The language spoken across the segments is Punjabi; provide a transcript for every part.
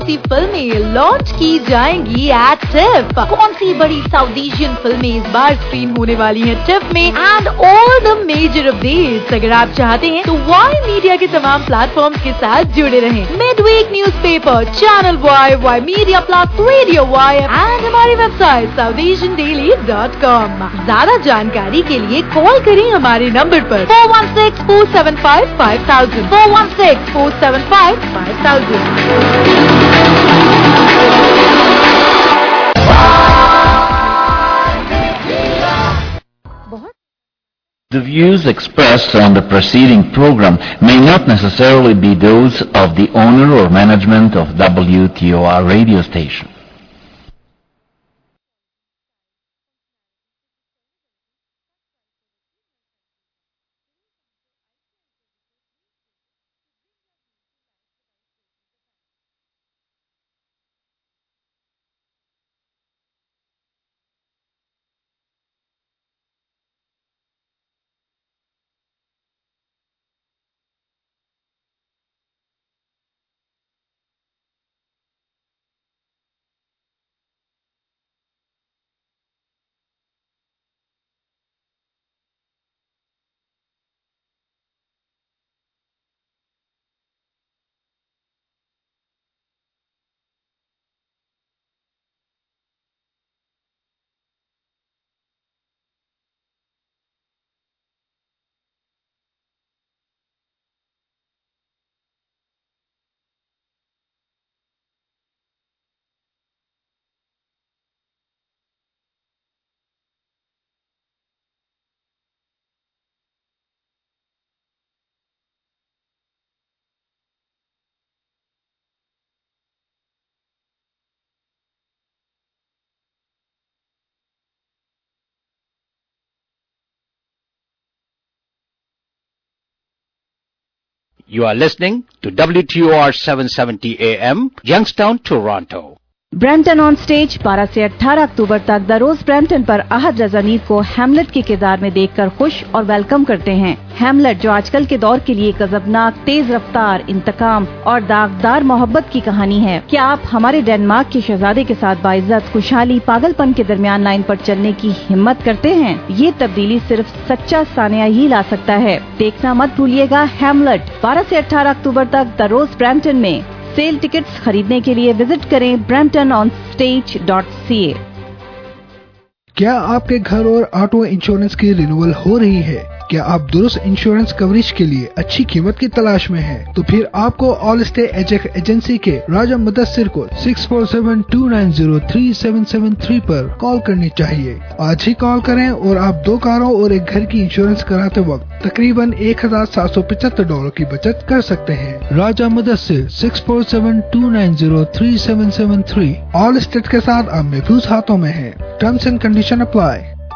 फिल्में लॉन्च की जाएंगी एट टिफ। कौन सी बड़ी साउथ एशियन फिल्में इस बार स्क्रीन होने वाली हैं टिफ में and all the major updates. अगर आप चाहते हैं तो वाई मीडिया के तमाम प्लेटफॉर्म्स के साथ जुड़े रहें। Midweek newspaper, channel Y media plus, radio Y and हमारी वेबसाइट southasiandaily.com। ज्यादा जानकारी के लिए कॉल करें हमारे नंबर पर 416-475-5000 416-475-5000। The views expressed on the preceding program may not necessarily be those of the owner or management of WTOR radio station. You are listening to WTOR 770 AM, Youngstown, Toronto. Brampton on stage 12 से 18 अक्टूबर तक द रोज ब्रैम्पटन पर अहद रजा नीर को हैमलेट के किरदार में देखकर खुश और वेलकम करते हैं। हैमलेट जो आजकल के दौर के लिए गजबनाक, तेज रफ्तार, इंतकाम और दागदार मोहब्बत की कहानी है। क्या आप हमारे डेनमार्क के शहजादे के साथ बाइज्जत, खुशहाली, पागलपन के दरमियान लाइन पर चलने की हिम्मत करते हैं? ये तब्दीली सिर्फ सच्चा सानिया ही ला सकता है। देखना मत भूलिएगा हैमलेट 12 से 18 अक्टूबर तक द रोज ब्रैम्पटन में। सेल टिकट्स खरीदने के लिए विजिट करें bramptononstage.ca। क्या आपके घर और ऑटो इंश्योरेंस की रिन्यूअल हो रही है? क्या आप दुरुस्त इंश्योरेंस कवरेज के लिए अच्छी कीमत की तलाश में हैं? तो फिर आपको ऑल स्टे एजेंसी के राजा मुदस्सिर को 6472903773 पर कॉल करनी चाहिए। आज ही कॉल करें और आप 2 कारों और एक घर की इंश्योरेंस कराते वक्त तकरीबन $1,775 की बचत कर सकते हैं। राजा मुदस्सिर 6472903773 ऑल स्टेट के साथ आप महफूज हाथों में हैं। Terms and condition apply.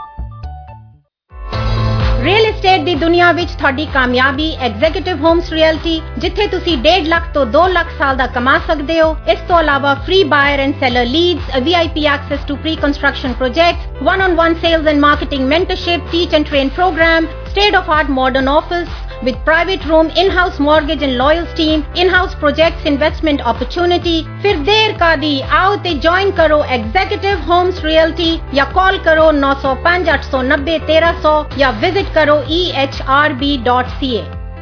Real estate ਦੀ ਦੁਨੀਆ ਵਿੱਚ ਤੁਹਾਡੀ ਕਾਮਯਾਬੀ ਐਗਜ਼ੀਕਿਊਟਿਵ ਹੋਮਸ ਰਿਐਲਟੀ, ਜਿੱਥੇ ਤੁਸੀਂ 1.5 ਲੱਖ ਤੋਂ 2 ਲੱਖ ਸਾਲ ਦਾ ਕਮਾ ਸਕਦੇ ਹੋ। ਇਸ ਤੋਂ ਇਲਾਵਾ free buyer and seller leads, VIP access to pre construction projects, 1-on-1 sales and marketing mentorship, teach and train program, state of art modern office with private room, in-house mortgage and lawyers team, in-house projects investment opportunity। फिर देर का दी, आओ ते ज्वाइन करो एग्जीक्यूटिव होम्स रियल्टी या कॉल करो 905-890-1300 या विजिट करो ehrb.ca।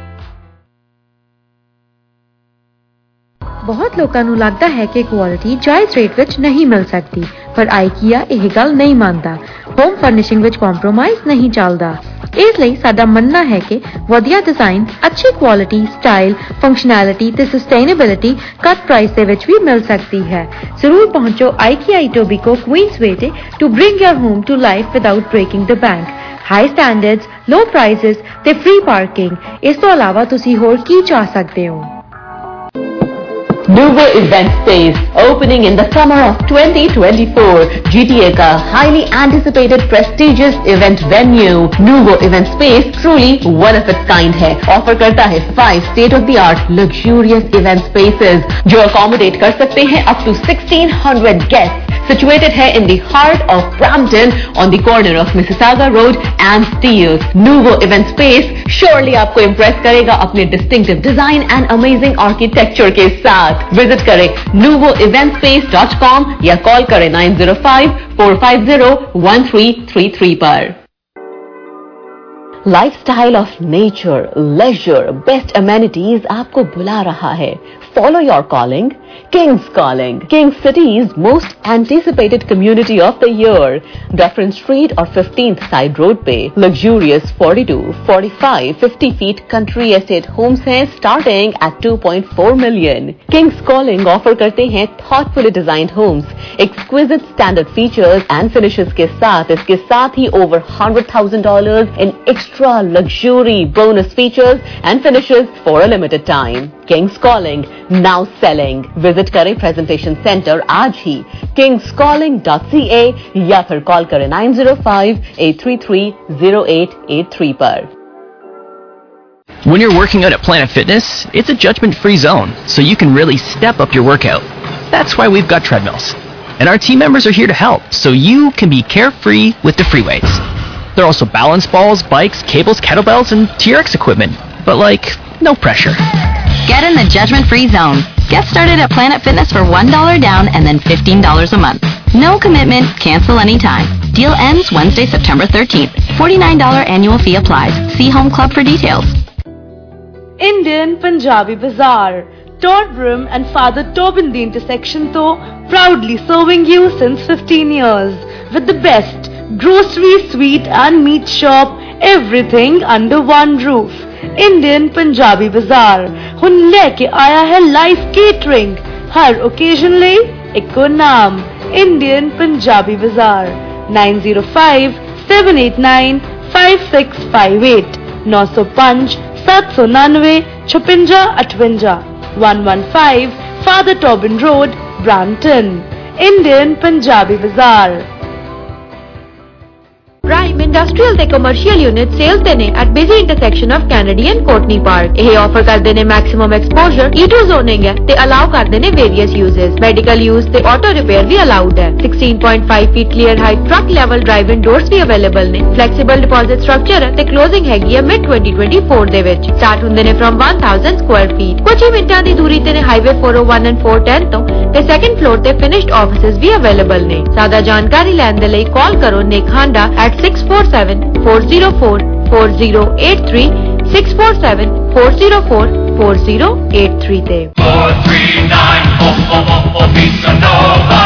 बहुत लोगों ਨੂੰ लगता है कि क्वालिटी जायज रेट विच नहीं मिल सकती, पर IKEA ਇਹ ਗੱਲ नहीं मानता। होम फर्निशिंग विच कॉम्प्रोमाइज नहीं चलता। इसलिए साडा मनना है कि वधिया डिजाइन, अच्छी क्वालिटी, स्टाइल, फंक्शनैलिटी ते सस्टेनेबिलिटी कट प्राइस दे विच भी मिल सकती है। जरूर पहुंचो IKEA Etobicoke, Queensway to bring your home to life without breaking the bank. High standards, low prices ते फ्री पार्किंग। इस तो अलावा तुसी होर की चाह सकते हो? Nuvo Event Space, opening in the summer of 2024. GTA का highly anticipated prestigious event venue. Nuvo Event Space truly one of its kind है। Offer करता है 5 state-of-the-art luxurious event spaces जो accommodate कर सकते हैं up to 1600 guests। situated है in the heart of Brampton on the corner of Mississauga Road and Steeles. Nuvo Event Space surely आपको impress करेगा अपने distinctive design and amazing architecture के साथ. Visit करें nuvoeventspace.com या call करें 905-450-1333 पर. Lifestyle of nature, leisure, best amenities आपको बुला रहा है. Follow your calling. King's Calling, King City's most anticipated community of the year. Dufferin Street or 15th Side Road पे luxurious 42, 45, 50 feet country estate homes हैं starting at 2.4 million. King's Calling offer करते हैं thoughtfully designed homes, exquisite standard features and finishes के साथ इसके साथ ही over $100,000 in extra luxury bonus features and finishes for a limited time. King's Calling, now selling. Visit करें प्रेजेंटेशन सेंटर आज ही kingscalling.ca या फिर कॉल करें 905-833-0883 पर. When you're working out at Planet Fitness, it's a judgment-free zone, so you can really step up your workout. That's why we've got treadmills. And our team members are here to help, so you can be carefree with the free weights. There are also balance balls, bikes, cables, kettlebells, and TRX equipment. But no pressure. Get in the judgment-free zone. Get started at Planet Fitness for $1 down and then $15 a month. No commitment, cancel anytime. Deal ends Wednesday, September 13th. $49 annual fee applies. See Home Club for details. Indian Punjabi Bazaar. Torbram and Father Tobin the intersection though, proudly serving you since 15 years. With the best grocery, sweet and meat shop, everything under one roof. Indian Punjabi Bazaar ਹੁਣ ਲੈ ਕੇ ਆਇਆ ਹੈ ਲਾਈਵ ਕੇਟਰਿੰਗ ਹਰ ਓਕੇਜ਼ਨ ਲਈ ਇੱਕੋ ਨਾਮ Indian Punjabi Bazaar 9057895658 905 799 5658 115 Father Tobin Road, Brampton. Indian Punjabi Bazaar. Prime Industrial ਤੇ Commercial Unit sales ਦੇਣੇ at busy intersection of Kennedy and Courtney Park. ਇਹ offer ਕਰਦੇ ਨੇ maximum exposure, E2 zoning ਹੈ ਤੇ allow ਕਰਦੇ ਨੇ various uses. Medical use ਤੇ auto repair ਵੀ allowed ਹੈ. 16.5 feet clear height truck level drive-in doors ਵੀ available ਨੇ. Flexible deposit structure ਹੈ ਤੇ closing ਹੈਗੀ ਹੈ mid 2024 ਦੇ ਵਿੱਚ. Start ਹੁੰਦੇ ਨੇ from 1000 square feet. ਕੁਝ ਹੀ ਮਿੰਟਾਂ ਦੀ ਦੂਰੀ ਤੇ ਨੇ highway 401 and 410 ਤੋਂ ਤੇ second floor ਤੇ finished offices ਵੀ available ਨੇ. ਜ਼ਿਆਦਾ ਜਾਣਕਾਰੀ ਲੈਣ ਦੇ ਲਈ call ਕਰੋ ਨੇਖਾਂਡਾ at 647-404-4083 647-404-4083 ਤੇ 439 Pizza Nova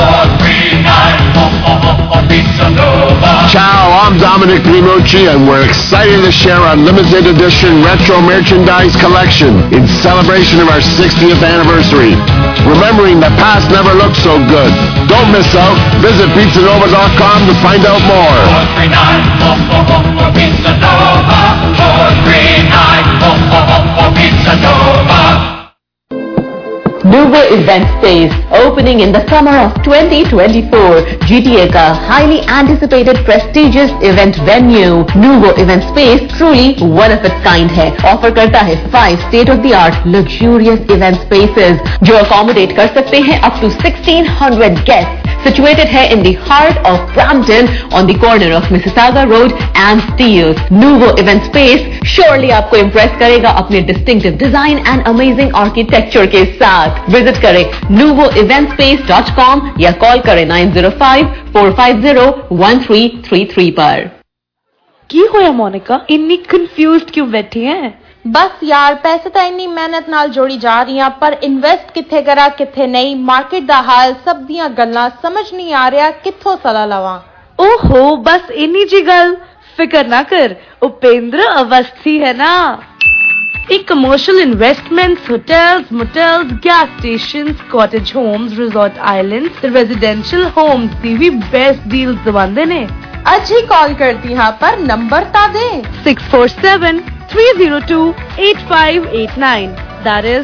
439 Pizza Nova. Ciao, I'm Dominic Rimucci and we're excited to share our limited edition retro merchandise collection in celebration of our 60th anniversary. Remembering the past never looked so good. Don't miss out. Visit PizzaNova.com to find out more. 439 Pizza Nova 439 Pizza Nova. Nuvo Event Space opening in the summer of 2024. GTA का highly anticipated prestigious event venue. Nuvo Event Space truly one of its kind है. Offer करता है 5 state-of-the-art luxurious event spaces जो accommodate कर सकते हैं up to 1600 guests. Situated है in the heart of Brampton on the corner of Mississauga Road and Steeles. Nuvo Event Space surely आपको impress करेगा अपने distinctive design and amazing architecture के साथ. Visit करें nuvoeventspace.com या call करें 905-450-1333 पर. ਕੀ ਹੋਇਆ ਮੋਨਿਕਾ ਇੰਨੀ confused ਕਿਉਂ ਬੈਠੀ ਹੈ? बस यार पैसे तो इन्नी मेहनत नाल जोड़ी जा रही हैं पर इन्वेस्ट किथे करा किथे नहीं मार्केट दा हाल सब दियां गल्लां समझ नहीं आ रहा किथों सलाह लवां. ओहो बस इन्नी जी गल फिकर ना कर उपेंद्र अवस्थी है ना. एक commercial investments hotels motels gas stations cottage homes resort islands ते रेजिडेंशियल होम्स दी भी बेस्ट डील्स दवांदे ने. आज ही कॉल करती हां पर नंबर ता दे 647-302-8589. That is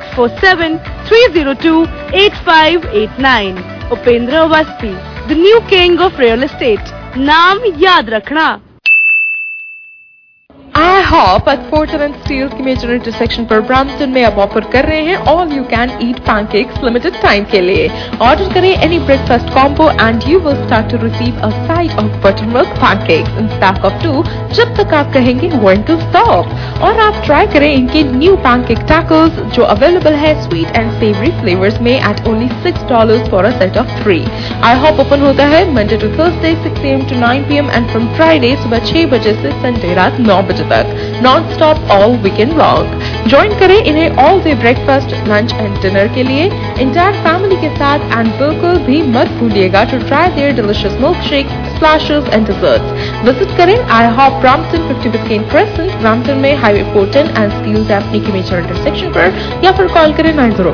647-302-8589. Upendra Awasthi, the new king of real estate. नाम याद रखना. I IHOP at Fortin and Steeles की मेजर इंटरसेक्शन पर ब्रैम्पटन में अब ऑफर कर रहे हैं all you can eat pancakes limited time के लिए। ऑर्डर करें any breakfast combo and you will start to receive a side of buttermilk pancakes in stack of 2 जब तक आप कहेंगे व्हेन टू स्टॉप। और आप ट्राई करें इनके न्यू पैनकेक टैकोस जो अवेलेबल है स्वीट एंड सेवरी फ्लेवर्स में at only $6 for a set of 3। IHOP open होता है Monday to Thursday 6 AM to 9 PM and from Friday सुबह 6 बजे से संडे रात 9 बजे तक nonstop all weekend long. Join करें इन्हें all day breakfast lunch and dinner के लिए इंटायर फैमिली के साथ एंड बिल्कुल भी मत भूलिएगा to try their delicious milkshake splashes and desserts. Visit करें IHOP Brampton 50 Biscayne Crescent Brampton में हाईवे 410 एंड स्टील्स एवेन्यू के मेजर इंटरसेक्शन पर या फिर कॉल करें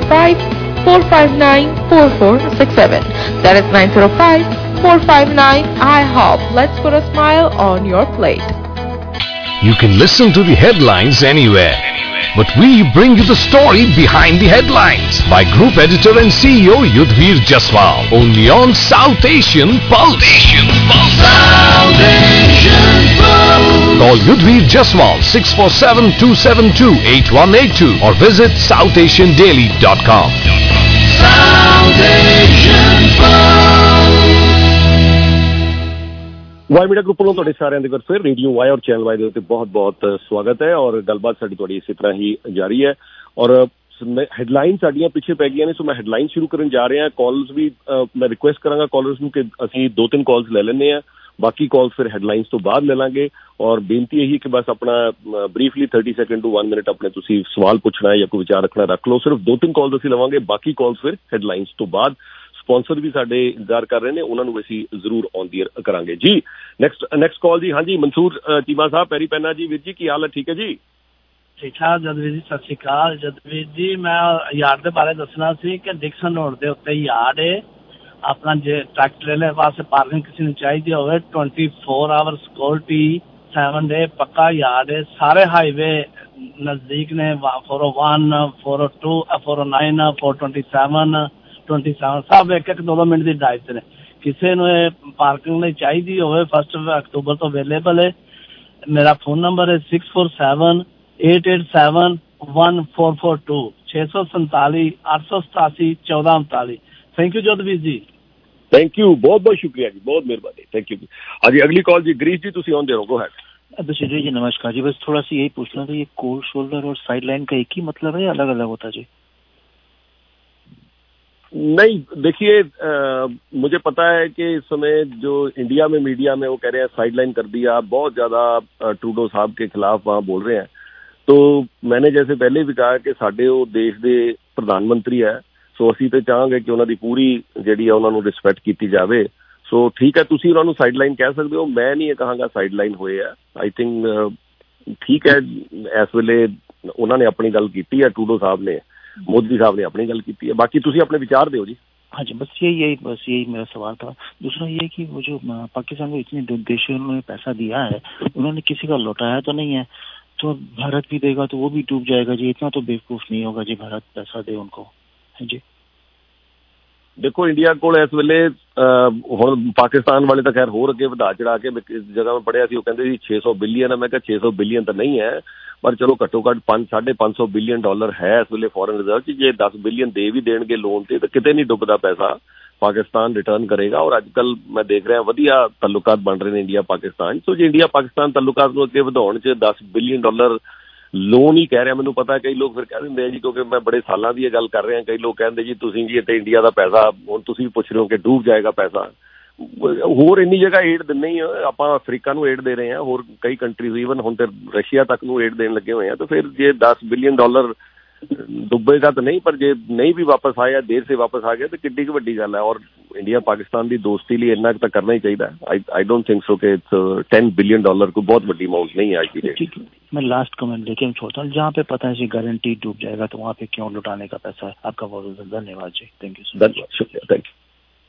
905-459-4467 that is 905-459 IHOP. Let's put a smile on your plate. You can listen to the headlines anywhere, but we bring you the story behind the headlines by Group Editor and CEO Yudhvir Jaswal, only on South Asian Pulse. South Asian Pulse. Call Yudhvir Jaswal 647-272-8182 or visit southasiandaily.com. South Asian Pulse. Y media group ਵੱਲੋਂ ਤੁਹਾਡੇ ਸਾਰਿਆਂ ਦੇ ਫਿਰ ਰੇਡੀਓ ਵਾਈ ਔਰ ਚੈਨਲ ਵਾਈ ਦੇ ਉੱਤੇ ਬਹੁਤ ਬਹੁਤ ਸਵਾਗਤ ਹੈ ਔਰ ਗੱਲਬਾਤ ਸਾਡੀ ਤੁਹਾਡੀ ਇਸੇ ਤਰ੍ਹਾਂ ਹੀ ਜਾਰੀ ਹੈ ਔਰ ਹੈਡਲਾਈਨ ਸਾਡੀਆਂ ਪਿੱਛੇ ਪੈ ਗਈਆਂ ਨੇ ਸੋ ਮੈਂ ਹੈਡਲਾਈਨ ਸ਼ੁਰੂ ਕਰਨ ਜਾ ਰਿਹਾ। ਕਾਲਸ ਵੀ ਮੈਂ ਰਿਕੁਐਸਟ ਕਰਾਂਗਾ ਕਾਲਰਸ ਨੂੰ ਕਿ ਅਸੀਂ 2-3 ਕਾਲਸ ਲੈ ਲੈਂਦੇ ਹਾਂ, ਬਾਕੀ ਕਾਲਸ ਫਿਰ ਹੈਡਲਾਈਨਸ ਤੋਂ ਬਾਅਦ ਲੈ ਲਾਂਗੇ ਔਰ ਬੇਨਤੀ ਇਹੀ ਕਿ ਬਸ ਆਪਣਾ ਬਰੀਫਲੀ 30 ਸੈਕਿੰਡ to 1 minute ਆਪਣੇ ਤੁਸੀਂ ਸਵਾਲ ਪੁੱਛਣਾ ਹੈ ਜਾਂ ਕੋਈ ਵਿਚਾਰ ਰੱਖਣਾ ਰੱਖ ਲਓ। ਸਿਰਫ 2-3 ਕਾਲਸ ਅਸੀਂ ਲਵਾਂਗੇ, ਬਾਕੀ ਕਾਲਸ ਫਿਰ ਹੈਡਲਾਈਨਸ ਤੋਂ ਬਾਅਦ। ਸਪਾਂਸਰ ਵੀ ਸਾਡੇ ਇੰਤਜ਼ਾਰ ਕਰ ਰਹੇ ਨੇ, ਉਹਨਾਂ ਨੂੰ ਅਸੀਂ ਜ਼ਰੂਰ ਔਨ ਦੀ ਏਅਰ ਕਰਾਂਗੇ ਜੀ। ਨੈਕਸਟ ਕਾਲ ਜੀ। ਹਾਂਜੀ ਮਨਸੂਰ ਚੀਮਾ ਸਾਹਿਬ, ਪੈਰੀ ਪੈਨਾ ਜੀ। ਵੀਰ ਜੀ ਕੀ ਹਾਲ ਹੈ? ਠੀਕ ਹੈ ਜੀ, ਠੀਕ ਠਾਕ। ਜਦਵੀਰ ਜੀ ਸਤਿ ਸ਼੍ਰੀ ਅਕਾਲ। ਜਦਵੀਰ ਜੀ ਮੈਂ ਯਾਰਡ ਦੇ ਬਾਰੇ ਦੱਸਣਾ ਸੀ ਕਿ ਡਿਕਸਨ ਰੋਡ ਦੇ ਉੱਤੇ ਯਾਰਡ ਹੈ ਆਪਣਾ, ਜੇ ਟਰੈਕਟਰ ਵਾਲੇ ਵਾਸਤੇ ਪਾਰਕਿੰਗ ਕਿਸੇ ਨੂੰ ਚਾਹੀਦੀ ਹੋਵੇ 24 ਆਵਰ ਸਿਕਿਉਰਿਟੀ 7 ਡੇ ਪੱਕਾ ਯਾਰਡ ਹੈ। ਸਾਰੇ ਹਾਈਵੇ ਨਜ਼ਦੀਕ ਨੇ, 401 402 409 427 27 ਸਭ 1-2 ਮਿੰਟ ਦੀ ਡਰਾਈਵ ਤੇ ਨੇ। ਕਿਸੇ ਨੂੰ ਇਹ ਪਾਰਕਿੰਗ ਲਈ ਚਾਹੀਦੀ ਹੋਵੇ 1 ਅਕਤੂਬਰ ਤੋਂ ਅਵੇਲੇਬਲ ਹੈ। ਮੇਰਾ ਫੋਨ ਨੰਬਰ ਹੈ 647-887-1442 647 887 1439। ਥੈਂਕ ਯੂ ਜੋਧਵੀਰ ਜੀ। ਥੈਂਕ ਯੂ, ਬਹੁਤ ਬਹੁਤ ਸ਼ੁਕਰੀਆ ਜੀ, बहुत मेहरबानी, थैंक यू। ਹਾਂਜੀ ਅਗਲੀ ਕਾਲ ਜੀ। ਗਰੀਸ਼ जी ਤੁਸੀਂ ऑन दे रहो, गो अहेड। बशीर जी नमस्कार जी, बस थोड़ा सा यही पूछना था, ये कोल्ड शोल्डर और साइड लाइन का एक ही मतलब है या अलग अलग होता है जी? नहीं देखिए, मुझे पता है कि इस समय जो इंडिया में मीडिया में वो कह रहे हैं साइड लाइन कर दिया, बहुत ज़्यादा ट्रूडो साहब के खिलाफ वहाँ बोल रहे हैं। तो मैंने जैसे पहले भी कहा कि साढ़े वो देश के प्रधानमंत्री है, सो असी तो चाहांगे कि उन्होंने पूरी जी उन्होंने रिस्पैक्ट की जाए। सो ठीक है, तुसी उन्होंने साइड लाइन कह सकते हो, मैं नहीं कहांगा साइड लाइन होए है। आई थिंक ठीक है, इस वेले उन्होंने अपनी गल की है, ट्रूडो साहब ने, मोदी साहब ने अपनी गल की है, बाकी तुसी अपने विचार दो जी। हाँ जी, बस यही मेरा सवाल था। दूसरा ये कि वो जो पाकिस्तान को इतने देशों ने पैसा दिया है, उन्होंने किसी का लौटाया तो नहीं है, तो भारत भी देगा तो वो भी डूब जाएगा जी। इतना तो बेवकूफ नहीं होगा जी भारत पैसा दे उनको, है जी। देखो इंडिया को इस वेले हुण पाकिस्तान वाले तो खैर होर अगे वधा चढ़ा के जगह में पढ़िया सी, वो कहते 600 बिलियन है। मैं कहा 600 बिलियन तो नहीं है, पर चलो घट्टो घट्ट $500-550 बिलियन है इस वेले फॉरन रिजर्व। जे 10 बिलियन दे भी देणगे लोन ते तो किते नहीं डुबदा पैसा, पाकिस्तान रिटर्न करेगा। और अजकल मैं देख रहा वधिया तल्लुकात बन रहे हैं इंडिया पाकिस्तान। सो जे इंडिया पाकिस्तान तल्लुकात को अगे वधाउण च $10 बिलियन लोन ही कह रहा। मैंने पता कई लोग फिर कह देंगे जी, क्योंकि मैं बड़े सालों की गल कर रहा, कई लोग कहते जी तुसीं जी इत्थे इंडिया का पैसा हुण तुसीं भी पुछ रहे हो कि डूब जाएगा पैसा। होर इन्नी जगह एड दिंदे ही आपां, अफ्रीका नूं एड दे रहे हैं, होर कई कंट्रीज इवन हुण ते रशिया तक नूं एड देण लगे हुए हैं। तो फिर जे $10 बिलियन डुबेगा तो नहीं, पर जे नहीं भी वापस आया, देर से वापस आ गया तो किड्डी की वड्डी गल है। और इंडिया पाकिस्तान की दोस्ती लिए इन्ना तो करना ही चाहिए। आई डोंट थिंक सो कि $10 बिलियन कोई बहुत बड़ी अमाउंट नहीं है आज की डेट। मैं लास्ट कमेंट लेके छोड़ता हूँ, जहाँ पे पता है जी गारंटी डूब जाएगा तो वहाँ पे क्यों लुटाने का पैसा है। आपका बहुत बहुत धन्यवाद जी, थैंक यू सो मच। शुक्रिया, थैंक यू।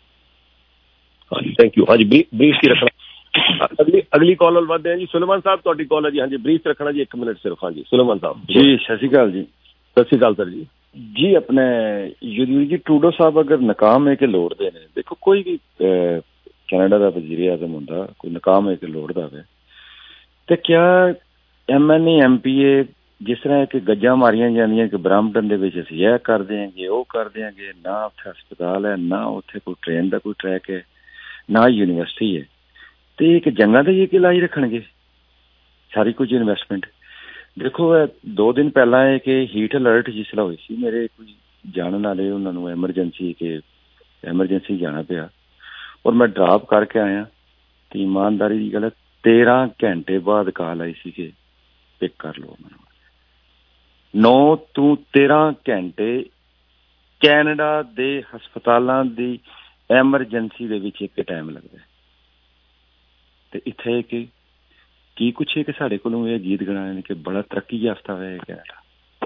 हाँ जी थैंक यू। हाँ जी ब्रीफ की रखना। अगली कॉल वाल बढ़ते हैं जी। सुलेमान साहब तुहाडी कॉल है जी। हाँ जी ब्रीफ रखना जी, 1 मिनट सिर्फ। हाँ जी सुलेमान साहब जी, सत श्री अकाल जी। सत श्री अकाल सर जी। जी अपने युद्धवीर जी, ट्रूडो साहब अगर नाकाम है कि लोड़ते हैं, देखो कोई भी कनाडा का वजीर आजम होंदा कोई नाकाम है कि लोड़दा है, तो क्या MNA MPA ਜਿਸ ਤਰ੍ਹਾਂ ਕਿ ਗੱਜਾਂ ਮਾਰੀਆਂ ਜਾਂਦੀਆਂ ਕਿ ਬ੍ਰੈਂਪਟਨ ਦੇ ਵਿੱਚ ਅਸੀਂ ਇਹ ਕਰ ਦਿਆਂਗੇ, ਉਹ ਕਰ ਦਿਆਂਗੇ, ਨਾ ਉੱਥੇ ਹਸਪਤਾਲ ਹੈ, ਨਾ ਉੱਥੇ ਕੋਈ ਟ੍ਰੇਨ ਦਾ ਕੋਈ ਟਰੈਕ ਹੈ, ਨਾ ਯੂਨੀਵਰਸਿਟੀ ਹੈ, ਤੇ ਇੱਕ ਜੰਗਾਂ ਦੇ ਇਹ ਕਿ ਲਾਈ ਰੱਖਣਗੇ ਸਾਰੀ ਕੁਝ ਇਨਵੈਸਟਮੈਂਟ। ਦੇਖੋ 2 ਦਿਨ ਪਹਿਲਾਂ ਇਹ ਕਿ ਹੀਟ ਅਲਰਟ ਜਿਸ ਤਰ੍ਹਾਂ ਹੋਈ ਸੀ, ਮੇਰੇ ਕੋਈ ਜਾਣਨ ਵਾਲੇ ਉਹਨਾਂ ਨੂੰ ਐਮਰਜੈਂਸੀ ਜਾਣਾ ਪਿਆ ਔਰ ਮੈਂ ਡਰਾਪ ਕਰਕੇ ਆਇਆ ਤੇ ਇਮਾਨਦਾਰੀ ਦੀ ਗੱਲ 13 ਘੰਟੇ ਬਾਅਦ ਕਾਲ ਆਈ ਸੀ ਕਿ ਪਿਕ ਕਰ ਲਓ ਮੈਨੂੰ। 9 ਤੋਂ 13 ਘੰਟੇ ਕੈਨੇਡਾ ਦੇ ਹਸਪਤਾਲਾਂ ਦੀ ਐਮਰਜੈਂਸੀ ਦੇ ਵਿੱਚ ਇੱਕ ਟਾਈਮ ਲੱਗਦਾ ਤੇ ਇੱਥੇ ਕਿ ਕੀ ਕੁਛ ਹੈ ਕਿ ਸਾਡੇ ਕੋਲੋਂ ਇਹ ਗੀਤ ਗਾਣੇ ਨੇ ਕਿ ਬੜਾ ਤਰੱਕੀ ਯਾਫਤਾ ਹੋਇਆ ਕੈਨੇਡਾ।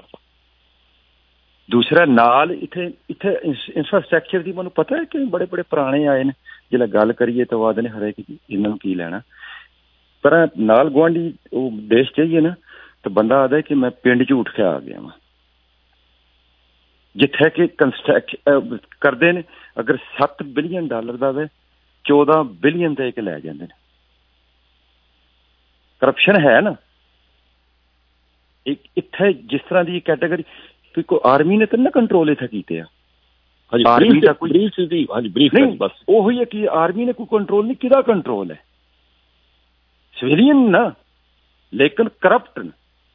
ਦੂਸਰਾ ਨਾਲ ਇੱਥੇ ਇੰਫਰਾਸਟਰਕਚਰ ਦੀ ਮੈਨੂੰ ਪਤਾ ਹੈ ਕਿ ਬੜੇ ਬੜੇ ਪੁਰਾਣੇ ਆਏ ਨੇ, ਜਿਹੜਾ ਗੱਲ ਕਰੀਏ ਤਾਂ ਬਾਅਦ ਨੇ ਹਰੇਕ ਇਹਨਾਂ ਨੂੰ ਕੀ ਲੈਣਾ, ਪਰ ਨਾਲ ਗੁਆਂਢੀ ਉਹ ਦੇਸ਼ ਚਾਹੀਏ ਨਾ ਤਾਂ ਬੰਦਾ ਆਦਾ ਕਿ ਮੈਂ ਪਿੰਡ 'ਚ ਉੱਠ ਕੇ ਆ ਗਿਆ ਵਾਂ ਜਿੱਥੇ ਕਿ ਕੰਸਟਰਕਸ਼ਨ ਕਰਦੇ ਨੇ। ਅਗਰ $7 ਬਿਲੀਅਨ ਦਾ ਵੇ 14 ਬਿਲੀਅਨ ਤੇ ਇੱਕ ਲੈ ਜਾਂਦੇ ਨੇ। ਕਰਪਸ਼ਨ ਹੈ ਨਾ ਇੱਥੇ ਜਿਸ ਤਰ੍ਹਾਂ ਦੀ ਕੈਟਾਗਰੀ ਕੋਈ ਆਰਮੀ ਨੇ ਤਾਂ ਨਾ ਕੰਟਰੋਲ ਇੱਥੇ ਕੀਤੇ ਆ। ਆਰਮੀ ਦਾ ਕੋਈ ਬਸ ਉਹੀ ਹੈ ਕਿ ਆਰਮੀ ਨੇ ਕੋਈ ਕੰਟਰੋਲ ਨਹੀਂ, ਕਿਹਦਾ ਕੰਟਰੋਲ ਹੈ? ਸਿਵਿਲੀਅਨ ਨਾ, ਲੇਕਿਨ ਕਰਪਟ।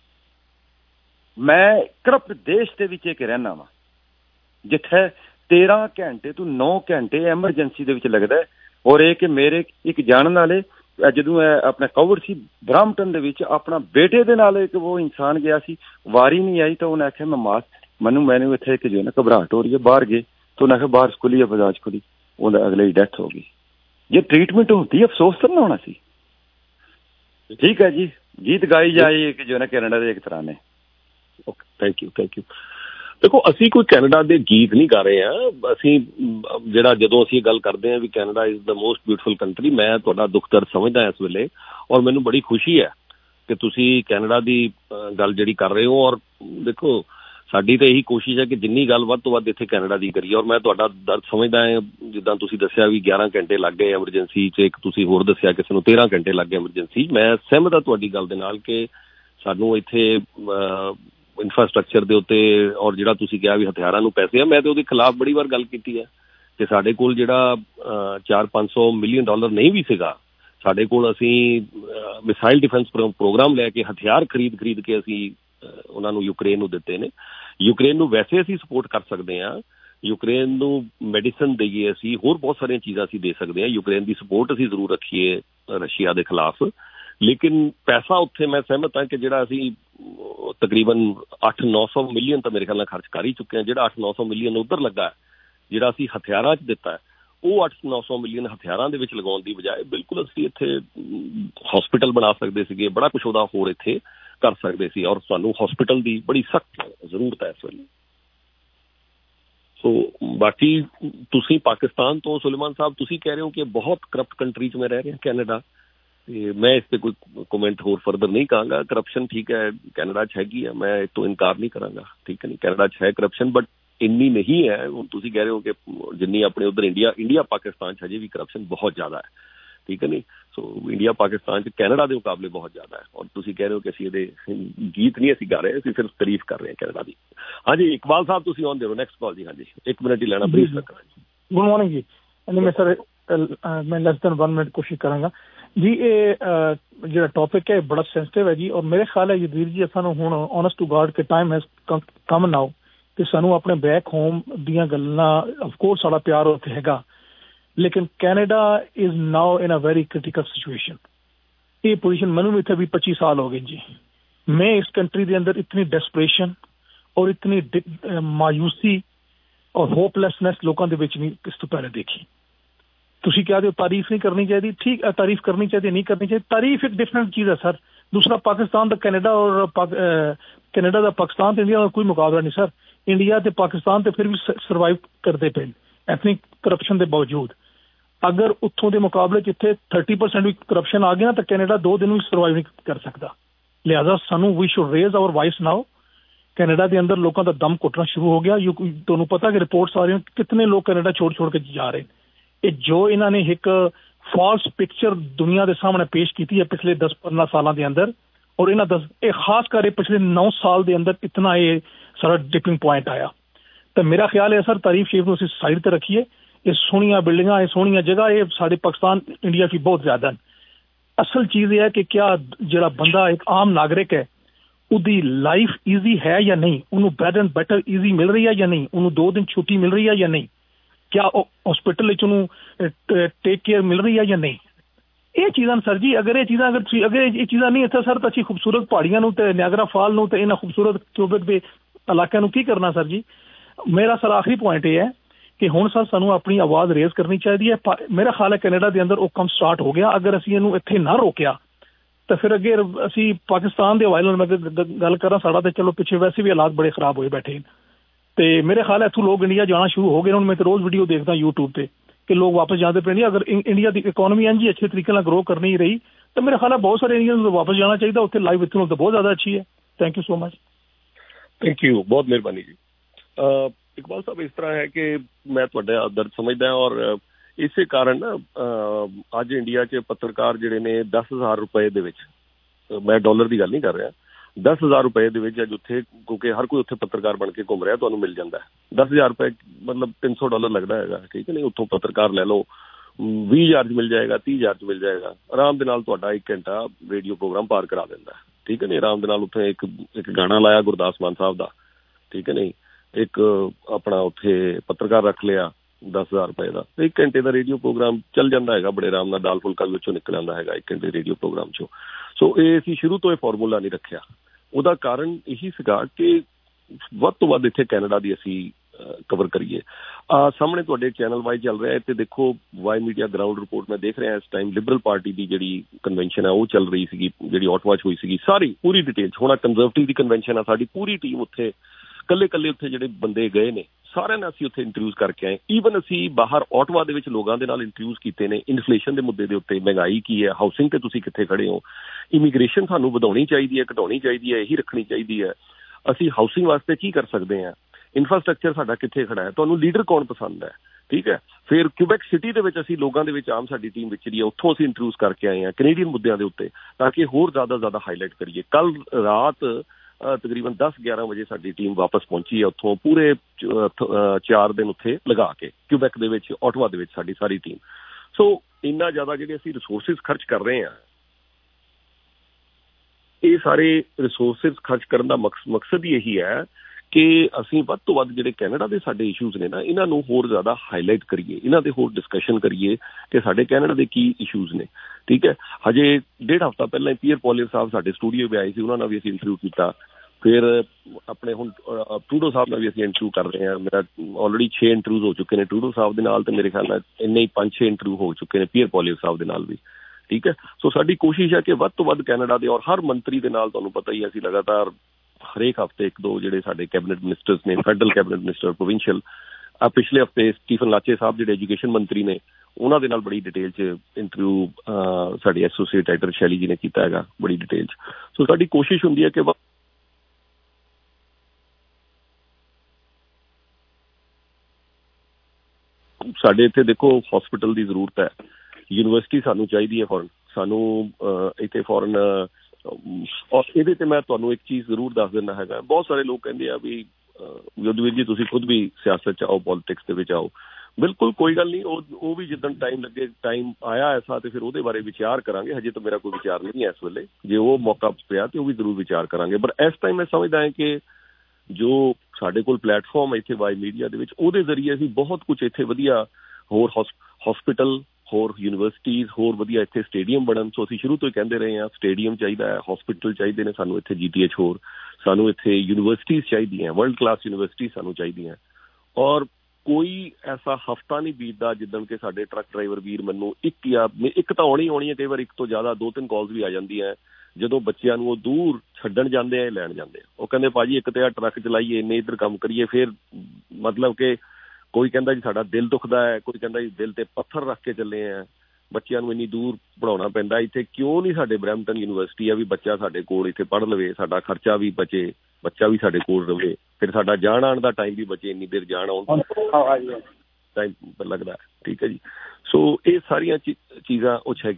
ਮੈਂ ਕਰਪਟ ਦੇਸ਼ ਦੇ ਵਿੱਚ ਇੱਕ ਰਹਿਣਾ ਵਾ ਜਿੱਥੇ 13 ਘੰਟੇ ਤੋਂ 9 ਘੰਟੇ ਐਮਰਜੈਂਸੀ ਦੇ ਵਿੱਚ ਲੱਗਦਾ। ਔਰ ਇਹ ਕਿ ਮੇਰੇ ਇੱਕ ਜਾਣਨ ਵਾਲੇ ਜਦੋਂ ਆਪਣਾ ਕਵਰ ਸੀ ਬ੍ਰੈਂਪਟਨ ਦੇ ਵਿੱਚ ਆਪਣਾ ਬੇਟੇ ਦੇ ਨਾਲ ਇੱਕ ਉਹ ਇਨਸਾਨ ਗਿਆ ਸੀ, ਵਾਰੀ ਨਹੀਂ ਆਈ ਤਾਂ ਉਹਨੇ ਆਖਿਆ ਮੈਂ ਮੈਨੂੰ ਇੱਥੇ ਇੱਕ ਜੋ ਨਾ ਘਬਰਾਹਟ ਹੋ ਰਹੀ ਹੈ, ਬਾਹਰ ਗਏ ਤਾਂ ਉਹਨੇ ਆਖਿਆ ਬਾਹਰ ਖੁੱਲੀ ਹੈ, ਬਜਾਜ ਖੁੱਲੀ, ਉਹਦਾ ਅਗਲੇ ਦੀ ਡੈਥ ਹੋ ਗਈ। ਜੇ ਟ੍ਰੀਟਮੈਂਟ ਹੁੰਦੀ ਅਫਸੋਸ ਤਾਂ ਨਾ ਹੋਣਾ ਸੀ। ਠੀਕ ਹੈ ਜੀ, ਗੀਤ ਗਾਈ ਜਾਏ ਕਿ ਜੋ ਨਾ ਕੈਨੇਡਾ ਦੇ ਇੱਕ ਤਰ੍ਹਾਂ ਨੇ। Okay, thank you. ਦੇਖੋ ਅਸੀਂ ਕੋਈ ਕੈਨੇਡਾ ਦੇ ਗੀਤ ਨਹੀਂ ਗਾ ਰਹੇ ਹਾਂ। ਅਸੀਂ ਜਦੋਂ ਅਸੀਂ ਗੱਲ ਕਰਦੇ ਹਾਂ ਵੀ Canada is the most beautiful country, ਮੈਂ ਤੁਹਾਡਾ ਦੁੱਖ ਦਰਦ ਸਮਝਦਾ ਇਸ ਵੇਲੇ ਔਰ ਮੈਨੂੰ ਬੜੀ ਖੁਸ਼ੀ ਹੈ ਕਿ ਤੁਸੀਂ ਕੈਨੇਡਾ ਦੀ ਗੱਲ ਜਿਹੜੀ ਕਰ ਰਹੇ ਹੋ। ਔਰ ਦੇਖੋ ਸਾਡੀ ਤਾਂ ਇਹੀ ਕੋਸ਼ਿਸ਼ ਹੈ ਕਿ ਜਿੰਨੀ ਗੱਲ ਵੱਧ ਤੋਂ ਵੱਧ ਇੱਥੇ ਕੈਨੇਡਾ ਦੀ ਕਰੀਏ। ਔਰ ਮੈਂ ਤੁਹਾਡਾ ਦਰਦ ਸਮਝਦਾ ਹਾਂ, ਜਿੱਦਾਂ ਤੁਸੀਂ ਦੱਸਿਆ ਵੀ 11 ਘੰਟੇ ਲੱਗ ਗਏ ਐਮਰਜੈਂਸੀ 'ਚ, ਇੱਕ ਤੁਸੀਂ ਹੋਰ ਦੱਸਿਆ ਕਿਸੇ ਨੂੰ 13 ਘੰਟੇ ਲੱਗ ਗਏ ਐਮਰਜੈਂਸੀ। ਮੈਂ ਸਹਿਮਤ ਹਾਂ ਤੁਹਾਡੀ ਗੱਲ ਦੇ ਨਾਲ ਕਿ ਸਾਨੂੰ ਇੱਥੇ ਇਨਫਰਾਸਟਰਕਚਰ ਦੇ ਉੱਤੇ ਔਰ ਜਿਹੜਾ ਤੁਸੀਂ ਕਿਹਾ ਵੀ ਹਥਿਆਰਾਂ ਨੂੰ ਪੈਸੇ ਆ, ਮੈਂ ਤਾਂ ਉਹਦੇ ਖਿਲਾਫ ਬੜੀ ਵਾਰ ਗੱਲ ਕੀਤੀ ਹੈ ਕਿ ਸਾਡੇ ਕੋਲ ਜਿਹੜਾ $400-500 ਮਿਲੀਅਨ ਨਹੀਂ ਵੀ ਸੀਗਾ, ਸਾਡੇ ਕੋਲ ਅਸੀਂ ਮਿਸਾਈਲ ਡਿਫੈਂਸ ਪ੍ਰੋਗਰਾਮ ਲੈ ਕੇ ਹਥਿਆਰ ਖਰੀਦ ਕੇ ਅਸੀਂ ਉਹਨਾਂ ਨੂੰ ਯੂਕਰੇਨ ਨੂੰ ਦਿੱਤੇ ਨੇ। ਯੂਕਰੇਨ ਨੂੰ ਵੈਸੇ ਅਸੀਂ ਸਪੋਰਟ ਕਰ ਸਕਦੇ ਹਾਂ, ਯੂਕਰੇਨ ਨੂੰ ਮੈਡੀਸਨ ਦੇਈਏ, ਅਸੀਂ ਹੋਰ ਬਹੁਤ ਸਾਰੀਆਂ ਚੀਜ਼ਾਂ ਅਸੀਂ ਦੇ ਸਕਦੇ ਹਾਂ। ਯੂਕਰੇਨ ਦੀ ਸਪੋਰਟ ਅਸੀਂ ਜ਼ਰੂਰ ਰੱਖੀਏ ਰਸ਼ੀਆ ਦੇ ਖਿਲਾਫ, ਲੇਕਿਨ ਪੈਸਾ ਉੱਥੇ ਮੈਂ ਸਹਿਮਤ ਹਾਂ ਕਿ ਜਿਹੜਾ ਅਸੀਂ ਤਕਰੀਬਨ 800-900 ਮਿਲੀਅਨ ਤਾਂ ਮੇਰੇ ਖਿਆਲ ਨਾਲ ਖਰਚ ਕਰ ਹੀ ਚੁੱਕੇ ਹਾਂ। ਜਿਹੜਾ 800-900 ਮਿਲੀਅਨ ਉੱਧਰ ਲੱਗਾ, ਜਿਹੜਾ ਅਸੀਂ ਹਥਿਆਰਾਂ 'ਚ ਦਿੱਤਾ, ਉਹ 800-900 ਮਿਲੀਅਨ ਹਥਿਆਰਾਂ ਦੇ ਵਿੱਚ ਲਗਾਉਣ ਦੀ ਬਜਾਏ ਬਿਲਕੁਲ ਅਸੀਂ ਇੱਥੇ ਹਸਪੀਟਲ ਬਣਾ ਸਕਦੇ ਸੀਗੇ, ਬੜਾ ਕੁਛ ਉਹਦਾ ਹੋਰ ਇੱਥੇ ਕਰ ਸਕਦੇ ਸੀ। ਔਰ ਸਾਨੂੰ ਹਸਪੀਟਲ ਦੀ ਬੜੀ ਸਖਤ ਜ਼ਰੂਰਤ ਹੈ ਇਸ ਵੇਲੇ। ਸੋ ਬਾਕੀ ਤੁਸੀਂ ਪਾਕਿਸਤਾਨ ਤੋਂ ਸੁਲੇਮਾਨ ਸਾਹਿਬ ਤੁਸੀਂ ਕਹਿ ਰਹੇ ਹੋ ਕਿ ਬਹੁਤ ਕਰਪਟ ਕੰਟਰੀ 'ਚ ਮੈਂ ਰਹਿ ਰਿਹਾ ਕੈਨੇਡਾ, ਤੇ ਮੈਂ ਇਸ ਤੇ ਕੋਈ ਕਮੈਂਟ ਹੋਰ ਫਰਦਰ ਨਹੀਂ ਕਹਾਂਗਾ। ਕਰਪਸ਼ਨ ਠੀਕ ਹੈ ਕੈਨੇਡਾ 'ਚ ਹੈਗੀ ਹੈ, ਮੈਂ ਇਸ ਤੋਂ ਇਨਕਾਰ ਨਹੀਂ ਕਰਾਂਗਾ, ਠੀਕ ਹੈ ਨਹੀਂ, ਕੈਨੇਡਾ 'ਚ ਹੈ ਕਰਪਸ਼ਨ, ਬਟ ਇੰਨੀ ਨਹੀਂ ਹੈ। ਹੁਣ ਤੁਸੀਂ ਕਹਿ ਰਹੇ ਹੋ ਕਿ ਜਿੰਨੀ ਆਪਣੇ ਉੱਧਰ ਇੰਡੀਆ ਪਾਕਿਸਤਾਨ 'ਚ ਹਜੇ ਵੀ ਕਰਪਸ਼ਨ ਬਹੁਤ ਜ਼ਿਆਦਾ ਹੈ, ਠੀਕ ਹੈ ਨਹੀਂ। ਸੋ ਇੰਡੀਆ ਪਾਕਿਸਤਾਨ 'ਚ ਕੈਨੇਡਾ ਦੇ ਮੁਕਾਬਲੇ ਬਹੁਤ ਜ਼ਿਆਦਾ ਹੈ। ਔਰ ਤੁਸੀਂ ਕਹਿ ਰਹੇ ਹੋ ਕਿ ਅਸੀਂ ਇਹਦੇ ਗੀਤ ਨਹੀਂ ਅਸੀਂ ਗਾ ਰਹੇ, ਅਸੀਂ ਸਿਰਫ ਤਾਰੀਫ ਕਰ ਰਹੇ ਹਾਂ ਕੈਨੇਡਾ ਦੀ। ਹਾਂਜੀ ਇਕਬਾਲ ਸਾਹਿਬ ਤੁਸੀਂ ਆਨ ਦਿਓ ਨੈਕਸਟ ਕਾਲ ਜੀ। ਹਾਂਜੀ 1 ਮਿੰਟ ਹੀ ਲੈਣਾ ਪਲੀਜ਼ ਰੱਖਣਾ ਜੀ। ਗੁੱਡ ਮਾਰਨਿੰਗ ਜੀ। ਮੈਂ ਸਰ ਮੈਂ ਲੈਸ ਦੈਨ 1 ਮਿੰਟ ਕੋਸ਼ਿਸ਼ ਕਰਾਂਗਾ ਜੀ। ਇਹ ਜਿਹੜਾ ਟੌਪਿਕ ਹੈ ਬੜਾ ਸੈਂਸਿਟਿਵ ਹੈ ਜੀ, ਔਰ ਮੇਰੇ ਖਿਆਲ ਹੈ ਯਦਵੀਰ ਜੀ ਸਾਨੂੰ ਹੁਣ ਓਨੈਸਟ ਟੂ ਗਾਡ ਕਿ ਟਾਈਮ ਹੈਜ਼ ਕਮ ਨਾਓ ਕਿ ਸਾਨੂੰ ਆਪਣੇ ਬੈਕ ਹੋਮ ਦੀਆਂ ਗੱਲਾਂ, ਅਫਕੋਰਸ ਸਾਡਾ ਪਿਆਰ ਉੱਥੇ ਹੈਗਾ, ਲੇਕਿਨ Canada is now in a very critical situation. ਇਹ ਪੋਜੀਸ਼ਨ ਮੈਨੂੰ ਵੀ ਇੱਥੇ 25 ਸਾਲ ਹੋ ਗਏ ਜੀ। ਮੈਂ ਇਸ ਕੰਟਰੀ ਦੇ ਅੰਦਰ ਇਤਨੀ ਡੈਸਪਰੇਸ਼ਨ ਔਰ ਇਤਨੀ ਮਾਯੂਸੀ ਔਰ ਹੋਪਲੈਸਨੈਸ ਲੋਕਾਂ ਦੇ ਵਿੱਚ ਨਹੀਂ ਇਸ ਤੋਂ ਪਹਿਲੇ ਦੇਖੀ। ਤੁਸੀਂ ਕਹਿ ਦਿਓ ਤਾਰੀਫ ਨਹੀਂ ਕਰਨੀ ਚਾਹੀਦੀ, ਠੀਕ ਹੈ, ਤਾਰੀਫ ਕਰਨੀ ਚਾਹੀਦੀ, ਨਹੀਂ ਕਰਨੀ ਚਾਹੀਦੀ। ਤਾਰੀਫ ਇੱਕ ਡਿਫਰੈਂਟ ਚੀਜ਼ ਹੈ ਸਰ। ਦੂਸਰਾ ਪਾਕਿਸਤਾਨ ਦਾ ਕੈਨੇਡਾ ਔਰ ਕੈਨੇਡਾ ਦਾ ਪਾਕਿਸਤਾਨ ਤੇ ਇੰਡੀਆ ਦਾ ਕੋਈ ਮੁਕਾਬਲਾ ਨਹੀਂ ਸਰ। ਇੰਡੀਆ ਤੇ ਪਾਕਿਸਤਾਨ ਤੇ ਫਿਰ ਵੀ ਸਰਵਾਈਵ ਕਰਦੇ ਪਏ ਐਥਨਿਕ ਕਰਪਸ਼ਨ ਦੇ ਬਾਵਜੂਦ। ਅਗਰ ਉੱਥੋਂ ਦੇ ਮੁਕਾਬਲੇ ਜਿੱਥੇ 30% ਵੀ ਕਰਪਸ਼ਨ ਆ ਗਿਆ ਨਾ ਤਾਂ ਕੈਨੇਡਾ 2 ਦਿਨ ਵੀ ਸਰਵਾਈਵ ਨਹੀਂ ਕਰ ਸਕਦਾ। ਲਿਹਾਜ਼ਾ ਸਾਨੂੰ we should raise our voice now. Canada ਦੇ ਅੰਦਰ ਲੋਕਾਂ ਦਾ ਦਮ ਘੁੱਟਣਾ ਸ਼ੁਰੂ ਹੋ ਗਿਆ। ਤੁਹਾਨੂੰ ਪਤਾ ਕਿ ਰਿਪੋਰਟਸ ਆ ਰਹੀਆਂ ਕਿਤਨੇ ਲੋਕ ਕੈਨੇਡਾ ਛੋੜ ਕੇ ਜਾ ਰਹੇ। ਇਹ ਜੋ ਇਹਨਾਂ ਨੇ ਇੱਕ ਫਾਲਸ ਪਿਕਚਰ ਦੁਨੀਆ ਦੇ ਸਾਹਮਣੇ ਪੇਸ਼ ਕੀਤੀ ਹੈ ਪਿਛਲੇ 10-15 ਸਾਲਾਂ ਦੇ ਅੰਦਰ, और इन्हां दस खास कर पिछले 9 साल के अंदर इतना ये सारा डिपिंग पॉइंट आया। तो मेरा ख्याल है सर तारीफ शरीफ को असीं साइड ते रखिए। ये सोहणियां बिल्डिंगां, ये सोहणियां जगह, ये साडे पाकिस्तान इंडिया की बहुत ज्यादा है। असल चीज़ ये है कि क्या जिहड़ा बंदा एक आम नागरिक है उसकी लाइफ ईजी है या नहीं, उन्होंने बैड एंड बेटर ईजी मिल रही है या नहीं, उन्होंने 2 दिन छुट्टी मिल रही है या नहीं, क्या हॉस्पिटल टेक केयर मिल रही है या नहीं। ये चीज़ां सर जी अगर ये चीज़ां अगर ये चीज़ां नहीं इत्थे सर तो अच्छी खूबसूरत पहाड़ियां नूं ते नियागरा फॉल नूं ते इन्हां खूबसूरत क्यूबेक दे इलाकिਆਂ ਨੂੰ ਕੀ करना सर जी। मेरा सर आखिरी पॉइंट ये है कि हुण सर सानू अपनी आवाज़ रेज करनी चाहिए है। मेरा ख्याल है कैनेडा के अंदर वो काम स्टार्ट हो गया। अगर असीं इहनूं इत्थे ना रोकिया तो फिर अगे असी पाकिस्तान के हवाले मैं गल करा साड़ा तो चलो पिछे वैसे भी हालात बड़े खराब हुए बैठे तो मेरे ख्याल है इतों लोग इंडिया जाना शुरू हो गए। मैं तो रोज़ वीडियो देखता यूट्यूब पे कि लोग वापस जाते पे। अगर इंडिया की इकोनॉमी इंज ही अच्छे तरीके ग्रो कर नहीं रही तो मेरे ख्याल है बहुत सारे इंडियन को वापस जाना चाहिए। उत्थे लाइफ इतने तो बहुत ज़्यादा अच्छी है। Thank you so much. Thank you, बहुत मेहरबानी जी। इकबाल साहब इस तरह है कि मैं तुहाडा दर्द समझदा और इसे कारण ना अज इंडिया च पत्रकार जिहड़े ने 10,000 रुपए दे विच, मैं डॉलर की गल नहीं कर रहा, 10,000 रुपए दे विच अज उत्थे क्योंकि हर कोई उत्थे पत्रकार बन के घूम रहा तुहानूं मिल जाता है। 10,000 रुपए मतलब $300 लगता है, ठीक है नहीं। उत्थों पत्रकार लै लो 20,000 मिल जाएगा, 30,000 मिल जाएगा, आराम दे नाल तुहाडा 1 घंटा रेडियो प्रोग्राम पार करा दिंदा है, ठीक है नहीं। आराम दे नाल उत्थे एक गाना लाया गुरदास मान साहब दा, ठीक है नहीं, एक अपना उत्थे पत्रकार रख लिया 10,000 रुपए का, 1 घंटे का रेडियो प्रोग्राम चल जाता है बड़े आराम नाल, दाल फुलका विचों निकल आंदा है 1 घंटे रेडियो प्रोग्राम चो। सो ये असीं शुरू तो यह फॉर्मूला नहीं रखिया। ਉਹਦਾ कारण यही सीगा कि ਵੱਧ ਤੋਂ ਵੱਧ ਇੱਥੇ ਕੈਨੇਡਾ ਦੀ ਅਸੀਂ कवर करिए। सामने तुहाडे चैनल वाई चल रहा है तो देखो वाई मीडिया ग्राउंड रिपोर्ट मैं देख रहा इस टाइम लिबरल पार्टी की जिहड़ी कन्वेंशन है वो चल रही सी, जिहड़ी ऑटवा च हुई सी, सारी पूरी डिटेल होना कंजरवेटिव की कन्वेंशन है, साडी पूरी टीम उत्थे कल्ले कल्ले उत्थे जिहड़े बंदे गए ने सारे ने असीं उत्थे इंटरव्यूज़ करके आए। ईवन असीं बाहर ऑटवा दे विच लोगां दे नाल इंटरव्यूज़ कीते ने इन्फ्लेशन के मुद्दे दे उत्ते, महंगाई की है, हाउसिंग ते तुसीं कित्थे खड़े हो, इमीग्रेशन सानूं वधाउणी चाहीदी है, घटाउणी चाहीदी है, यही रखनी चाहीदी है, असीं हाउसिंग वास्ते की कर सकते हैं, इंफ्रास्ट्रक्चर साडा कित्थे खड़ा है, तुहानूं लीडर कौन पसंद है, ठीक है। फिर क्यूबेक सिटी दे विच असीं लोगां दे विच आम साडी टीम विचरी है, उत्थों असीं इंटरव्यूज़ करके आए हैं कैनेडियन मुद्दों के उत्ते ताकि होर ज़्यादा हाईलाइट करिए। कल रात तकरीबन 10-11 बजे साडी टीम वापस पहुंची है उत्थों पूरे 4 दिन उत्थे लगा के क्यूबेक दे विच ऑटवा दे विच साडी सारी टीम। सो इन्ना ज़्यादा जिहड़े असीं रिसोर्सिस खर्च कर रहे हैं, ये सारे रिसोर्सिस खर्च करने का मकसद यही है कि असीं वध तो वध जिहड़े कैनेडा के साडे इशूज़ ने ना इन्हां नूं होर ज़्यादा हाईलाइट करिए, इन्हां ते होर डिस्कशन करिए कि साडे कैनेडा के की इशूज़ ने, ठीक है। हजे 1.5 हफ्ता पहले पीयर पॉलियर साहब साडे स्टूडियो में आए थे, उन्होंने भी असीं इंटरव्यू किया। फिर अपने हुण ट्रूडो साहब ने भी असीं इंटरव्यू कर रहे हैं, मेरा ऑलरेडी 6 इंटरव्यूज़ हो चुके हैं ट्रूडो साहब के नाल, तो मेरे ख्याल में इन्ने ही 5-6 इंटरव्यू हो चुके हैं पीयर पॉलियर साहब के नाल भी, ठीक है। सो साडी कोशिश है कि वध तो वध कैनेडा के और हर मंत्री के नाल तुहानूं पता ही असीं लगातार हरेक हफ्ते 1-2 जिहड़े साडे कैबिनेट मिनिस्टर्स ने, फैडरल कैबिनेट मिनिस्टर, प्रोविंशियल, पिछले हफ्ते स्टीफन लाचे साहब जिहड़े एजुकेशन मंत्री ने उन्हां दे नाल बड़ी डिटेल च इंटरव्यू साडी एसोसीएट एडिटर शैली जी ने कीता हैगा बड़ी डिटेल च। सो साडी कोशिश हुंदी है कि साडे इत्थे देखो हॉस्पिटल की जरूरत है, यूनिवर्सिटी सानू चाहिए है फॉरन, सानू इत्थे फॉरन, और इहदे ते मैं तुहानूं एक चीज़ जरूर दस दिंदा हैगा। बहुत सारे लोग कहंदे आ भी युद्धवीर जी तुसीं खुद भी सियासत च आओ, पॉलिटिक्स दे विच आओ, बिल्कुल कोई गल नहीं, वो भी जिद्दन टाइम लगे, टाइम आया ऐसा तो फिर उहदे बारे विचार करांगे। हजे तो मेरा कोई विचार नहीं है इस वेले, जे वो मौका पिया तो वो भी जरूर विचार करांगे। पर इस टाइम मैं समझदा है कि जो साडे कोल प्लेटफॉर्म है इत्थे वाई मीडिया दे विच, उहदे जरिए असीं बहुत कुछ इत्थे वधिया होर हॉस्पिटल, होर यूनिवर्सिटीज़, होर वधिया इत्थे स्टेडियम बनन। सो असीं शुरू तो ही कहंदे रहे हैं स्टेडियम चाहिदा है, हॉस्पिटल चाहिए ने सानूं इत्थे GTH, होर सानूं इत्थे यूनिवर्सिटीज़ चाहिए, वर्ल्ड क्लास यूनिवर्सिटी सानूं चाहिए। और कोई ऐसा हफ्ता नहीं बीतदा जिद्दन के साडे ट्रक ड्राइवर वीर मैनूं एक तो आउणी है, कई बार एक तो ज़्यादा 2-3 कॉल्स भी आ जाती हैं ਜਦੋਂ ਬੱਚਿਆਂ ਨੂੰ ਉਹ ਦੂਰ ਛੱਡਣ ਜਾਂਦੇ ਆ, ਲੈਣ ਜਾਂਦੇ ਆ, ਉਹ ਕਹਿੰਦੇ ਭਾਜੀ ਇੱਕ ਤੇ ਆ ਟਰੱਕ ਚਲਾਈਏ, ਇੰਨੇ ਇੱਧਰ ਕੰਮ ਕਰੀਏ, ਫਿਰ ਮਤਲਬ ਕਿ ਕੋਈ ਕਹਿੰਦਾ ਜੀ ਸਾਡਾ ਦਿਲ ਦੁਖਦਾ ਹੈ, ਕੋਈ ਕਹਿੰਦਾ ਜੀ ਦਿਲ ਤੇ ਪੱਥਰ ਰੱਖ ਕੇ ਚੱਲੇ ਆ, ਬੱਚਿਆਂ ਨੂੰ ਇੰਨੀ ਦੂਰ ਪੜਾਉਣਾ ਪੈਂਦਾ। ਇੱਥੇ ਕਿਉਂ ਨਹੀਂ ਸਾਡੇ ਬਰੈਂਪਟਨ ਯੂਨੀਵਰਸਿਟੀ ਆ ਵੀ ਬੱਚਾ ਸਾਡੇ ਕੋਲ ਇੱਥੇ ਪੜ੍ਹ ਲਵੇ, ਸਾਡਾ ਖਰਚਾ ਵੀ ਬਚੇ, ਬੱਚਾ ਵੀ ਸਾਡੇ ਕੋਲ ਰਵੇ, ਫਿਰ ਸਾਡਾ ਜਾਣ ਆਉਣ ਦਾ ਟਾਈਮ ਵੀ ਬਚੇ, ਇੰਨੀ ਦੇਰ ਜਾਣ ਆਉਣ ਟਾਈਮ ਲੱਗਦਾ, ਠੀਕ ਹੈ ਜੀ। ਸੋ ਇਹ ਸਾਰੀਆਂ ਚੀਜ਼ਾਂ ਉਹ ਹੈਗੀਆਂ।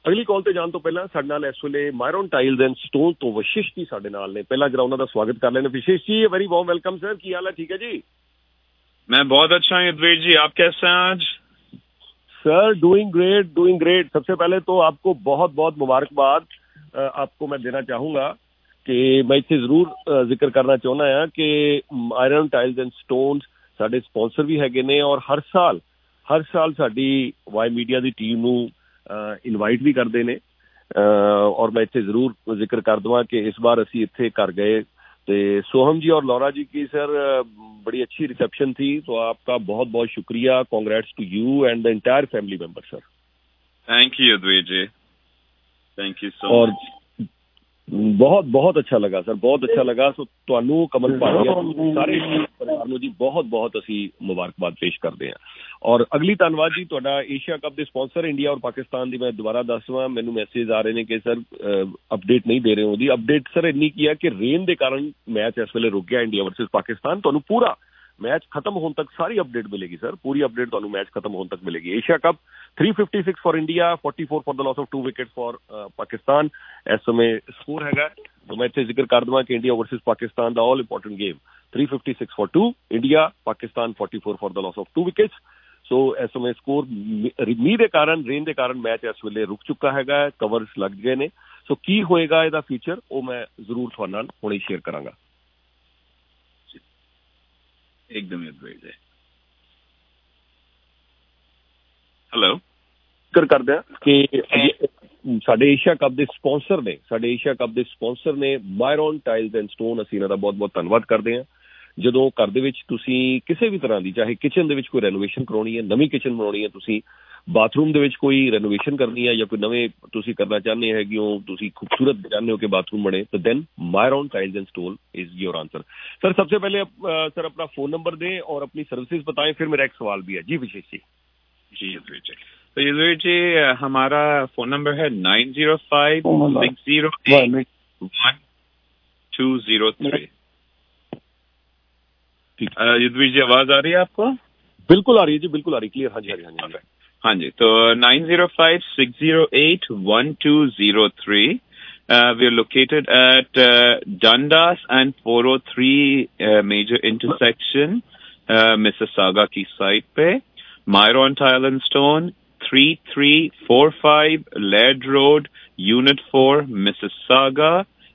ਅਗਲੀ ਕਾਲ ਤੇ ਜਾਣ ਤੋਂ ਪਹਿਲਾਂ ਸਾਡੇ ਨਾਲ ਇਸ ਵੇਲੇ ਮਾਇਰਨ ਟਾਈਲਸ ਐਂਡ ਸਟੋਨ ਤੋਂ ਵਸ਼ਿਸ਼ ਜੀ ਸਾਡੇ ਨਾਲ ਨੇ। ਪਹਿਲਾਂ ਜਰਾ ਉਹਨਾਂ ਦਾ ਸਵਾਗਤ ਕਰ ਲੈਣੇ। Vishesh ji very warm welcome sir, ਕੀ हाल है? ठीक है जी? मैं बहुत अच्छा हूँ युद्धवीर जी, आप कैसे हैं आज? Sir doing great. सबसे पहले तो आपको बहुत बहुत मुबारकबाद आपको मैं देना चाहूँगा कि मैं इसे जरूर जिक्र करना चाहना है कि मायरन टाइल्स एंड स्टोन्स साडे स्पॉन्सर भी हैगे ने और हर साल साडी वाई मीडिया की टीम नूं इनवाइट भी करते हैं। और मैं इतने जरूर जिक्र कर दूँ कि इस बार असी इत्थे कर गए तो सोहम जी और लौरा जी की सर बड़ी अच्छी रिसेप्शन थी, तो आपका बहुत बहुत शुक्रिया। Congrats to you and the entire family member sir. Thank you Yudhveer ji, thank you so और मच। बहुत बहुत अच्छा लगा सर, बहुत अच्छा लगा। सो ਤੁਹਾਨੂੰ ਕਮਲ ਭਾਟੀਆ ਸਾਰੇ ਪਰਿਵਾਰ ਨੂੰ ਜੀ ਬਹੁਤ ਬਹੁਤ ਅਸੀਂ ਮੁਬਾਰਕਬਾਦ ਪੇਸ਼ ਕਰਦੇ ਹਾਂ। ਔਰ ਅਗਲੀ ਧੰਨਵਾਦ ਜੀ ਤੁਹਾਡਾ ਏਸ਼ੀਆ ਕੱਪ ਦੇ ਸਪਾਂਸਰ ਇੰਡੀਆ ਔਰ ਪਾਕਿਸਤਾਨ ਦੀ। ਮੈਂ ਦੁਬਾਰਾ ਦੱਸਵਾਂ, ਮੈਨੂੰ ਮੈਸੇਜ ਆ ਰਹੇ ਨੇ ਕਿ ਸਰ ਅਪਡੇਟ ਨਹੀਂ ਦੇ ਰਹੇ ਹੋ। ਦੀ ਅਪਡੇਟ ਸਰ ਇੰਨੀ ਕੀ ਹੈ ਕਿ ਰੇਨ ਦੇ ਕਾਰਨ ਮੈਚ ਇਸ ਵੇਲੇ ਰੁਕ ਗਿਆ ਇੰਡੀਆ ਵਰਸਸ ਪਾਕਿਸਤਾਨ। ਤੁਹਾਨੂੰ ਪੂਰਾ मैच खत्म होने तक सारी अपडेट मिलेगी सर, पूरी अपडेट तो मैच खत्म होने तक मिलेगी। Asia Cup 356 for India, 44 for the loss of 2 wicket for Pakistan. इस समय स्कोर है तो मैं इतने जिक्र कर दूंगा कि India versus Pakistan the all important game 356 for 2 India, Pakistan 44 for the loss of 2 wickets. So इस समय स्कोर मीह के कारण रेन के कारण मैच इस वेले रुक चुका है, कवर्स लग गए ने। सो की होएगा इसका फ्यूचर वो मैं जरूर तुहाडे नाल हुणे शेयर करांगा। एकदम युद्धवीर जी। हेलो जिक्र करते हैं कि साडे एशिया कप दे स्पॉन्सर ने मायरन टाइल्स एंड स्टोन। ਅਸੀਂ ਇਹਨਾਂ ਦਾ ਬਹੁਤ ਬਹੁਤ ਧੰਨਵਾਦ ਕਰਦੇ ਹਾਂ। ਜਦੋਂ ਘਰ ਦੇ ਵਿੱਚ ਤੁਸੀਂ ਕਿਸੇ ਵੀ ਤਰ੍ਹਾਂ ਦੀ ਚਾਹੇ ਕਿਚਨ ਦੇ ਵਿੱਚ ਕੋਈ ਰੈਨੋਵੇਸ਼ਨ ਕਰਾਉਣੀ ਹੈ, ਨਵੀਂ ਕਿਚਨ ਬਣਾਉਣੀ ਹੈ, ਤੁਸੀਂ ਬਾਥਰੂਮ ਦੇ ਵਿੱਚ ਕੋਈ ਰੈਨੋਵੇਸ਼ਨ ਕਰਨੀ ਹੈ ਜਾਂ ਕੋਈ ਨਵੇਂ ਤੁਸੀਂ ਕਰਨਾ ਚਾਹੁੰਦੇ ਹੈਗੇ ਹੋ, ਤੁਸੀਂ खूबसूरत चाहते हो कि बाथरूम बने, तो then Myron tiles and stone is your answer. Sir सबसे पहले सर अपना फोन नंबर दें और अपनी सर्विसेज बताएं, फिर मेरा एक सवाल भी है जी विशेष जी। जी युद्धवीर जी, तो युद्धवीर जी हमारा फोन नंबर है 9056081203। युद्धवीर जी आवाज आ रही है आपको? बिल्कुल आ रही है जी, बिल्कुल आ रही, क्लियर। हाँ जी हाँ जी हाँ जी हाँ जी। तो 9056081203। We are located at Dundas and 403 major intersection, Mississauga की साइड पे। Maयron Tile and Stone, 3345 Laird Road, Unit 4, Mississauga,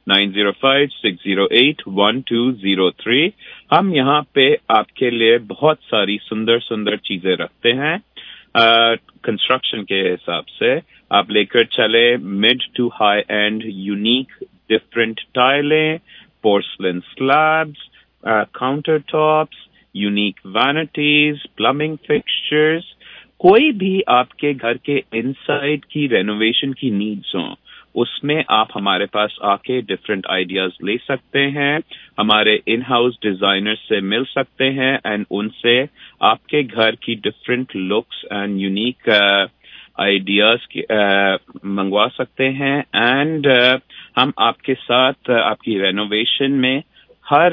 9056081203। हम यहाँ पे आपके लिए बहुत सारी सुंदर सुंदर चीजें रखते हैं। कंस्ट्रक्शन के हिसाब से आप लेकर चले mid to high end unique different टाइलें, porcelain slabs, countertops, unique vanities, plumbing fixtures. कोई भी आपके घर के इनसाइड की रेनोवेशन की नीड्स हो, उसमें आप हमारे पास आके डिफरेंट आइडियाज ले सकते हैं, हमारे इन हाउस डिजाइनर से मिल सकते हैं एंड उनसे आपके घर की different looks and unique ideas मंगवा सकते हैं। एंड हम आपके साथ आपकी रेनोवेशन में हर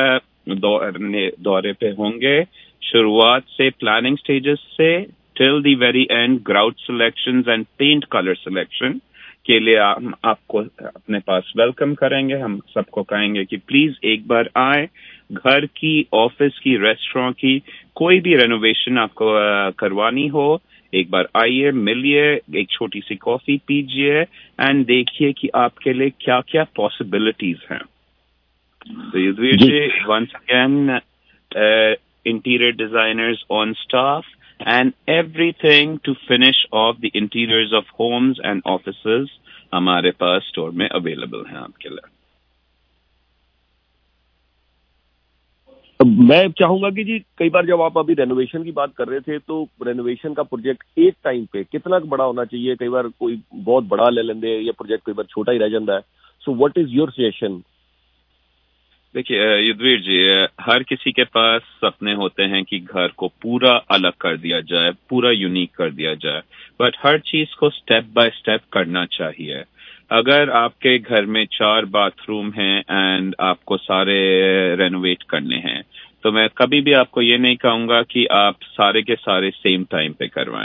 दौरे पे होंगे, शुरुआत से प्लानिंग स्टेजेस से till the very end, grout selections and paint colour selection के लिए हम आपको अपने पास वेलकम करेंगे। हम सबको कहेंगे कि प्लीज एक बार आए, घर की, ऑफिस की, रेस्टोरेंट की, कोई भी रेनोवेशन आपको करवानी हो, एक बार आइए, मिलिए, एक छोटी सी कॉफी पीजिए एंड देखिए कि आपके लिए क्या क्या पॉसिबिलिटीज हैं। तो Yudhveer ji, once again interior designers on staff and everything to finish off the interiors of homes and offices हमारे पास स्टोर में अवेलेबल हैं आपके लिए। मैं चाहूंगा कि जी कई बार जब आप अभी रेनोवेशन की बात कर रहे थे तो रेनोवेशन का प्रोजेक्ट एक टाइम पे कितना बड़ा होना चाहिए? कई बार कोई बहुत बड़ा ले लेंगे या प्रोजेक्ट कई बार छोटा ही रह जाता है। So what is your suggestion? देखिए युद्धवीर जी, हर किसी के पास सपने होते हैं कि घर को पूरा अलग कर दिया जाए, पूरा यूनिक कर दिया जाए, बट हर चीज को स्टेप बाय स्टेप करना चाहिए। अगर आपके घर में 4 बाथरूम हैं एंड आपको सारे रेनोवेट करने हैं, तो मैं कभी भी आपको ये नहीं कहूंगा कि आप सारे के सारे सेम टाइम पे करवाएं।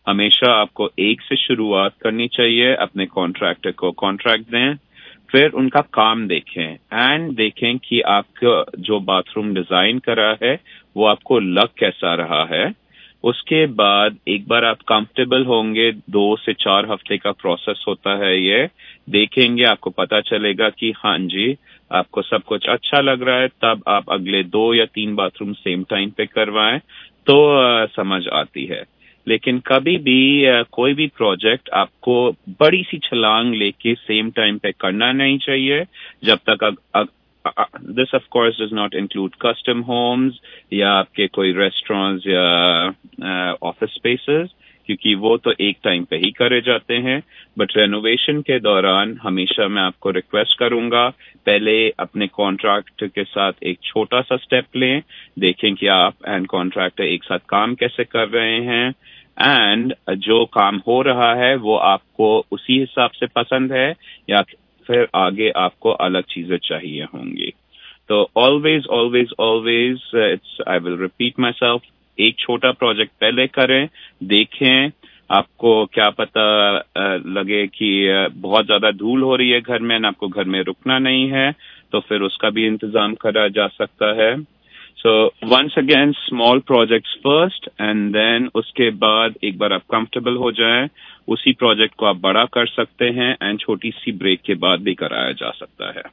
हमेशा आपको एक से शुरुआत करनी चाहिए, अपने कॉन्ट्रैक्टर को कॉन्ट्रैक्ट दें, फिर उनका काम देखें एंड देखें कि आपका जो बाथरूम डिजाइन करा है वो आपको लग कैसा रहा है। उसके बाद एक बार आप कंफर्टेबल होंगे, 2 से 4 हफ्ते का प्रोसेस होता है, ये देखेंगे, आपको पता चलेगा कि हाँ जी आपको सब कुछ अच्छा लग रहा है, तब आप अगले 2 या 3 बाथरूम सेम टाइम पे करवाएं तो समझ आती है। लेकिन कभी भी कोई भी प्रोजेक्ट आपको बड़ी सी छलांग लेके सेम टाइम पे करना नहीं चाहिए, जब तक this of course does not include custom homes या आपके कोई रेस्टोरेंट्स या ऑफिस स्पेसेस, क्योंकि वो तो एक टाइम पे ही करे जाते हैं। बट रेनोवेशन के दौरान हमेशा मैं आपको रिक्वेस्ट करूंगा, पहले अपने कॉन्ट्रैक्टर के साथ एक छोटा सा स्टेप लें, देखें कि आप एंड कॉन्ट्रैक्टर एक साथ काम कैसे कर रहे हैं एंड जो काम हो रहा है वो आपको उसी हिसाब से पसंद है या फिर आगे आपको अलग चीजें चाहिए होंगी। तो always always always it's, I will repeat myself, एक छोटा प्रोजेक्ट पहले करें, देखें, आपको क्या पता लगे कि बहुत ज्यादा धूल हो रही है घर में, आपको घर में रुकना नहीं है, तो फिर उसका भी इंतजाम करा जा सकता है। So once again small projects first and then उसके बाद एक बार आप कंफर्टेबल हो जाएं, उसी प्रोजेक्ट को आप बड़ा कर सकते हैं एंड छोटी सी ब्रेक के बाद भी कराया जा सकता है।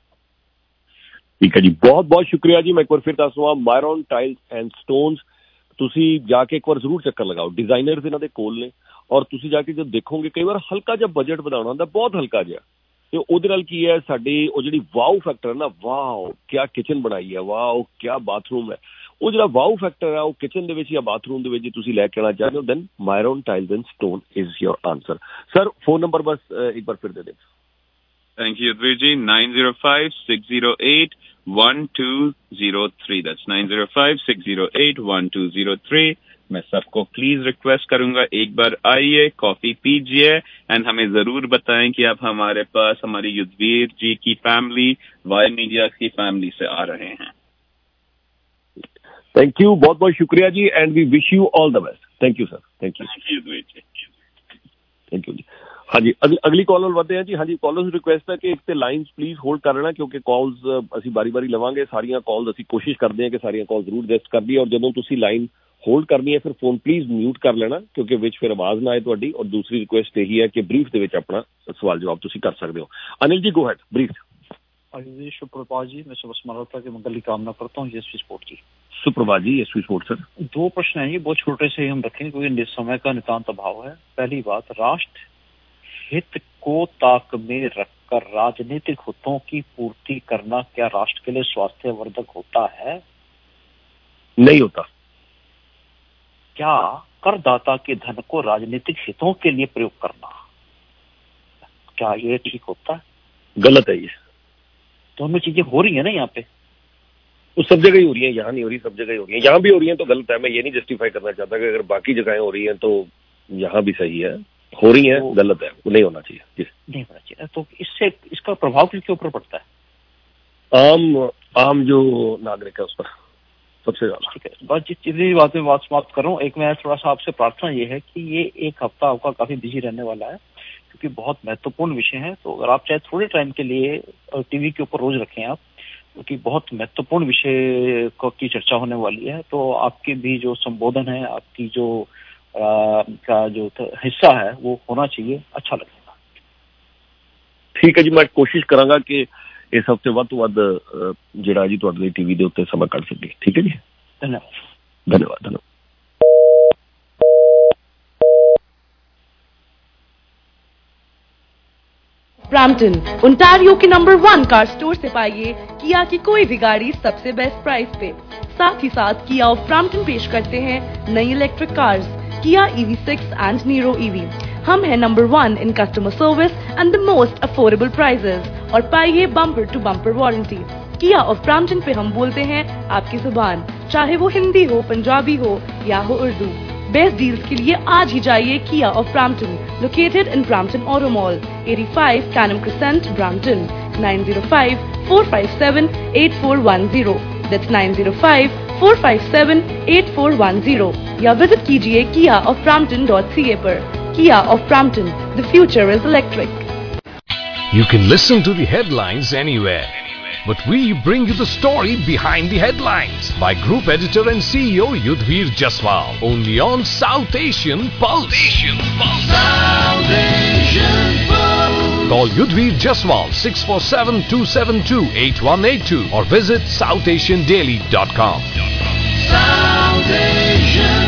ठीक है जी, बहुत बहुत शुक्रिया जी। मैं एक बार फिर दसवां मायरन टाइल्स एंड स्टोन्स, ਤੁਸੀਂ ਜਾ ਕੇ ਇੱਕ ਵਾਰ ਜ਼ਰੂਰ ਚੱਕਰ ਲਗਾਓ। ਡਿਜ਼ਾਈਨਰਸ ਇਹਨਾਂ ਦੇ ਕੋਲ ਨੇ ਔਰ ਤੁਸੀਂ ਜਾ ਕੇ ਜਦ ਦੇਖੋਗੇ ਕਈ ਵਾਰ ਹਲਕਾ ਜਿਹਾ ਬਜਟ ਵਧਾਉਣਾ ਹੁੰਦਾ, ਬਹੁਤ ਹਲਕਾ ਜਿਹਾ, ਤੇ ਉਹਦੇ ਨਾਲ ਕੀ ਹੈ ਸਾਡੀ ਉਹ ਜਿਹੜੀ ਵਾਓ ਫੈਕਟਰ ਹੈ ਨਾ, ਵਾਓ ਕਿਆ ਕਿਚਨ ਬਣਾਈ ਹੈ, ਵਾਓ ਕਿਆ ਬਾਥਰੂਮ ਹੈ, ਉਹ ਜਿਹੜਾ ਵਾਓ ਫੈਕਟਰ ਹੈ ਉਹ ਕਿਚਨ ਦੇ ਵਿੱਚ ਜਾਂ ਬਾਥਰੂਮ ਦੇ ਵਿੱਚ ਜੇ ਤੁਸੀਂ ਲੈ ਕੇ ਆਉਣਾ ਚਾਹੁੰਦੇ ਹੋ then Myron tiles and stone is your answer. Sir phone number बस एक बार फिर दे दें। Thank you Veer ji, 9056081203, that's 9056081203। मैं सबको प्लीज रिक्वेस्ट करूंगा एक बार आइए, कॉफी पीजिए एंड हमें जरूर बताएं कि आप हमारे पास हमारी युद्धवीर जी की फैमिली, वाई मीडिया की फैमिली से आ रहे हैं। थैंक यू, बहुत बहुत शुक्रिया जी and we wish you all the best. Thank you sir, thank you thank you ji. हाँ जी, अगली कॉल ਵੱਲ ਵਧਦੇ ਹਾਂ ਜੀ। हाँ जी, कॉलर्स रिक्वेस्ट है कि एक तो लाइन्स प्लीज होल्ड कर लेना, क्योंकि कॉल्स ਅਸੀਂ बारी ਲਵਾਂਗੇ, ਸਾਰੀਆਂ कॉल्स ਅਸੀਂ कोशिश करते हैं कि सारिया कॉल जरूर रेस्ट कर दी, और ਜਦੋਂ ਤੁਸੀਂ लाइन होल्ड करनी है फिर फोन प्लीज म्यूट कर लेना, क्योंकि विच फिर आवाज ना आए ਤੁਹਾਡੀ। और दूसरी रिक्वेस्ट यही है कि ब्रीफ ਦੇ ਵਿੱਚ ਆਪਣਾ सवाल जवाब ਤੁਸੀਂ कर सकते हो। Anil ji go ahead, brief. जी सुप्रभात जी, मैं सुबह स्मारता के मंगल की कामना करता हूँ। यशवी स्पोर्ट जी। सुप्रभात जी, यशवी स्पोर्ट सर। 2 प्रश्न है जी, बहुत छोटे से हम रखेंगे क्योंकि समय का नितांत अभाव है। पहली बात, राष्ट्र हित को ताक में रखकर राजनीतिक हितों की पूर्ति करना क्या राष्ट्र के लिए स्वास्थ्यवर्धक होता है? नहीं होता। क्या करदाता के धन को राजनीतिक हितों के लिए प्रयोग करना, क्या ये ठीक होता है? गलत है ये। दोनों चीजें हो रही है ना यहाँ पे, वो सब जगह ही हो रही है, यहाँ नहीं हो रही, सब जगह ही हो रही है। यहाँ भी हो रही है तो गलत है। मैं ये नहीं जस्टिफाई करना चाहता कि अगर बाकी जगहें हो रही हैं तो यहाँ भी सही है, हो रही है, गलत है, वो नहीं होना चाहिए जी, नहीं होना चाहिए। तो इससे इसका प्रभाव किसके ऊपर पड़ता है? आम जो नागरिक है उस पर सबसे ज्यादा। ठीक है, बस जितनी बात में बात समाप्त करूँ, एक मैं थोड़ा सा आपसे प्रार्थना ये है कि ये एक हफ्ता आपका काफी बिजी रहने वाला है, क्योंकि बहुत महत्वपूर्ण विषय है। तो अगर आप चाहे थोड़े टाइम के लिए टीवी के ऊपर रोज रखें आप, क्योंकि बहुत महत्वपूर्ण विषय की चर्चा होने वाली है, तो आपके भी जो संबोधन है, आपकी जो का जो हिस्सा है वो होना चाहिए, अच्छा लगेगा। ठीक है जी, मैं कोशिश करांगा कि इस हफ्ते ਵੱਧ ਤੋਂ ਵੱਧ ਜਿਹੜਾ ਜੀ ਤੁਹਾਡੇ ਲਈ टीवी ਦੇ ਉੱਤੇ ਸਮਾਂ ਕੱਢ ਸਕੇ। ठीक है जी, धन्यवाद। ब्रैम्पटन, ओंटारियो के नंबर 1 कार स्टोर से पाइए किया की कोई भी गाड़ी सबसे बेस्ट प्राइस पे। साथ ही साथ किया ऑफ ब्रैम्पटन पेश करते हैं नई इलेक्ट्रिक कार्स किया EV6 एंड नीरो EV। हम हैं number 1 in customer service and the most affordable prices, और पाइए bumper to bumper warranty. Kia of Brampton पे हम बोलते हैं आपकी जुबान, चाहे वो हिंदी हो, पंजाबी हो या हो उर्दू। बेस्ट डील्स के लिए आज ही जाइए Kia of Brampton, located in Brampton auto mall, 85 Canam Crescent, Brampton, 9054578410। That's 9054578410. 457-8410 या विजिट कीजिए kiaofbrampton.ca पर. Kia of Brampton, the future is electric. You can listen to the headlines anywhere, but we bring you the story behind the headlines by Group Editor and CEO Yudhvir Jaswal, only on South Asian Pulse. South Asian Pulse. Call Yudhvir Jaswal 647-272-8182 or visit southasiandaily.com. South Asian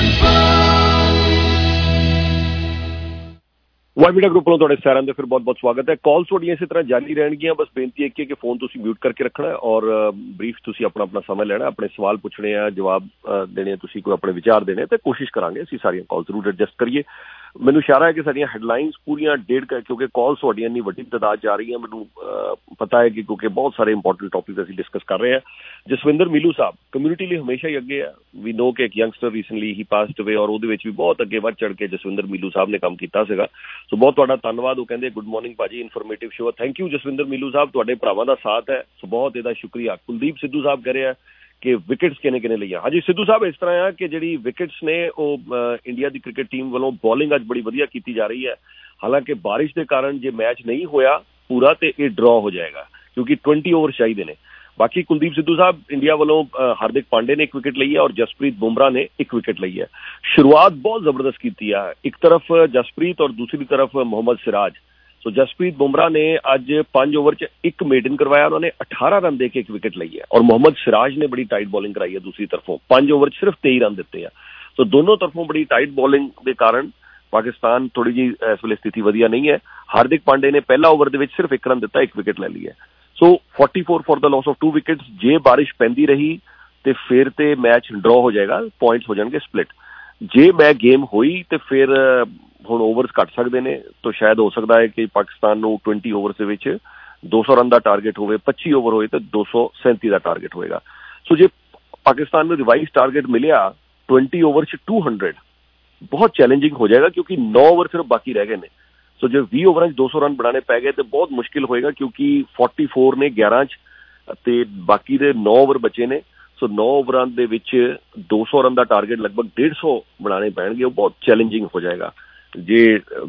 Y media group ਵੱਲੋਂ ਤੁਹਾਡੇ ਸਾਰਿਆਂ ਦਾ ਫਿਰ ਬਹੁਤ-ਬਹੁਤ ਸਵਾਗਤ ਹੈ। ਕਾਲਸ ਤੁਹਾਡੀਆਂ ਇਸੇ ਤਰ੍ਹਾਂ ਜਾਰੀ ਰਹਿਣਗੀਆਂ। ਬਸ ਬੇਨਤੀ ਹੈ ਕਿ ਫੋਨ ਤੁਸੀਂ ਮਿਊਟ ਕਰਕੇ ਰੱਖਣਾ ਔਰ ਬਰੀਫ ਤੁਸੀਂ ਆਪਣਾ ਸਮਾਂ ਲੈਣਾ, ਆਪਣੇ ਸਵਾਲ ਪੁੱਛਣੇ ਆ, ਜਵਾਬ ਦੇਣੇ ਆ, ਤੁਸੀਂ ਕੋਈ ਆਪਣੇ ਵਿਚਾਰ ਦੇਣੇ ਤੇ ਕੋਸ਼ਿਸ਼ ਕਰਾਂਗੇ ਅਸੀਂ ਸਾਰੀਆਂ ਕਾਲ ਜ਼ਰੂਰ ਐਡਜਸਟ ਕਰੀਏ। ਮੈਨੂੰ ਇਸ਼ਾਰਾ ਹੈ ਕਿ ਸਾਡੀਆਂ ਹੈਡਲਾਈਨਸ ਪੂਰੀਆਂ ਕਿਉਂਕਿ ਕਾਲਸ ਤੁਹਾਡੀਆਂ ਇੰਨੀ ਵੱਡੀ ਤਾਦਾਦ ਜਾ ਰਹੀ ਹੈ। ਮੈਨੂੰ ਪਤਾ ਹੈ ਕਿ ਕਿਉਂਕਿ ਬਹੁਤ ਸਾਰੇ ਇੰਪੋਰਟੈਂਟ ਟੌਪਿਕ ਅਸੀਂ ਡਿਸਕਸ ਕਰ ਰਹੇ ਹਾਂ। ਜਸਵਿੰਦਰ ਮੀਲੂ ਸਾਹਿਬ ਕਮਿਊਨਿਟੀ ਲਈ ਹਮੇਸ਼ਾ ਹੀ ਅੱਗੇ ਆ। ਵੀ ਨੋ ਕਿ ਇੱਕ ਯੰਗਸਟਰ ਰੀਸੈਂਟਲੀ ਹੀ ਪਾਸਡ ਅਵੇ ਔਰ ਉਹਦੇ ਵਿੱਚ ਵੀ ਬਹੁਤ ਅੱਗੇ ਵੱਧ ਚੜ ਕੇ ਜਸਵਿੰਦਰ ਮੀਲੂ ਸਾਹਿਬ ਨੇ ਕੰਮ ਕੀਤਾ ਸੀਗਾ। ਸੋ ਬਹੁਤ ਤੁਹਾਡਾ ਧੰਨਵਾਦ। ਉਹ ਕਹਿੰਦੇ ਗੁੱਡ ਮਾਰਨਿੰਗ ਭਾਜੀ, informative show. Thank you Jaswinder Meelu Sahib, ਤੁਹਾਡੇ ਭਰਾਵਾਂ ਦਾ ਸਾਥ ਹੈ ਸੋ ਬਹੁਤ ਇਹਦਾ ਸ਼ੁਕਰੀਆ। ਕੁਲਦੀਪ ਸਿੱਧੂ ਸਾਹਿਬ ਕਹਿ ਰਿਹਾ ਕਿ ਵਿਕਟਸ ਕਿੰਨੇ ਲਈਆਂ। ਹਾਂਜੀ ਸਿੱਧੂ ਸਾਹਿਬ, ਇਸ ਤਰ੍ਹਾਂ ਆ ਕਿ ਜਿਹੜੀ ਵਿਕਟਸ ਨੇ ਉਹ ਇੰਡੀਆ ਦੀ ਕ੍ਰਿਕਟ ਟੀਮ ਵੱਲੋਂ ਬੋਲਿੰਗ ਅੱਜ ਬੜੀ ਵਧੀਆ ਕੀਤੀ ਜਾ ਰਹੀ ਹੈ। ਹਾਲਾਂਕਿ ਬਾਰਿਸ਼ ਦੇ ਕਾਰਨ ਜੇ ਮੈਚ ਨਹੀਂ ਹੋਇਆ ਪੂਰਾ ਤੇ ਇਹ ਡਰਾਅ ਹੋ ਜਾਏਗਾ ਕਿਉਂਕਿ 20 ਓਵਰ ਚਾਹੀਦੇ ਨੇ। ਬਾਕੀ ਕੁਲਦੀਪ ਸਿੱਧੂ ਸਾਹਿਬ, ਇੰਡੀਆ ਵੱਲੋਂ ਹਾਰਦਿਕ ਪਾਂਡੇ ਨੇ 1 ਵਿਕਟ ਲਈ ਹੈ ਔਰ ਜਸਪ੍ਰੀਤ ਬੁਮਰਾਹ ਨੇ 1 ਵਿਕਟ ਲਈ ਹੈ। ਸ਼ੁਰੂਆਤ ਬਹੁਤ ਜ਼ਬਰਦਸਤ ਕੀਤੀ ਹੈ, ਇੱਕ ਤਰਫ ਜਸਪ੍ਰੀਤ ਔਰ ਦੂਸਰੀ ਤਰਫ ਮੁਹੰਮਦ ਸਿਰਾਜ। ਸੋ ਜਸਪ੍ਰੀਤ ਬੁਮਰਾਹ ਨੇ ਅੱਜ 5 ਓਵਰ 'ਚ 1 ਮੇਡਨ ਕਰਵਾਇਆ, ਉਹਨਾਂ ਨੇ 18 ਰਨ ਦੇ ਕੇ 1 ਵਿਕਟ ਲਈ ਹੈ ਔਰ ਮੁਹੰਮਦ ਸਿਰਾਜ ਨੇ ਬੜੀ ਟਾਈਟ ਬੋਲਿੰਗ ਕਰਾਈ ਹੈ ਦੂਸਰੀ ਤਰਫੋਂ। 5 ਓਵਰ 'ਚ ਸਿਰਫ 23 ਰਨ ਦਿੱਤੇ ਆ। ਸੋ ਦੋਨੋਂ ਤਰਫੋਂ ਬੜੀ ਟਾਈਟ ਬੋਲਿੰਗ ਦੇ ਕਾਰਨ ਪਾਕਿਸਤਾਨ ਥੋੜੀ ਜਿਹੀ ਇਸ ਵੇਲੇ ਸਥਿਤੀ ਵਧੀਆ ਨਹੀਂ ਹੈ। ਹਾਰਦਿਕ ਪਾਂਡੇ ਨੇ ਪਹਿਲਾ ਓਵਰ ਦੇ ਵਿੱਚ ਸਿਰਫ 1 ਰਨ ਦਿੱਤਾ, 1 ਵਿਕਟ ਲੈ ਲਈ ਹੈ। So 44 for the loss of 2 wickets. ਜੇ ਬਾਰਿਸ਼ ਪੈਂਦੀ ਰਹੀ ਤੇ ਫਿਰ ਤੇ ਮੈਚ ਡਰਾਅ ਹੋ ਜਾਏਗਾ, ਪੁਆਇੰਟਸ ਹੋ ਜਾਣਗੇ ਸਪਲਿਟ। ਜੇ ਗੇਮ ਹੋਈ ਤੇ ਫਿਰ ਹੁਣ ਓਵਰਸ ਘੱਟ ਸਕਦੇ ਨੇ ਤਾਂ ਸ਼ਾਇਦ ਹੋ ਸਕਦਾ ਹੈ ਕਿ ਪਾਕਿਸਤਾਨ ਨੂੰ 20 ਓਵਰਸ ਦੇ ਵਿੱਚ 200 ਰਨ ਦਾ ਟਾਰਗੇਟ ਹੋਵੇ, 25 ਓਵਰ ਹੋਏ ਤਾਂ 237 ਦਾ ਟਾਰਗੇਟ ਹੋਏਗਾ। ਸੋ ਜੇ ਪਾਕਿਸਤਾਨ ਨੂੰ ਰਿਵਾਈਜ਼ ਟਾਰਗੇਟ ਮਿਲਿਆ 20 ਓਵਰ 'ਚ 200, ਬਹੁਤ ਚੈਲੰਜਿੰਗ ਹੋ ਜਾਏਗਾ ਕਿਉਂਕਿ 9 ਓਵਰ ਸਿਰਫ ਬਾਕੀ ਰਹਿ ਗਏ ਨੇ। ਸੋ ਜੇ 20 ਓਵਰਾਂ 'ਚ 200 ਰਨ ਬਣਾਉਣੇ ਪੈ ਗਏ ਤਾਂ ਬਹੁਤ ਮੁਸ਼ਕਿਲ ਹੋਏਗਾ ਕਿਉਂਕਿ 44 ਨੇ 11 'ਚ ਤੇ ਬਾਕੀ ਦੇ 9 ਓਵਰ ਬਚੇ ਨੇ। ਸੋ 9 ਓਵਰਾਂ ਦੇ ਵਿੱਚ 200 ਰਨ ਦਾ ਟਾਰਗੇਟ ਲਗਭਗ 150 ਬਣਾਉਣੇ ਪੈਣਗੇ। ਉਹ ਬਹੁਤ ਚੈਲੰਜਿੰਗ ਹੋ ਜਾਏਗਾ ਜੇ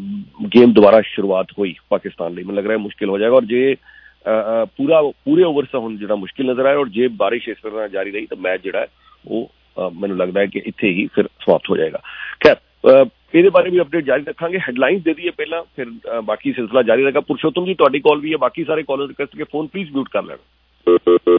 ਗੇਮ ਦੁਬਾਰਾ ਸ਼ੁਰੂਆਤ ਹੋਈ ਪਾਕਿਸਤਾਨ ਲਈ। ਮੈਨੂੰ ਲੱਗ ਰਿਹਾ ਮੁਸ਼ਕਿਲ ਹੋ ਜਾਏਗਾ ਔਰ ਜੇ ਪੂਰੇ ਓਵਰ ਤਾਂ ਹੁਣ ਜਿਹੜਾ ਮੁਸ਼ਕਿਲ ਨਜ਼ਰ ਆਇਆ ਔਰ ਜੇ ਬਾਰਿਸ਼ ਇਸ ਤਰ੍ਹਾਂ ਜਾਰੀ ਰਹੀ ਤਾਂ ਮੈਚ ਜਿਹੜਾ ਉਹ ਮੈਨੂੰ ਲੱਗਦਾ ਹੈ ਕਿ ਇੱਥੇ ਹੀ ਫਿਰ ਸਮਾਪਤ ਹੋ ਜਾਏਗਾ। ਖੈਰ ਇਹਦੇ ਬਾਰੇ ਵੀ ਅਪਡੇਟ ਜਾਰੀ ਰੱਖਾਂਗੇ। ਹੈਡਲਾਈਨਸ ਦੇ ਦਈਏ ਪਹਿਲਾਂ, ਫਿਰ ਬਾਕੀ ਸਿਲਸਿਲਾ ਜਾਰੀ ਰਹੇਗਾ। ਪੁਰਸ਼ੋਤਮ ਜੀ, ਤੁਹਾਡੀ ਕਾਲ ਵੀ ਹੈ, ਬਾਕੀ ਸਾਰੇ ਕਾਲਰ ਰਿਕਵੈਸਟ ਕੇ ਫੋਨ ਪਲੀਜ਼ ਮਿਊਟ ਕਰ ਲੈਣਾ।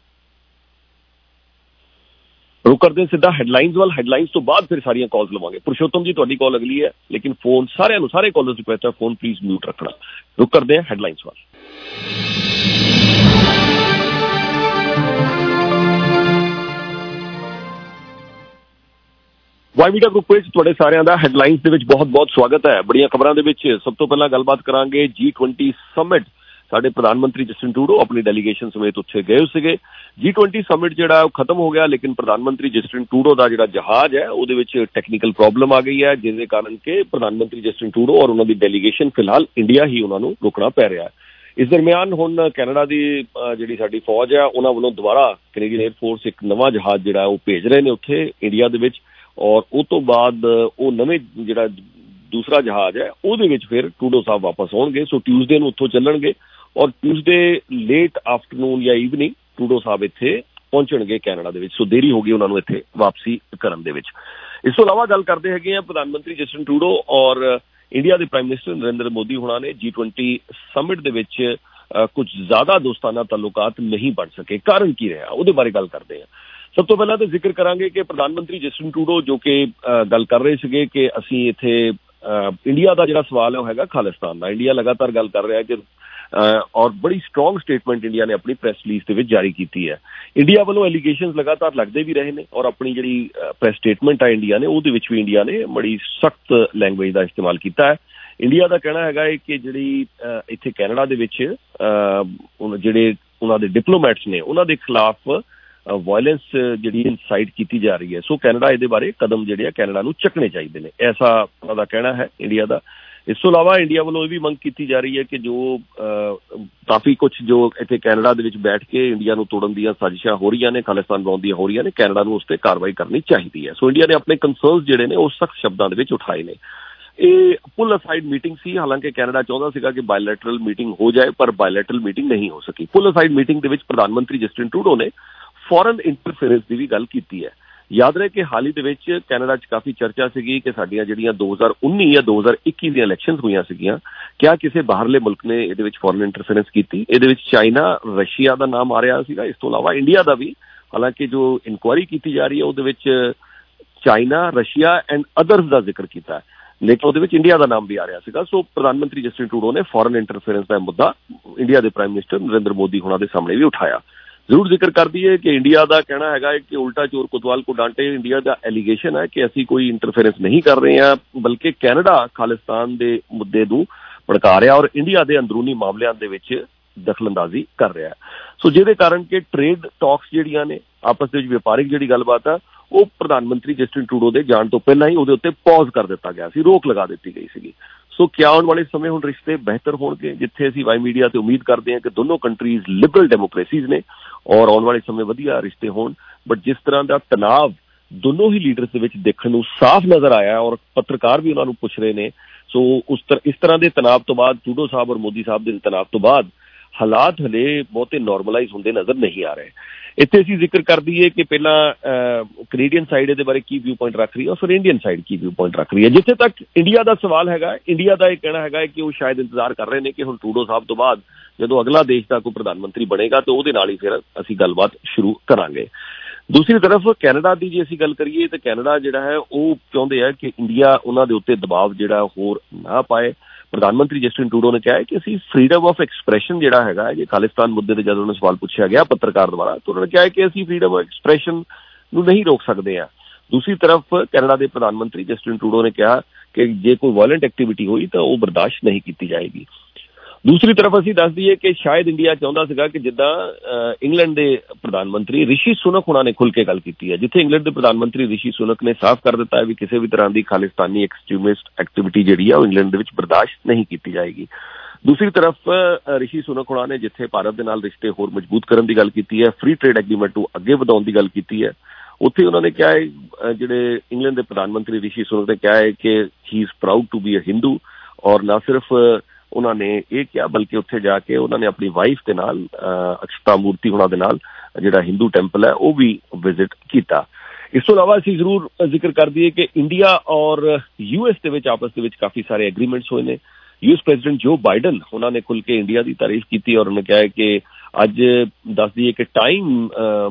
रुक करते हैं सिद्धा हेडलाइंस वाल। हेडलाइंस तो बाद फिर सारियां कॉल्स लवांगे। पुरुषोत्तम जी ਤੁਹਾਡੀ ਕਾਲ ਅਗਲੀ ਹੈ लेकिन फोन सारे कॉलर्स रिक्वेस्ट है फोन प्लीज म्यूट रखना। रुक करते हैं हेडलाइंस वाल। ਵਾਈਮੀਡੀਆ ਗਰੁੱਪ ਵਿੱਚ ਤੁਹਾਡੇ ਸਾਰਿਆਂ ਦਾ ਹੈਡਲਾਈਨਸ ਦੇ ਵਿੱਚ ਬਹੁਤ-ਬਹੁਤ ਸਵਾਗਤ ਹੈ। ਬੜੀਆਂ ਖਬਰਾਂ ਦੇ ਵਿੱਚ ਸਭ ਤੋਂ ਪਹਿਲਾਂ ਗੱਲਬਾਤ ਕਰਾਂਗੇ G20 ਸਮਿਟ। ਸਾਡੇ ਪ੍ਰਧਾਨ ਮੰਤਰੀ ਜਸਟਿਨ ਟਰੂਡੋ ਆਪਣੀ ਡੈਲੀਗੇਸ਼ਨ ਸਮੇਤ ਉੱਥੇ ਗਏ ਸੀਗੇ। G20 ਸਮਿਟ ਜਿਹੜਾ ਉਹ ਖਤਮ ਹੋ ਗਿਆ ਲੇਕਿਨ ਪ੍ਰਧਾਨ ਮੰਤਰੀ ਜਸਟਿਨ ਟਰੂਡੋ ਦਾ ਜਿਹੜਾ ਜਹਾਜ਼ ਹੈ ਉਹਦੇ ਵਿੱਚ ਟੈਕਨੀਕਲ ਪ੍ਰੋਬਲਮ ਆ ਗਈ ਹੈ ਜਿਹਦੇ ਕਾਰਨ ਕਿ ਪ੍ਰਧਾਨ ਮੰਤਰੀ ਜਸਟਿਨ ਟਰੂਡੋ ਔਰ ਉਹਨਾਂ ਦੀ ਡੈਲੀਗੇਸ਼ਨ ਫਿਲਹਾਲ ਇੰਡੀਆ ਹੀ ਉਹਨਾਂ ਨੂੰ ਰੁਕਣਾ ਪੈ ਰਿਹਾ ਹੈ। ਇਸ ਦਰਮਿਆਨ ਹੁਣ ਕੈਨੇਡਾ ਦੀ ਜਿਹੜੀ ਸਾਡੀ ਫੌਜ ਹੈ ਉਹਨਾਂ ਵੱਲੋਂ ਦੁਬਾਰਾ ਕੈਨੇਡੀਅਨ ਏਅਰਫੋਰਸ ਇੱਕ ਨਵਾਂ ਜਹਾਜ਼ ਜਿਹੜਾ ਉਹ ਭੇਜ ਰਹੇ ਨੇ ਉੱਥੇ ਇੰਡੀਆ ਦੇ ਵਿੱਚ ਔਰ ਉਹ ਤੋਂ ਬਾਅਦ ਉਹ ਨਵੇਂ ਜਿਹੜਾ ਦੂਸਰਾ ਜਹਾਜ਼ ਹੈ ਉਹਦੇ ਵਿੱਚ ਫਿਰ ਟਰੂਡੋ ਸਾਹਿਬ ਵਾਪਸ ਆਉਣਗੇ। ਸੋ ਟਿਊਜ਼ਡੇ ਨੂੰ ਉੱਥੋਂ ਚੱਲਣਗੇ ਔਰ ਟਿਊਜ਼ਡੇ ਲੇਟ ਆਫਟਰਨੂਨ ਜਾਂ ਈਵਨਿੰਗ ਟਰੂਡੋ ਸਾਹਿਬ ਇੱਥੇ ਪਹੁੰਚਣਗੇ ਕੈਨੇਡਾ ਦੇ ਵਿੱਚ। ਸੋ ਦੇਰੀ ਹੋ ਗਈ ਉਹਨਾਂ ਨੂੰ ਇੱਥੇ ਵਾਪਸੀ ਕਰਨ ਦੇ ਵਿੱਚ। ਇਸ ਤੋਂ ਇਲਾਵਾ ਗੱਲ ਕਰਦੇ ਹੈਗੇ ਆ ਪ੍ਰਧਾਨ ਮੰਤਰੀ ਜਸਟਿਨ ਟਰੂਡੋ ਔਰ ਇੰਡੀਆ ਦੇ ਪ੍ਰਾਈਮ ਮਿਨਿਸਟਰ ਨਰਿੰਦਰ ਮੋਦੀ ਹੋਣਾ ਨੇ G20 ਸਮਿਟ ਦੇ ਵਿੱਚ ਕੁਝ ਜ਼ਿਆਦਾ ਦੋਸਤਾਨਾ ਤਾਲੁਕਾਤ ਨਹੀਂ ਬਣ ਸਕੇ। ਕਾਰਨ ਕੀ ਰਿਹਾ ਉਹਦੇ ਬਾਰੇ ਗੱਲ ਕਰਦੇ ਹਾਂ। ਸਭ ਤੋਂ ਪਹਿਲਾਂ ਤਾਂ ਜ਼ਿਕਰ ਕਰਾਂਗੇ ਕਿ ਪ੍ਰਧਾਨ ਮੰਤਰੀ ਜਸਟਿਨ ਟਰੂਡੋ ਜੋ ਕਿ ਗੱਲ ਕਰ ਰਹੇ ਸੀਗੇ ਕਿ ਅਸੀਂ ਇੱਥੇ ਇੰਡੀਆ ਦਾ ਜਿਹੜਾ ਸਵਾਲ ਹੈ ਉਹ ਹੈਗਾ ਖਾਲਿਸਤਾਨ ਦਾ। ਇੰਡੀਆ ਲਗਾਤਾਰ ਗੱਲ ਕਰ ਰਿਹਾ ਕਿ ਔਰ ਬੜੀ ਸਟਰੋਂਗ ਸਟੇਟਮੈਂਟ ਇੰਡੀਆ ਨੇ ਆਪਣੀ ਪ੍ਰੈਸ ਰਿਲੀਜ਼ ਦੇ ਵਿੱਚ ਜਾਰੀ ਕੀਤੀ ਹੈ। ਇੰਡੀਆ ਵੱਲੋਂ ਐਲੀਗੇਸ਼ਨਸ ਲਗਾਤਾਰ ਲੱਗਦੇ ਵੀ ਰਹੇ ਨੇ ਔਰ ਆਪਣੀ ਜਿਹੜੀ ਪ੍ਰੈਸ ਸਟੇਟਮੈਂਟ ਹੈ ਇੰਡੀਆ ਨੇ ਉਹਦੇ ਵਿੱਚ ਵੀ ਇੰਡੀਆ ਨੇ ਬੜੀ ਸਖਤ ਲੈਂਗੁਏਜ ਦਾ ਇਸਤੇਮਾਲ ਕੀਤਾ ਹੈ। ਇੰਡੀਆ ਦਾ ਕਹਿਣਾ ਹੈਗਾ ਹੈ ਕਿ ਜਿਹੜੀ ਇੱਥੇ ਕੈਨੇਡਾ ਦੇ ਵਿੱਚ ਜਿਹੜੇ ਉਹਨਾਂ ਦੇ ਡਿਪਲੋਮੈਟਸ ਨੇ ਉਹਨਾਂ ਦੇ ਖਿਲਾਫ ਵਾਇਲੈਂਸ ਜਿਹੜੀ ਇਨਸਾਈਟ ਕੀਤੀ ਜਾ ਰਹੀ ਹੈ। ਸੋ ਕੈਨੇਡਾ ਇਹਦੇ ਬਾਰੇ ਕਦਮ ਜਿਹੜੇ ਆ ਕੈਨੇਡਾ ਨੂੰ ਚੱਕਣੇ ਚਾਹੀਦੇ ਨੇ, ਐਸਾ ਉਹਨਾਂ ਦਾ ਕਹਿਣਾ ਹੈ ਇੰਡੀਆ ਦਾ। ਇਸ ਤੋਂ ਇਲਾਵਾ ਇੰਡੀਆ ਵੱਲੋਂ ਇਹ ਵੀ ਮੰਗ ਕੀਤੀ ਜਾ ਰਹੀ ਹੈ ਕਿ ਜੋ ਕਾਫੀ ਕੁਛ ਜੋ ਇੱਥੇ ਕੈਨੇਡਾ ਦੇ ਵਿੱਚ ਬੈਠ ਕੇ ਇੰਡੀਆ ਨੂੰ ਤੋੜਨ ਦੀਆਂ ਸਾਜ਼ਿਸ਼ਾਂ ਹੋ ਰਹੀਆਂ ਨੇ, ਖਾਲਿਸਤਾਨ ਬਣਾਉਣ ਦੀਆਂ ਹੋ ਰਹੀਆਂ ਨੇ, ਕੈਨੇਡਾ ਨੂੰ ਉਸ ਤੇ ਕਾਰਵਾਈ ਕਰਨੀ ਚਾਹੀਦੀ ਹੈ। ਸੋ ਇੰਡੀਆ ਨੇ ਆਪਣੇ ਕੰਸਰਨਸ ਜਿਹੜੇ ਨੇ ਉਹ ਸਖਤ ਸ਼ਬਦਾਂ ਦੇ ਵਿੱਚ ਉਠਾਏ ਨੇ। ਇਹ ਪੁੱਲ ਅਸਾਈਡ ਮੀਟਿੰਗ ਸੀ, ਹਾਲਾਂਕਿ ਕੈਨੇਡਾ ਚਾਹੁੰਦਾ ਸੀਗਾ ਕਿ ਬਾਇਲੈਟਰਲ ਮੀਟਿੰਗ ਹੋ ਜਾਏ, ਪਰ ਬਾਇਲੈਟਰਲ ਮੀਟਿੰਗ ਨਹੀਂ ਹੋ ਸਕੀ। ਪੁੱਲ ਅਸਾਈਡ ਮੀਟਿੰਗ ਦੇ ਵਿੱਚ ਪ੍ਰਧਾਨ ਮੰਤਰੀ ਜਸਟਿਨ ਟਰੂਡੋ ਨੇ ਫੋਰਨ ਇੰਟਰਫੇਰੈਂਸ ਦੀ ਵੀ ਗੱਲ ਕੀਤੀ ਹੈ। ਯਾਦ ਰਹੇ ਕਿ ਹਾਲ ਹੀ ਦੇ ਵਿੱਚ ਕੈਨੇਡਾ 'ਚ ਕਾਫੀ ਚਰਚਾ ਸੀਗੀ ਕਿ ਸਾਡੀਆਂ ਜਿਹੜੀਆਂ 2019 ਜਾਂ 2021 ਦੀਆਂ ਇਲੈਕਸ਼ਨਸ ਹੋਈਆਂ ਸੀਗੀਆਂ, ਕਿਆ ਕਿਸੇ ਬਾਹਰਲੇ ਮੁਲਕ ਨੇ ਇਹਦੇ ਵਿੱਚ ਫੋਰਨ ਇੰਟਰਫੇਰੈਂਸ ਕੀਤੀ? ਇਹਦੇ ਵਿੱਚ ਚਾਈਨਾ, ਰਸ਼ੀਆ ਦਾ ਨਾਮ ਆ ਰਿਹਾ ਸੀਗਾ, ਇਸ ਤੋਂ ਇਲਾਵਾ ਇੰਡੀਆ ਦਾ ਵੀ। ਹਾਲਾਂਕਿ ਜੋ ਇਨਕੁਆਇਰੀ ਕੀਤੀ ਜਾ ਰਹੀ ਹੈ ਉਹਦੇ ਵਿੱਚ ਚਾਈਨਾ, ਰਸ਼ੀਆ ਐਂਡ ਅਦਰਸ ਦਾ ਜ਼ਿਕਰ ਕੀਤਾ ਹੈ, ਲੇਕਿਨ ਉਹਦੇ ਵਿੱਚ ਇੰਡੀਆ ਦਾ ਨਾਮ ਵੀ ਆ ਰਿਹਾ ਸੀਗਾ। ਸੋ ਪ੍ਰਧਾਨ ਮੰਤਰੀ ਜਸਟਿਨ ਟਰੂਡੋ ਨੇ ਫੋਰਨ ਇੰਟਰਫੇਰੈਂਸ ਦਾ ਮੁੱਦਾ ਇੰਡੀਆ ਦੇ ਪ੍ਰਾਈਮ ਮਿਨਿਸਟਰ ਨਰਿੰਦਰ ਮੋਦੀ ਹੋਣਾ ਦੇ ਸਾਹਮਣੇ ਵੀ ਉਠਾਇਆ। ਜ਼ਰੂਰ ਜ਼ਿਕਰ ਕਰਦੀ ਹੈ ਕਿ ਇੰਡੀਆ ਦਾ ਕਹਿਣਾ ਹੈਗਾ ਹੈ ਕਿ ਉਲਟਾ ਚੋਰ ਕੋਤਵਾਲ ਕੋ ਡਾਂਟੇ। ਇੰਡੀਆ ਦਾ ਐਲੀਗੇਸ਼ਨ ਹੈ ਕਿ ਅਸੀਂ ਕੋਈ ਇੰਟਰਫੇਰੈਂਸ ਨਹੀਂ ਕਰ ਰਹੇ ਹਾਂ, ਬਲਕਿ ਕੈਨੇਡਾ ਖਾਲਿਸਤਾਨ ਦੇ ਮੁੱਦੇ ਨੂੰ ਭੜਕਾ ਰਿਹਾ ਔਰ ਇੰਡੀਆ ਦੇ ਅੰਦਰੂਨੀ ਮਾਮਲਿਆਂ ਦੇ ਵਿੱਚ ਦਖਲਅੰਦਾਜ਼ੀ ਕਰ ਰਿਹਾ ਹੈ। ਸੋ ਜਿਹਦੇ ਕਾਰਨ ਕਿ ਟ੍ਰੇਡ ਟਾਕਸ ਜਿਹੜੀਆਂ ਨੇ, ਆਪਸ ਦੇ ਵਿੱਚ ਵਪਾਰਿਕ ਜਿਹੜੀ ਗੱਲਬਾਤ ਆ, ਉਹ ਪ੍ਰਧਾਨ ਮੰਤਰੀ ਜਸਟਿਨ ਟਰੂਡੋ ਦੇ ਜਾਣ ਤੋਂ ਪਹਿਲਾਂ ਹੀ ਉਹਦੇ ਉੱਤੇ ਪੌਜ਼ ਕਰ ਦਿੱਤਾ ਗਿਆ ਸੀ, ਰੋਕ ਲਗਾ ਦਿੱਤੀ ਗਈ ਸੀਗੀ। ਸੋ ਕਿਆ ਆਉਣ ਵਾਲੇ ਸਮੇਂ ਹੁਣ ਰਿਸ਼ਤੇ ਬਿਹਤਰ ਹੋਣਗੇ, ਜਿੱਥੇ ਅਸੀਂ ਵਾਈ ਮੀਡੀਆ ਤੇ ਉਮੀਦ ਕਰਦੇ ਹਾਂ ਕਿ ਦੋਨੋਂ ਕੰਟਰੀਜ਼ ਲਿਬਰਲ ਡੈਮੋਕ੍ਰੇਸੀਜ਼ ਨੇ ਔਰ ਆਉਣ ਵਾਲੇ ਸਮੇਂ ਵਧੀਆ ਰਿਸ਼ਤੇ ਹੋਣ। ਬਟ ਜਿਸ ਤਰ੍ਹਾਂ ਦਾ ਤਣਾਅ ਦੋਨੋਂ ਹੀ ਲੀਡਰਸ ਦੇ ਵਿੱਚ ਦੇਖਣ ਨੂੰ ਸਾਫ਼ ਨਜ਼ਰ ਆਇਆ ਔਰ ਪੱਤਰਕਾਰ ਵੀ ਉਹਨਾਂ ਨੂੰ ਪੁੱਛ ਰਹੇ ਨੇ, ਸੋ ਇਸ ਤਰ੍ਹਾਂ ਦੇ ਤਣਾਅ ਤੋਂ ਬਾਅਦ, ਟਰੂਡੋ ਸਾਹਿਬ ਔਰ ਮੋਦੀ ਸਾਹਿਬ ਦੇ ਤਣਾਅ ਤੋਂ ਬਾਅਦ ਹਾਲਾਤ ਹਲੇ ਬਹੁਤੇ ਨੋਰਮਲਾਈਜ਼ ਹੁੰਦੇ ਨਜ਼ਰ ਨਹੀਂ ਆ ਰਹੇ। ਇੱਥੇ ਅਸੀਂ ਜ਼ਿਕਰ ਕਰ ਦਈਏ ਕਿ ਪਹਿਲਾਂ ਕੈਨੇਡੀਅਨ ਸਾਈਡ ਇਹਦੇ ਬਾਰੇ ਕੀ ਵਿਊ ਪੁਆਇੰਟ ਰੱਖ ਰਹੀ ਹੈ ਔਰ ਫਿਰ ਇੰਡੀਅਨ ਸਾਈਡ ਕੀ ਵਿਊ ਪੁਆਇੰਟ ਰੱਖ ਰਹੀ ਹੈ। ਜਿੱਥੇ ਤੱਕ ਇੰਡੀਆ ਦਾ ਸਵਾਲ ਹੈਗਾ, ਇੰਡੀਆ ਦਾ ਇਹ ਕਹਿਣਾ ਹੈਗਾ ਕਿ ਉਹ ਸ਼ਾਇਦ ਇੰਤਜ਼ਾਰ ਕਰ ਰਹੇ ਨੇ ਕਿ ਹੁਣ ਟਰੂਡੋ ਸਾਹਿਬ ਤੋਂ ਬਾਅਦ ਜਦੋਂ ਅਗਲਾ ਦੇਸ਼ ਦਾ ਕੋਈ ਪ੍ਰਧਾਨ ਮੰਤਰੀ ਬਣੇਗਾ ਤਾਂ ਉਹਦੇ ਨਾਲ ਹੀ ਫਿਰ ਅਸੀਂ ਗੱਲਬਾਤ ਸ਼ੁਰੂ ਕਰਾਂਗੇ। ਦੂਸਰੀ ਤਰਫ ਕੈਨੇਡਾ ਦੀ ਜੇ ਅਸੀਂ ਗੱਲ ਕਰੀਏ ਤਾਂ ਕੈਨੇਡਾ ਜਿਹੜਾ ਹੈ ਉਹ ਚਾਹੁੰਦੇ ਆ ਕਿ ਇੰਡੀਆ ਉਹਨਾਂ ਦੇ ਉੱਤੇ ਦਬਾਅ ਜਿਹੜਾ ਹੋਰ ਨਾ ਪਾਏ। ਪ੍ਰਧਾਨ ਮੰਤਰੀ ਜਸਟਿਨ ਟਰੂਡੋ ਨੇ ਕਿਹਾ ਹੈ ਕਿ ਅਸੀਂ ਫਰੀਡਮ ਆਫ ਐਕਸਪ੍ਰੈਸ਼ਨ ਜਿਹੜਾ ਹੈਗਾ, ਜੇ ਖਾਲਿਸਤਾਨ ਮੁੱਦੇ ਤੇ ਜਦੋਂ ਉਹਨੂੰ ਸਵਾਲ ਪੁੱਛਿਆ ਗਿਆ ਪੱਤਰਕਾਰ ਦੁਆਰਾ, ਤਾਂ ਉਹਨਾਂ ਨੇ ਕਿਹਾ ਕਿ ਅਸੀਂ ਫਰੀਡਮ ਆਫ ਐਕਸਪ੍ਰੈਸ਼ਨ ਨੂੰ ਨਹੀਂ ਰੋਕ ਸਕਦੇ ਹਾਂ। ਦੂਸਰੀ ਤਰਫ ਕੈਨੇਡਾ ਦੇ ਪ੍ਰਧਾਨ ਮੰਤਰੀ ਜਸਟਿਨ ਟਰੂਡੋ ਨੇ ਕਿਹਾ ਕਿ ਜੇ ਕੋਈ ਵਾਇਲੈਂਟ ਐਕਟੀਵਿਟੀ ਹੋਈ ਤਾਂ ਉਹ ਬਰਦਾਸ਼ਤ ਨਹੀਂ ਕੀਤੀ ਜਾਏਗੀ। ਦੂਸਰੀ ਤਰਫ ਅਸੀਂ ਦੱਸ ਦਈਏ ਕਿ ਸ਼ਾਇਦ ਇੰਡੀਆ ਚਾਹੁੰਦਾ ਸੀਗਾ ਕਿ ਜਿੱਦਾਂ ਇੰਗਲੈਂਡ ਦੇ ਪ੍ਰਧਾਨ ਮੰਤਰੀ ਰਿਸ਼ੀ ਸੁਨਕ ਉਹਨਾਂ ਨੇ ਖੁੱਲ੍ਹ ਕੇ ਗੱਲ ਕੀਤੀ ਹੈ, ਜਿੱਥੇ ਇੰਗਲੈਂਡ ਦੇ ਪ੍ਰਧਾਨ ਮੰਤਰੀ ਰਿਸ਼ੀ ਸੁਨਕ ਨੇ ਸਾਫ਼ ਕਰ ਦਿੱਤਾ ਹੈ ਵੀ ਕਿਸੇ ਵੀ ਤਰ੍ਹਾਂ ਦੀ ਖਾਲਿਸਤਾਨੀ ਐਕਸਟ੍ਰੀਮਿਸਟ ਐਕਟੀਵਿਟੀ ਜਿਹੜੀ ਆ ਉਹ ਇੰਗਲੈਂਡ ਦੇ ਵਿੱਚ ਬਰਦਾਸ਼ਤ ਨਹੀਂ ਕੀਤੀ ਜਾਏਗੀ। ਦੂਸਰੀ ਤਰਫ ਰਿਸ਼ੀ ਸੁਨਕ ਉਹਨਾਂ ਨੇ ਜਿੱਥੇ ਭਾਰਤ ਦੇ ਨਾਲ ਰਿਸ਼ਤੇ ਹੋਰ ਮਜ਼ਬੂਤ ਕਰਨ ਦੀ ਗੱਲ ਕੀਤੀ ਹੈ, ਫ੍ਰੀ ਟ੍ਰੇਡ ਐਗਰੀਮੈਂਟ ਨੂੰ ਅੱਗੇ ਵਧਾਉਣ ਦੀ ਗੱਲ ਕੀਤੀ ਹੈ, ਉੱਥੇ ਉਹਨਾਂ ਨੇ ਕਿਹਾ ਹੈ, ਜਿਹੜੇ ਇੰਗਲੈਂਡ ਦੇ ਪ੍ਰਧਾਨ ਮੰਤਰੀ ਰਿਸ਼ੀ ਸੁਨਕ ਨੇ ਕਿਹਾ ਹੈ ਕਿ he is proud to be a Hindu. ਔਰ ਨਾ ਸਿਰਫ ਉਹਨਾਂ ਨੇ ਇਹ ਕਿਹਾ ਬਲਕਿ ਉੱਥੇ ਜਾ ਕੇ ਉਹਨਾਂ ਨੇ ਆਪਣੀ ਵਾਈਫ ਦੇ ਨਾਲ ਅਕਸ਼ਤਾ ਮੂਰਤੀ ਉਹਨਾਂ ਦੇ ਨਾਲ ਜਿਹੜਾ ਹਿੰਦੂ ਟੈਂਪਲ ਹੈ ਉਹ ਵੀ ਵਿਜ਼ਿਟ ਕੀਤਾ। ਇਸ ਤੋਂ ਇਲਾਵਾ ਅਸੀਂ ਜ਼ਰੂਰ ਜ਼ਿਕਰ ਕਰ ਦਈਏ ਕਿ ਇੰਡੀਆ ਔਰ US ਦੇ ਵਿੱਚ ਆਪਸ ਦੇ ਵਿੱਚ ਕਾਫੀ ਸਾਰੇ ਐਗਰੀਮੈਂਟਸ ਹੋਏ ਨੇ। US ਪ੍ਰੈਜ਼ੀਡੈਂਟ ਜੋ ਬਾਈਡਨ ਉਹਨਾਂ ਨੇ ਖੁੱਲ੍ਹ ਕੇ ਇੰਡੀਆ ਦੀ ਤਾਰੀਫ ਕੀਤੀ ਔਰ ਉਹਨੇ ਕਿਹਾ ਹੈ ਕਿ ਅੱਜ ਦੱਸ ਦਈਏ ਕਿ ਟਾਈਮ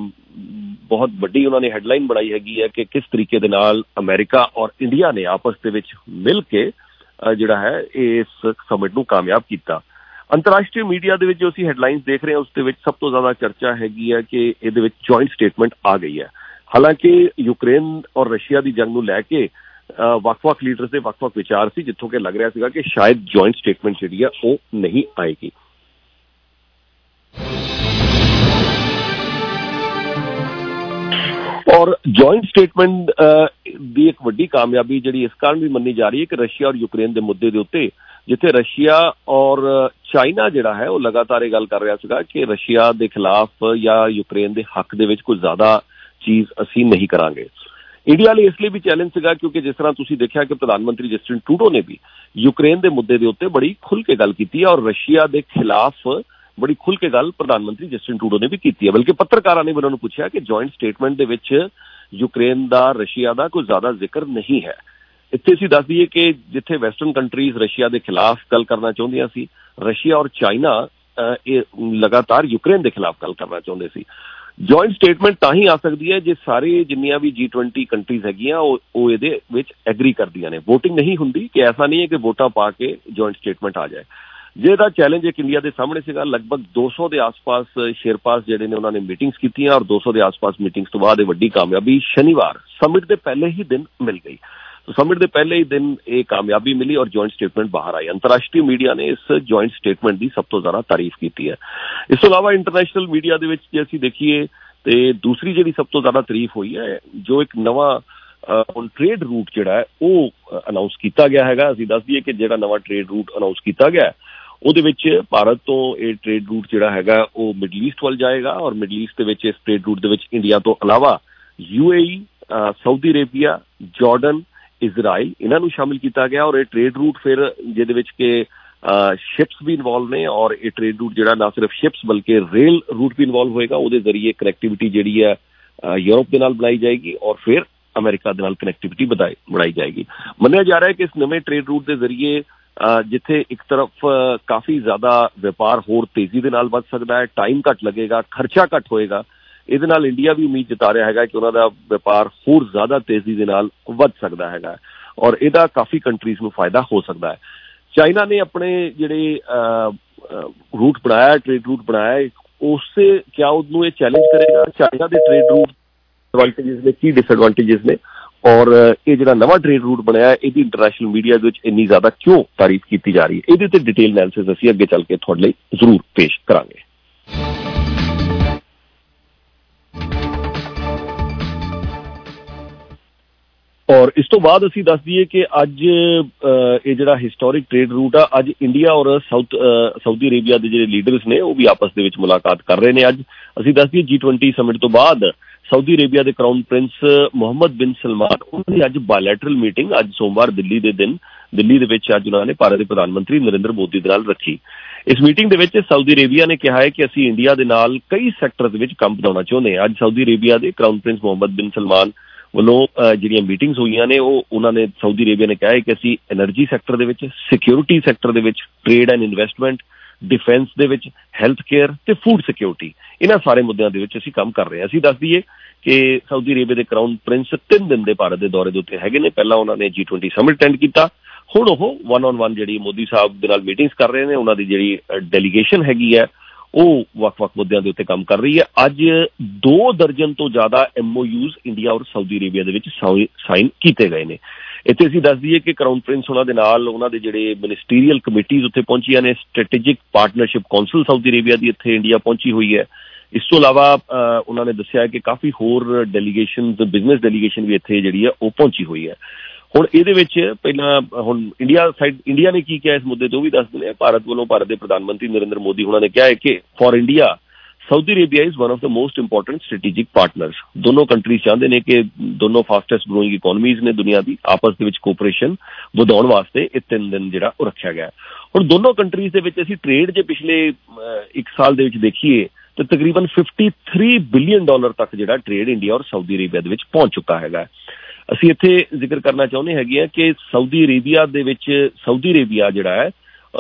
ਬਹੁਤ ਵੱਡੀ ਉਹਨਾਂ ਨੇ ਹੈਡਲਾਈਨ ਬਣਾਈ ਹੈਗੀ ਹੈ ਕਿ ਕਿਸ ਤਰੀਕੇ ਦੇ ਨਾਲ ਅਮਰੀਕਾ ਔਰ ਇੰਡੀਆ ਨੇ ਆਪਸ ਦੇ ਵਿੱਚ ਮਿਲ ਕੇ ਜਿਹੜਾ ਹੈ ਇਸ ਸਮਿਟ ਨੂੰ ਕਾਮਯਾਬ ਕੀਤਾ। ਅੰਤਰਰਾਸ਼ਟਰੀ ਮੀਡੀਆ ਦੇ ਵਿੱਚ ਜੋ ਅਸੀਂ ਹੈਡਲਾਈਨਸ ਦੇਖ ਰਹੇ ਹਾਂ ਉਸ ਦੇ ਵਿੱਚ ਸਭ ਤੋਂ ਜ਼ਿਆਦਾ ਚਰਚਾ ਹੈਗੀ ਹੈ ਕਿ ਇਹਦੇ ਵਿੱਚ ਜੁਆਇੰਟ ਸਟੇਟਮੈਂਟ ਆ ਗਈ ਹੈ। ਹਾਲਾਂਕਿ ਯੂਕਰੇਨ ਔਰ ਰਸ਼ੀਆ ਦੀ ਜੰਗ ਨੂੰ ਲੈ ਕੇ ਵੱਖ-ਵੱਖ ਲੀਡਰਸ ਦੇ ਵੱਖ-ਵੱਖ ਵਿਚਾਰ ਸੀ, ਜਿੱਥੋਂ ਕਿ ਲੱਗ ਰਿਹਾ ਸੀਗਾ ਕਿ ਸ਼ਾਇਦ ਜੁਆਇੰਟ ਸਟੇਟਮੈਂਟ ਜਿਹੜੀ ਆ ਉਹ ਨਹੀਂ ਆਏਗੀ। ਔਰ ਜੁਆਇੰਟ ਸਟੇਟਮੈਂਟ ਦੀ ਇੱਕ ਵੱਡੀ ਕਾਮਯਾਬੀ ਜਿਹੜੀ ਇਸ ਕਾਰਨ ਵੀ ਮੰਨੀ ਜਾ ਰਹੀ ਹੈ ਕਿ ਰਸ਼ੀਆ ਔਰ ਯੂਕਰੇਨ ਦੇ ਮੁੱਦੇ ਦੇ ਉੱਤੇ, ਜਿੱਥੇ ਰਸ਼ੀਆ ਔਰ ਚਾਈਨਾ ਜਿਹੜਾ ਹੈ ਉਹ ਲਗਾਤਾਰ ਇਹ ਗੱਲ ਕਰ ਰਿਹਾ ਸੀਗਾ ਕਿ ਰਸ਼ੀਆ ਦੇ ਖਿਲਾਫ ਜਾਂ ਯੂਕਰੇਨ ਦੇ ਹੱਕ ਦੇ ਵਿੱਚ ਕੋਈ ਜ਼ਿਆਦਾ ਚੀਜ਼ ਅਸੀਂ ਨਹੀਂ ਕਰਾਂਗੇ। ਇੰਡੀਆ ਲਈ ਇਸ ਲਈ ਵੀ ਚੈਲੰਜ ਸੀਗਾ ਕਿਉਂਕਿ ਜਿਸ ਤਰ੍ਹਾਂ ਤੁਸੀਂ ਦੇਖਿਆ ਕਿ ਪ੍ਰਧਾਨ ਮੰਤਰੀ ਜਸਟਿਨ ਟਰੂਡੋ ਨੇ ਵੀ ਯੂਕਰੇਨ ਦੇ ਮੁੱਦੇ ਦੇ ਉੱਤੇ ਬੜੀ ਖੁੱਲ੍ਹ ਕੇ ਗੱਲ ਕੀਤੀ ਹੈ ਔਰ ਰਸ਼ੀਆ ਦੇ ਖਿਲਾਫ ਬੜੀ ਖੁੱਲ੍ਹ ਕੇ ਗੱਲ ਪ੍ਰਧਾਨ ਮੰਤਰੀ ਜਸਟਿਨ ਟਰੂਡੋ ਨੇ ਵੀ ਕੀਤੀ ਹੈ। ਬਲਕਿ ਪੱਤਰਕਾਰਾਂ ਨੇ ਉਹਨਾਂ ਨੂੰ ਪੁੱਛਿਆ ਕਿ ਜੁਆਇੰਟ ਸਟੇਟਮੈਂਟ ਦੇ ਵਿੱਚ ਯੂਕਰੇਨ ਦਾ, ਰਸ਼ੀਆ ਦਾ ਕੋਈ ਜ਼ਿਆਦਾ ਜ਼ਿਕਰ ਨਹੀਂ ਹੈ। ਇੱਥੇ ਅਸੀਂ ਦੱਸ ਦਈਏ ਕਿ ਜਿੱਥੇ ਵੈਸਟਰਨ ਕੰਟਰੀਜ਼ ਰਸ਼ੀਆ ਦੇ ਖਿਲਾਫ ਗੱਲ ਕਰਨਾ ਚਾਹੁੰਦੀਆਂ ਸੀ, ਰਸ਼ੀਆ ਔਰ ਚਾਈਨਾ ਇਹ ਲਗਾਤਾਰ ਯੂਕਰੇਨ ਦੇ ਖਿਲਾਫ ਗੱਲ ਕਰਨਾ ਚਾਹੁੰਦੇ ਸੀ। ਜੁਆਇੰਟ ਸਟੇਟਮੈਂਟ ਤਾਂ ਹੀ ਆ ਸਕਦੀ ਹੈ ਜੇ ਸਾਰੇ ਜਿੰਨੀਆਂ ਵੀ G20 ਕੰਟਰੀਜ਼ ਹੈਗੀਆਂ ਉਹ ਇਹਦੇ ਵਿੱਚ ਐਗਰੀ ਕਰਦੀਆਂ ਨੇ। ਵੋਟਿੰਗ ਨਹੀਂ ਹੁੰਦੀ ਕਿ ਐਸਾ ਨਹੀਂ ਹੈ ਕਿ ਵੋਟਾਂ ਪਾ ਕੇ ਜੁਆਇੰਟ ਸਟੇਟਮੈਂਟ ਆ ਜਾਏ। ਜਿਹਦਾ ਚੈਲੰਜ ਇੱਕ ਇੰਡੀਆ ਦੇ ਸਾਹਮਣੇ ਸੀਗਾ, ਲਗਭਗ 200 ਦੇ ਆਸ-ਪਾਸ ਸ਼ੇਰਪਾਸ ਜਿਹੜੇ ਨੇ ਉਹਨਾਂ ਨੇ ਮੀਟਿੰਗਸ ਕੀਤੀਆਂ ਔਰ 200 ਦੇ ਆਸ-ਪਾਸ ਮੀਟਿੰਗਸ ਤੋਂ ਬਾਅਦ ਇਹ ਵੱਡੀ ਕਾਮਯਾਬੀ ਸ਼ਨੀਵਾਰ ਸਮਿਟ ਦੇ ਪਹਿਲੇ ਹੀ ਦਿਨ ਮਿਲ ਗਈ। ਸਮਿਟ ਦੇ ਪਹਿਲੇ ਹੀ ਦਿਨ ਇਹ ਕਾਮਯਾਬੀ ਮਿਲੀ ਔਰ ਜੁਆਇੰਟ ਸਟੇਟਮੈਂਟ ਬਾਹਰ ਆਈ। ਅੰਤਰਰਾਸ਼ਟਰੀ ਮੀਡੀਆ ਨੇ ਇਸ ਜੁਆਇੰਟ ਸਟੇਟਮੈਂਟ ਦੀ ਸਭ ਤੋਂ ਜ਼ਿਆਦਾ ਤਾਰੀਫ ਕੀਤੀ ਹੈ। ਇਸ ਤੋਂ ਇਲਾਵਾ ਇੰਟਰਨੈਸ਼ਨਲ ਮੀਡੀਆ ਦੇ ਵਿੱਚ ਜੇ ਅਸੀਂ ਦੇਖੀਏ ਤੇ ਦੂਸਰੀ ਜਿਹੜੀ ਸਭ ਤੋਂ ਜ਼ਿਆਦਾ ਤਾਰੀਫ ਹੋਈ ਹੈ, ਜੋ ਇੱਕ ਨਵਾਂ ਹੁਣ ਟ੍ਰੇਡ ਰੂਟ ਜਿਹੜਾ ਹੈ ਉਹ ਅਨਾਊਂਸ ਕੀਤਾ ਗਿਆ ਹੈਗਾ। ਅਸੀਂ ਦੱਸ ਦਈਏ ਕਿ ਜਿਹੜਾ ਨਵਾਂ ਟ੍ਰੇਡ ਰੂਟ ਅਨਾਊਂਸ ਕੀਤਾ ਗਿਆ ਉਹਦੇ ਵਿੱਚ ਭਾਰਤ ਤੋਂ ਇਹ ਟ੍ਰੇਡ ਰੂਟ ਜਿਹੜਾ ਹੈਗਾ ਉਹ ਮਿਡਲ ਈਸਟ ਵੱਲ ਜਾਏਗਾ, ਔਰ ਮਿਡਲ ਈਸਟ ਦੇ ਵਿੱਚ ਇਸ ਟ੍ਰੇਡ ਰੂਟ ਦੇ ਵਿੱਚ ਇੰਡੀਆ ਤੋਂ ਇਲਾਵਾ UAE, Saudi Arabia, Jordan, Israel ਇਹਨਾਂ ਨੂੰ ਸ਼ਾਮਿਲ ਕੀਤਾ ਗਿਆ। ਔਰ ਇਹ ਟ੍ਰੇਡ ਰੂਟ ਫਿਰ ਜਿਹਦੇ ਵਿੱਚ ਕਿ ਸ਼ਿਪਸ ਵੀ ਇਨਵੋਲਵ ਨੇ, ਔਰ ਇਹ ਟ੍ਰੇਡ ਰੂਟ ਜਿਹੜਾ ਨਾ ਸਿਰਫ ਸ਼ਿਪਸ ਬਲਕਿ ਰੇਲ ਰੂਟ ਵੀ ਇਨਵੋਲਵ ਹੋਏਗਾ। ਉਹਦੇ ਜ਼ਰੀਏ ਕਨੈਕਟੀਵਿਟੀ ਜਿਹੜੀ ਹੈ ਯੂਰਪ ਦੇ ਨਾਲ ਬਣਾਈ ਜਾਏਗੀ, ਔਰ ਫਿਰ ਅਮਰੀਕਾ ਦੇ ਨਾਲ ਕਨੈਕਟੀਵਿਟੀ ਬਣਾਈ ਜਾਏਗੀ। ਮੰਨਿਆ ਜਾ ਰਿਹਾ ਹੈ ਕਿ ਇਸ ਨਵੇਂ ਟ੍ਰੇਡ ਰੂਟ ਦੇ ਜ਼ਰੀਏ ਜਿੱਥੇ ਇੱਕ ਤਰਫ ਕਾਫੀ ਜ਼ਿਆਦਾ ਵਪਾਰ ਹੋਰ ਤੇਜ਼ੀ ਦੇ ਨਾਲ ਵੱਧ ਸਕਦਾ ਹੈ, ਟਾਈਮ ਘੱਟ ਲੱਗੇਗਾ, ਖਰਚਾ ਘੱਟ ਹੋਏਗਾ, ਇਹਦੇ ਨਾਲ ਇੰਡੀਆ ਵੀ ਉਮੀਦ ਜਤਾ ਰਿਹਾ ਹੈਗਾ ਕਿ ਉਹਨਾਂ ਦਾ ਵਪਾਰ ਹੋਰ ਜ਼ਿਆਦਾ ਤੇਜ਼ੀ ਦੇ ਨਾਲ ਵੱਧ ਸਕਦਾ ਹੈਗਾ, ਔਰ ਇਹਦਾ ਕਾਫੀ ਕੰਟਰੀਜ਼ ਨੂੰ ਫਾਇਦਾ ਹੋ ਸਕਦਾ ਹੈ। ਚਾਈਨਾ ਨੇ ਆਪਣੇ ਜਿਹੜੇ ਰੂਟ ਬਣਾਇਆ, ਟ੍ਰੇਡ ਰੂਟ ਬਣਾਇਆ, ਉਸੇ ਕਿਆ ਉਹਨੂੰ ਇਹ ਚੈਲੰਜ ਕਰੇਗਾ? ਚਾਈਨਾ ਦੇ ਟ੍ਰੇਡ ਰੂਟ ਐਡਵਾਂਟੇਜਸ ਨੇ, ਕੀ ਡਿਸਐਡਵਾਂਟੇਜਸ ਨੇ, ਔਰ ਇਹ ਜਿਹੜਾ ਨਵਾਂ ਟ੍ਰੇਡ ਰੂਟ ਬਣਿਆ ਇਹਦੀ ਇੰਟਰਨੈਸ਼ਨਲ ਮੀਡੀਆ ਦੇ ਵਿੱਚ ਇੰਨੀ ਜ਼ਿਆਦਾ ਕਿਉਂ ਤਾਰੀਫ ਕੀਤੀ ਜਾ ਰਹੀ ਹੈ? ਇਹਦੇ ਤੇ ਡਿਟੇਲ ਐਨਾਲਿਸਿਸ ਅਸੀਂ ਅੱਗੇ ਚੱਲ ਕੇ ਤੁਹਾਡੇ ਲਈ ਜ਼ਰੂਰ ਪੇਸ਼ ਕਰਾਂਗੇ। ਔਰ ਇਸ ਤੋਂ ਬਾਅਦ ਅਸੀਂ ਦੱਸ ਦਈਏ ਕਿ ਅੱਜ ਇਹ ਜਿਹੜਾ ਹਿਸਟੋਰਿਕ ਟ੍ਰੇਡ ਰੂਟ ਆ, ਅੱਜ ਇੰਡੀਆ ਔਰ ਸਾਊਦੀ ਅਰੇਬੀਆ ਦੇ ਜਿਹੜੇ ਲੀਡਰਸ ਨੇ ਉਹ ਵੀ ਆਪਸ ਦੇ ਵਿੱਚ ਮੁਲਾਕਾਤ ਕਰ ਰਹੇ ਨੇ। ਅੱਜ ਅਸੀਂ ਦੱਸ ਦਈਏ G20 ਸਮਿਟ ਤੋਂ ਬਾਅਦ ਸਾਊਦੀ ਅਰੇਬੀਆ ਦੇ crown prince Mohammed bin Salman ਉਹਨਾਂ ਦੀ ਅੱਜ ਬਾਇਲੈਟਰਲ ਮੀਟਿੰਗ ਅੱਜ ਸੋਮਵਾਰ ਦਿੱਲੀ ਦੇ ਵਿੱਚ ਅੱਜ ਉਹਨਾਂ ਨੇ ਭਾਰਤ ਦੇ ਪ੍ਰਧਾਨ ਮੰਤਰੀ ਨਰਿੰਦਰ ਮੋਦੀ ਦੇ ਨਾਲ ਰੱਖੀ। ਇਸ ਮੀਟਿੰਗ ਦੇ ਵਿੱਚ ਸਾਊਦੀ ਅਰੇਬੀਆ ਨੇ ਕਿਹਾ ਹੈ ਕਿ ਅਸੀਂ ਇੰਡੀਆ ਦੇ ਨਾਲ ਕਈ ਸੈਕਟਰ ਦੇ ਵਿੱਚ ਕੰਮ ਬਣਾਉਣਾ ਚਾਹੁੰਦੇ ਹਾਂ। ਅੱਜ ਸਾਊਦੀ ਅਰੇਬੀਆ ਦੇ crown prince Mohammed bin Salman ਵੱਲੋਂ ਜਿਹੜੀਆਂ ਮੀਟਿੰਗਸ ਹੋਈਆਂ ਨੇ ਉਹਨਾਂ ਨੇ ਸਾਊਦੀ ਅਰੇਬੀਆ ਨੇ ਕਿਹਾ ਹੈ ਕਿ ਅਸੀਂ ਐਨਰਜੀ ਸੈਕਟਰ ਦੇ ਵਿੱਚ, ਸਿਕਿਉਰਿਟੀ ਸੈਕਟਰ ਦੇ ਵਿੱਚ, ਟ੍ਰੇਡ ਐਂਡ ਇਨਵੈਸਟਮੈਂਟ, ਡਿਫੈਂਸ ਦੇ ਵਿੱਚ, ਹੈਲਥ ਕੇਅਰ ਤੇ ਫੂਡ ਸਿਕਿਉਰਿਟੀ, ਇਹਨਾਂ ਸਾਰੇ ਮੁੱਦਿਆਂ ਦੇ ਵਿੱਚ ਅਸੀਂ ਕੰਮ ਕਰ ਰਹੇ ਹਾਂ। ਅਸੀਂ ਦੱਸ ਦਈਏ ਕਿ ਸਾਊਦੀ ਅਰੇਬੀਆ ਦੇ ਕਰਾਊਨ ਪ੍ਰਿੰਸ 3 ਦਿਨ ਦੇ ਭਾਰਤ ਦੇ ਦੌਰੇ ਦੇ ਉੱਤੇ ਹੈਗੇ ਨੇ। ਪਹਿਲਾਂ ਉਹਨਾਂ ਨੇ G20 ਸਮਿਟ ਅਟੈਂਡ ਕੀਤਾ, ਹੁਣ ਉਹ 1-on-1 ਜਿਹੜੀ ਮੋਦੀ ਸਾਹਿਬ ਦੇ ਨਾਲ ਮੀਟਿੰਗਸ ਕਰ ਰਹੇ ਨੇ। ਉਹਨਾਂ ਦੀ ਜਿਹੜੀ ਡੈਲੀਗੇਸ਼ਨ ਹੈਗੀ ਹੈ ਉਹ ਵੱਖ-ਵੱਖ ਮੁੱਦਿਆਂ ਦੇ ਉੱਤੇ ਕੰਮ ਕਰ ਰਹੀ ਹੈ। ਅੱਜ 2 ਦਰਜਨ ਤੋਂ ਜ਼ਿਆਦਾ MOUs ਇੰਡੀਆ ਔਰ ਸਾਊਦੀ ਅਰੇਬੀਆ ਦੇ ਵਿੱਚ ਸਾਈਨ ਕੀਤੇ ਗਏ ਨੇ। ਇੱਥੇ ਅਸੀਂ ਦੱਸ ਦਈਏ ਕਿ ਕਰਾਊਨ ਪ੍ਰਿੰਸ ਉਹਨਾਂ ਦੇ ਨਾਲ ਉਹਨਾਂ ਦੇ ਜਿਹੜੇ ਮਿਨਿਸਟੀਰੀਅਲ ਕਮੇਟੀਜ਼ ਉੱਥੇ ਪਹੁੰਚੀਆਂ ਨੇ। Strategic partnership council Saudi Arabia ਦੀ ਇੱਥੇ ਇੰਡੀਆ ਪਹੁੰਚੀ ਹੋਈ ਹੈ। ਇਸ ਤੋਂ ਇਲਾਵਾ ਉਹਨਾਂ ਨੇ ਦੱਸਿਆ ਕਿ ਕਾਫੀ ਹੋਰ ਡੈਲੀਗੇਸ਼ਨ, ਬਿਜ਼ਨਸ ਡੈਲੀਗੇਸ਼ਨ ਵੀ ਇੱਥੇ ਜਿਹੜੀ ਹੈ ਉਹ ਪਹੁੰਚੀ ਹੋਈ ਹੈ। ਹੁਣ ਇਹਦੇ ਵਿੱਚ ਪਹਿਲਾਂ ਹੁਣ ਇੰਡੀਆ ਨੇ ਕੀ ਕਿਹਾ ਇਸ ਮੁੱਦੇ ਤੇ ਉਹ ਵੀ ਦੱਸ ਦਿੰਦੇ ਆ। ਭਾਰਤ ਵੱਲੋਂ ਭਾਰਤ ਦੇ ਪ੍ਰਧਾਨ ਮੰਤਰੀ ਨਰਿੰਦਰ ਮੋਦੀ ਉਹਨਾਂ ਨੇ ਕਿਹਾ ਹੈ ਕਿ for India Saudi Arabia is one of the most important strategic partners. ਦੋਨੋਂ ਕੰਟਰੀਜ਼ ਚਾਹੁੰਦੇ ਨੇ ਕਿ ਦੋਨੋਂ ਫਾਸਟੈਸਟ ਗਰੋਇੰਗ ਇਕੋਨਮੀਜ਼ ਨੇ ਦੁਨੀਆ ਦੀ, ਆਪਸ ਦੇ ਵਿੱਚ ਕੋਆਪਰੇਸ਼ਨ ਵਧਾਉਣ ਵਾਸਤੇ ਇਹ 3 ਦਿਨ ਜਿਹੜਾ ਉਹ ਰੱਖਿਆ ਗਿਆ। ਹੁਣ ਦੋਨੋਂ ਕੰਟਰੀਜ਼ ਦੇ ਵਿੱਚ ਅਸੀਂ ਟ੍ਰੇਡ ਜੇ ਪਿਛਲੇ 1 ਸਾਲ ਦੇ ਵਿੱਚ ਦੇਖੀਏ ਤਾਂ ਤਕਰੀਬਨ $53 ਬਿਲੀਅਨ ਤੱਕ ਜਿਹੜਾ ਟ੍ਰੇਡ ਇੰਡੀਆ ਔਰ ਸਾਊਦੀ ਅਰੇਬੀਆ ਦੇ ਵਿੱਚ ਪਹੁੰਚ ਚੁੱਕਾ ਹੈਗਾ। ਅਸੀਂ ਇੱਥੇ ਜ਼ਿਕਰ ਕਰਨਾ ਚਾਹੁੰਦੇ ਹੈਗੇ ਆ ਕਿ ਸਾਊਦੀ ਅਰੇਬੀਆ ਦੇ ਵਿੱਚ ਸਾਊਦੀ ਅਰੇਬੀਆ ਜਿਹੜਾ ਹੈ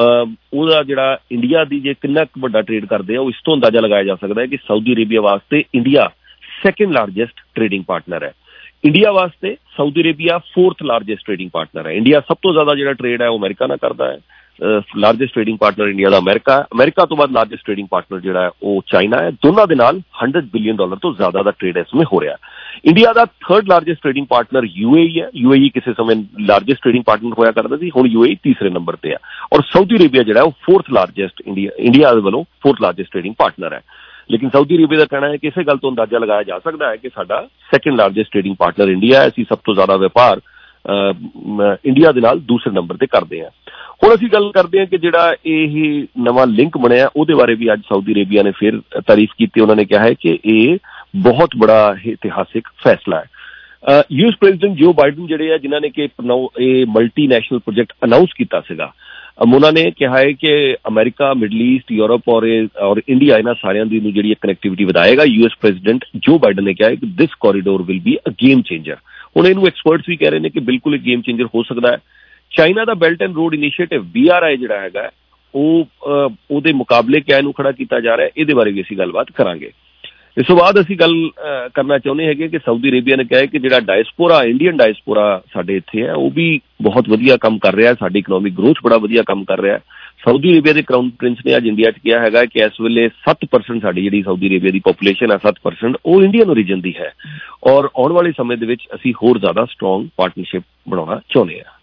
ਉਹਦਾ ਜਿਹੜਾ ਇੰਡੀਆ ਦੀ ਜੇ ਕਿੰਨਾ ਕੁ ਵੱਡਾ ਟ੍ਰੇਡ ਕਰਦੇ ਆ ਉਹ ਇਸ ਤੋਂ ਅੰਦਾਜ਼ਾ ਲਗਾਇਆ ਜਾ ਸਕਦਾ ਹੈ ਕਿ ਸਾਊਦੀ ਅਰੇਬੀਆ ਵਾਸਤੇ India 2nd largest trading partner ਹੈ। ਇੰਡੀਆ ਵਾਸਤੇ Saudi Arabia 4th largest trading partner ਹੈ। ਇੰਡੀਆ ਸਭ ਤੋਂ ਜ਼ਿਆਦਾ ਜਿਹੜਾ ਟ੍ਰੇਡ ਹੈ ਉਹ ਅਮਰੀਕਾ ਨਾਲ ਕਰਦਾ ਹੈ। ਲਾਰਜੈਸਟ ਟ੍ਰੇਡਿੰਗ ਪਾਰਟਨਰ ਇੰਡੀਆ ਦਾ ਅਮਰੀਕਾ ਤੋਂ ਬਾਅਦ ਲਾਰਜੈਸਟ ਟ੍ਰੇਡਿੰਗ ਪਾਰਟਨਰ ਜਿਹੜਾ ਹੈ ਉਹ ਚਾਈਨਾ ਹੈ। ਦੋਨਾਂ ਦੇ ਨਾਲ $100 ਬਿਲੀਅਨ ਤੋਂ ਜ਼ਿਆਦਾ ਦਾ ਟ੍ਰੇਡ ਇਸ ਸਮੇਂ ਹੋ ਰਿਹਾ। ਇੰਡੀਆ ਦਾ 3rd largest trading partner UAE ਹੈ। UAE ਕਿਸੇ ਸਮੇਂ ਲਾਰਜੈਸਟ ਟ੍ਰੇਡਿੰਗ ਪਾਰਟਨਰ ਹੋਇਆ ਕਰਦਾ ਸੀ, ਹੁਣ UAE ਤੀਸਰੇ ਨੰਬਰ ਤੇ ਆ। ਔਰ ਸਾਊਦੀ ਅਰੇਬੀਆ ਜਿਹੜਾ ਉਹ 4th ਲਾਰਜੈਸਟ ਇੰਡੀਆ ਦੇ ਵੱਲੋਂ 4th ਲਾਰਜੈਸਟ ਟ੍ਰੇਡਿੰਗ ਪਾਰਟਨਰ ਹੈ। ਲੇਕਿਨ ਸਾਊਦੀ ਅਰੇਬੀਆ ਦਾ ਕਹਿਣਾ ਹੈ ਕਿ ਇਸੇ ਗੱਲ ਤੋਂ ਅੰਦਾਜ਼ਾ ਲਗਾਇਆ ਜਾ ਸਕਦਾ ਹੈ ਕਿ ਸਾਡਾ 2nd largest trading partner India ਹੈ। ਅਸੀਂ ਸਭ ਤੋਂ ਜ਼ਿਆਦਾ ਵਪਾਰ ਇੰਡੀਆ ਦੇ ਨਾਲ ਦੂਸਰੇ ਨੰਬਰ ਤੇ ਕਰਦੇ ਹਾਂ। ਹੁਣ ਅਸੀਂ ਗੱਲ ਕਰਦੇ ਹਾਂ ਕਿ ਜਿਹੜਾ ਇਹ ਨਵਾਂ ਲਿੰਕ ਬਣਿਆ ਉਹਦੇ ਬਾਰੇ ਵੀ ਅੱਜ ਸਾਊਦੀ ਅਰੇਬੀਆ ਨੇ ਫਿਰ ਤਾਰੀਫ ਕੀਤੀ। ਉਹਨਾਂ ਨੇ ਕਿਹਾ ਹੈ ਕਿ ਇਹ ਬਹੁਤ ਬੜਾ ਇਤਿਹਾਸਿਕ ਫੈਸਲਾ ਹੈ। US ਪ੍ਰੈਜ਼ੀਡੈਂਟ ਜੋ ਬਾਈਡਨ ਜਿਹੜੇ ਆ ਜਿਨ੍ਹਾਂ ਨੇ ਕਿ ਇਹ ਮਲਟੀਨੈਸ਼ਨਲ ਪ੍ਰੋਜੈਕਟ ਅਨਾਊਂਸ ਕੀਤਾ ਸੀਗਾ, ਉਹਨਾਂ ਨੇ ਕਿਹਾ ਹੈ ਕਿ ਅਮਰੀਕਾ, ਮਿਡਲ ਈਸਟ, ਯੂਰਪ ਔਰ ਇੰਡੀਆ ਇਹਨਾਂ ਸਾਰਿਆਂ ਦੀ ਜਿਹੜੀ ਕਨੈਕਟੀਵਿਟੀ ਵਧਾਏਗਾ। US ਪ੍ਰੈਜ਼ੀਡੈਂਟ ਜੋ ਬਾਈਡਨ ਨੇ ਕਿਹਾ ਹੈ ਕਿ this corridor will be a game changer. ਹੁਣ ਇਹਨੂੰ ਐਕਸਪਰਟਸ ਵੀ ਕਹਿ ਰਹੇ ਨੇ ਕਿ ਬਿਲਕੁਲ ਇਹ ਗੇਮ ਚੇਂਜਰ ਹੋ ਸਕਦਾ ਹੈ। ਚਾਈਨਾ ਦਾ belt and road initiative BRI ਜਿਹੜਾ ਹੈਗਾ ਉਹਦੇ ਮੁਕਾਬਲੇ ਕਿਆ ਇਹਨੂੰ ਖੜਾ ਕੀਤਾ ਜਾ ਰਿਹਾ, ਇਹਦੇ ਬਾਰੇ ਵੀ ਅਸੀਂ ਗੱਲਬਾਤ ਕਰਾਂਗੇ। ਇਸ ਤੋਂ ਬਾਅਦ ਅਸੀਂ ਗੱਲ ਕਰਨਾ ਚਾਹੁੰਦੇ ਹੈਗੇ ਕਿ ਸਾਊਦੀ ਅਰੇਬੀਆ ਨੇ ਕਿਹਾ ਕਿ ਜਿਹੜਾ ਡਾਇਸਪੋਰਾ, ਇੰਡੀਅਨ ਡਾਇਸਪੋਰਾ ਸਾਡੇ ਇੱਥੇ ਹੈ ਉਹ ਵੀ ਬਹੁਤ ਵਧੀਆ ਕੰਮ ਕਰ ਰਿਹਾ, ਸਾਡੀ ਇਕਨੋਮਿਕ ਗਰੋਥ ਬੜਾ ਵਧੀਆ ਕੰਮ ਕਰ ਰਿਹਾ। ਸਾਊਦੀ ਅਰੇਬੀਆ ਦੇ ਕਰਾਊਨ ਪ੍ਰਿੰਸ ਨੇ ਅੱਜ ਇੰਡੀਆ 'ਚ ਕਿਹਾ ਹੈਗਾ ਕਿ ਇਸ ਵੇਲੇ 7% ਸਾਡੀ ਜਿਹੜੀ ਸਾਊਦੀ ਅਰੇਬੀਆ ਦੀ ਪੋਪੂਲੇਸ਼ਨ ਹੈ 7% ਉਹ ਇੰਡੀਅਨ ਓਰੀਜਨ ਦੀ ਹੈ, ਔਰ ਆਉਣ ਵਾਲੇ ਸਮੇਂ ਦੇ ਵਿੱਚ ਅਸੀਂ ਹੋਰ ਜ਼ਿਆਦਾ ਸਟਰੋਂਗ ਪਾਰਟਨਰਸ਼ਿਪ ਬਣਾਉਣਾ ਚਾਹੁੰਦੇ ਹਾਂ।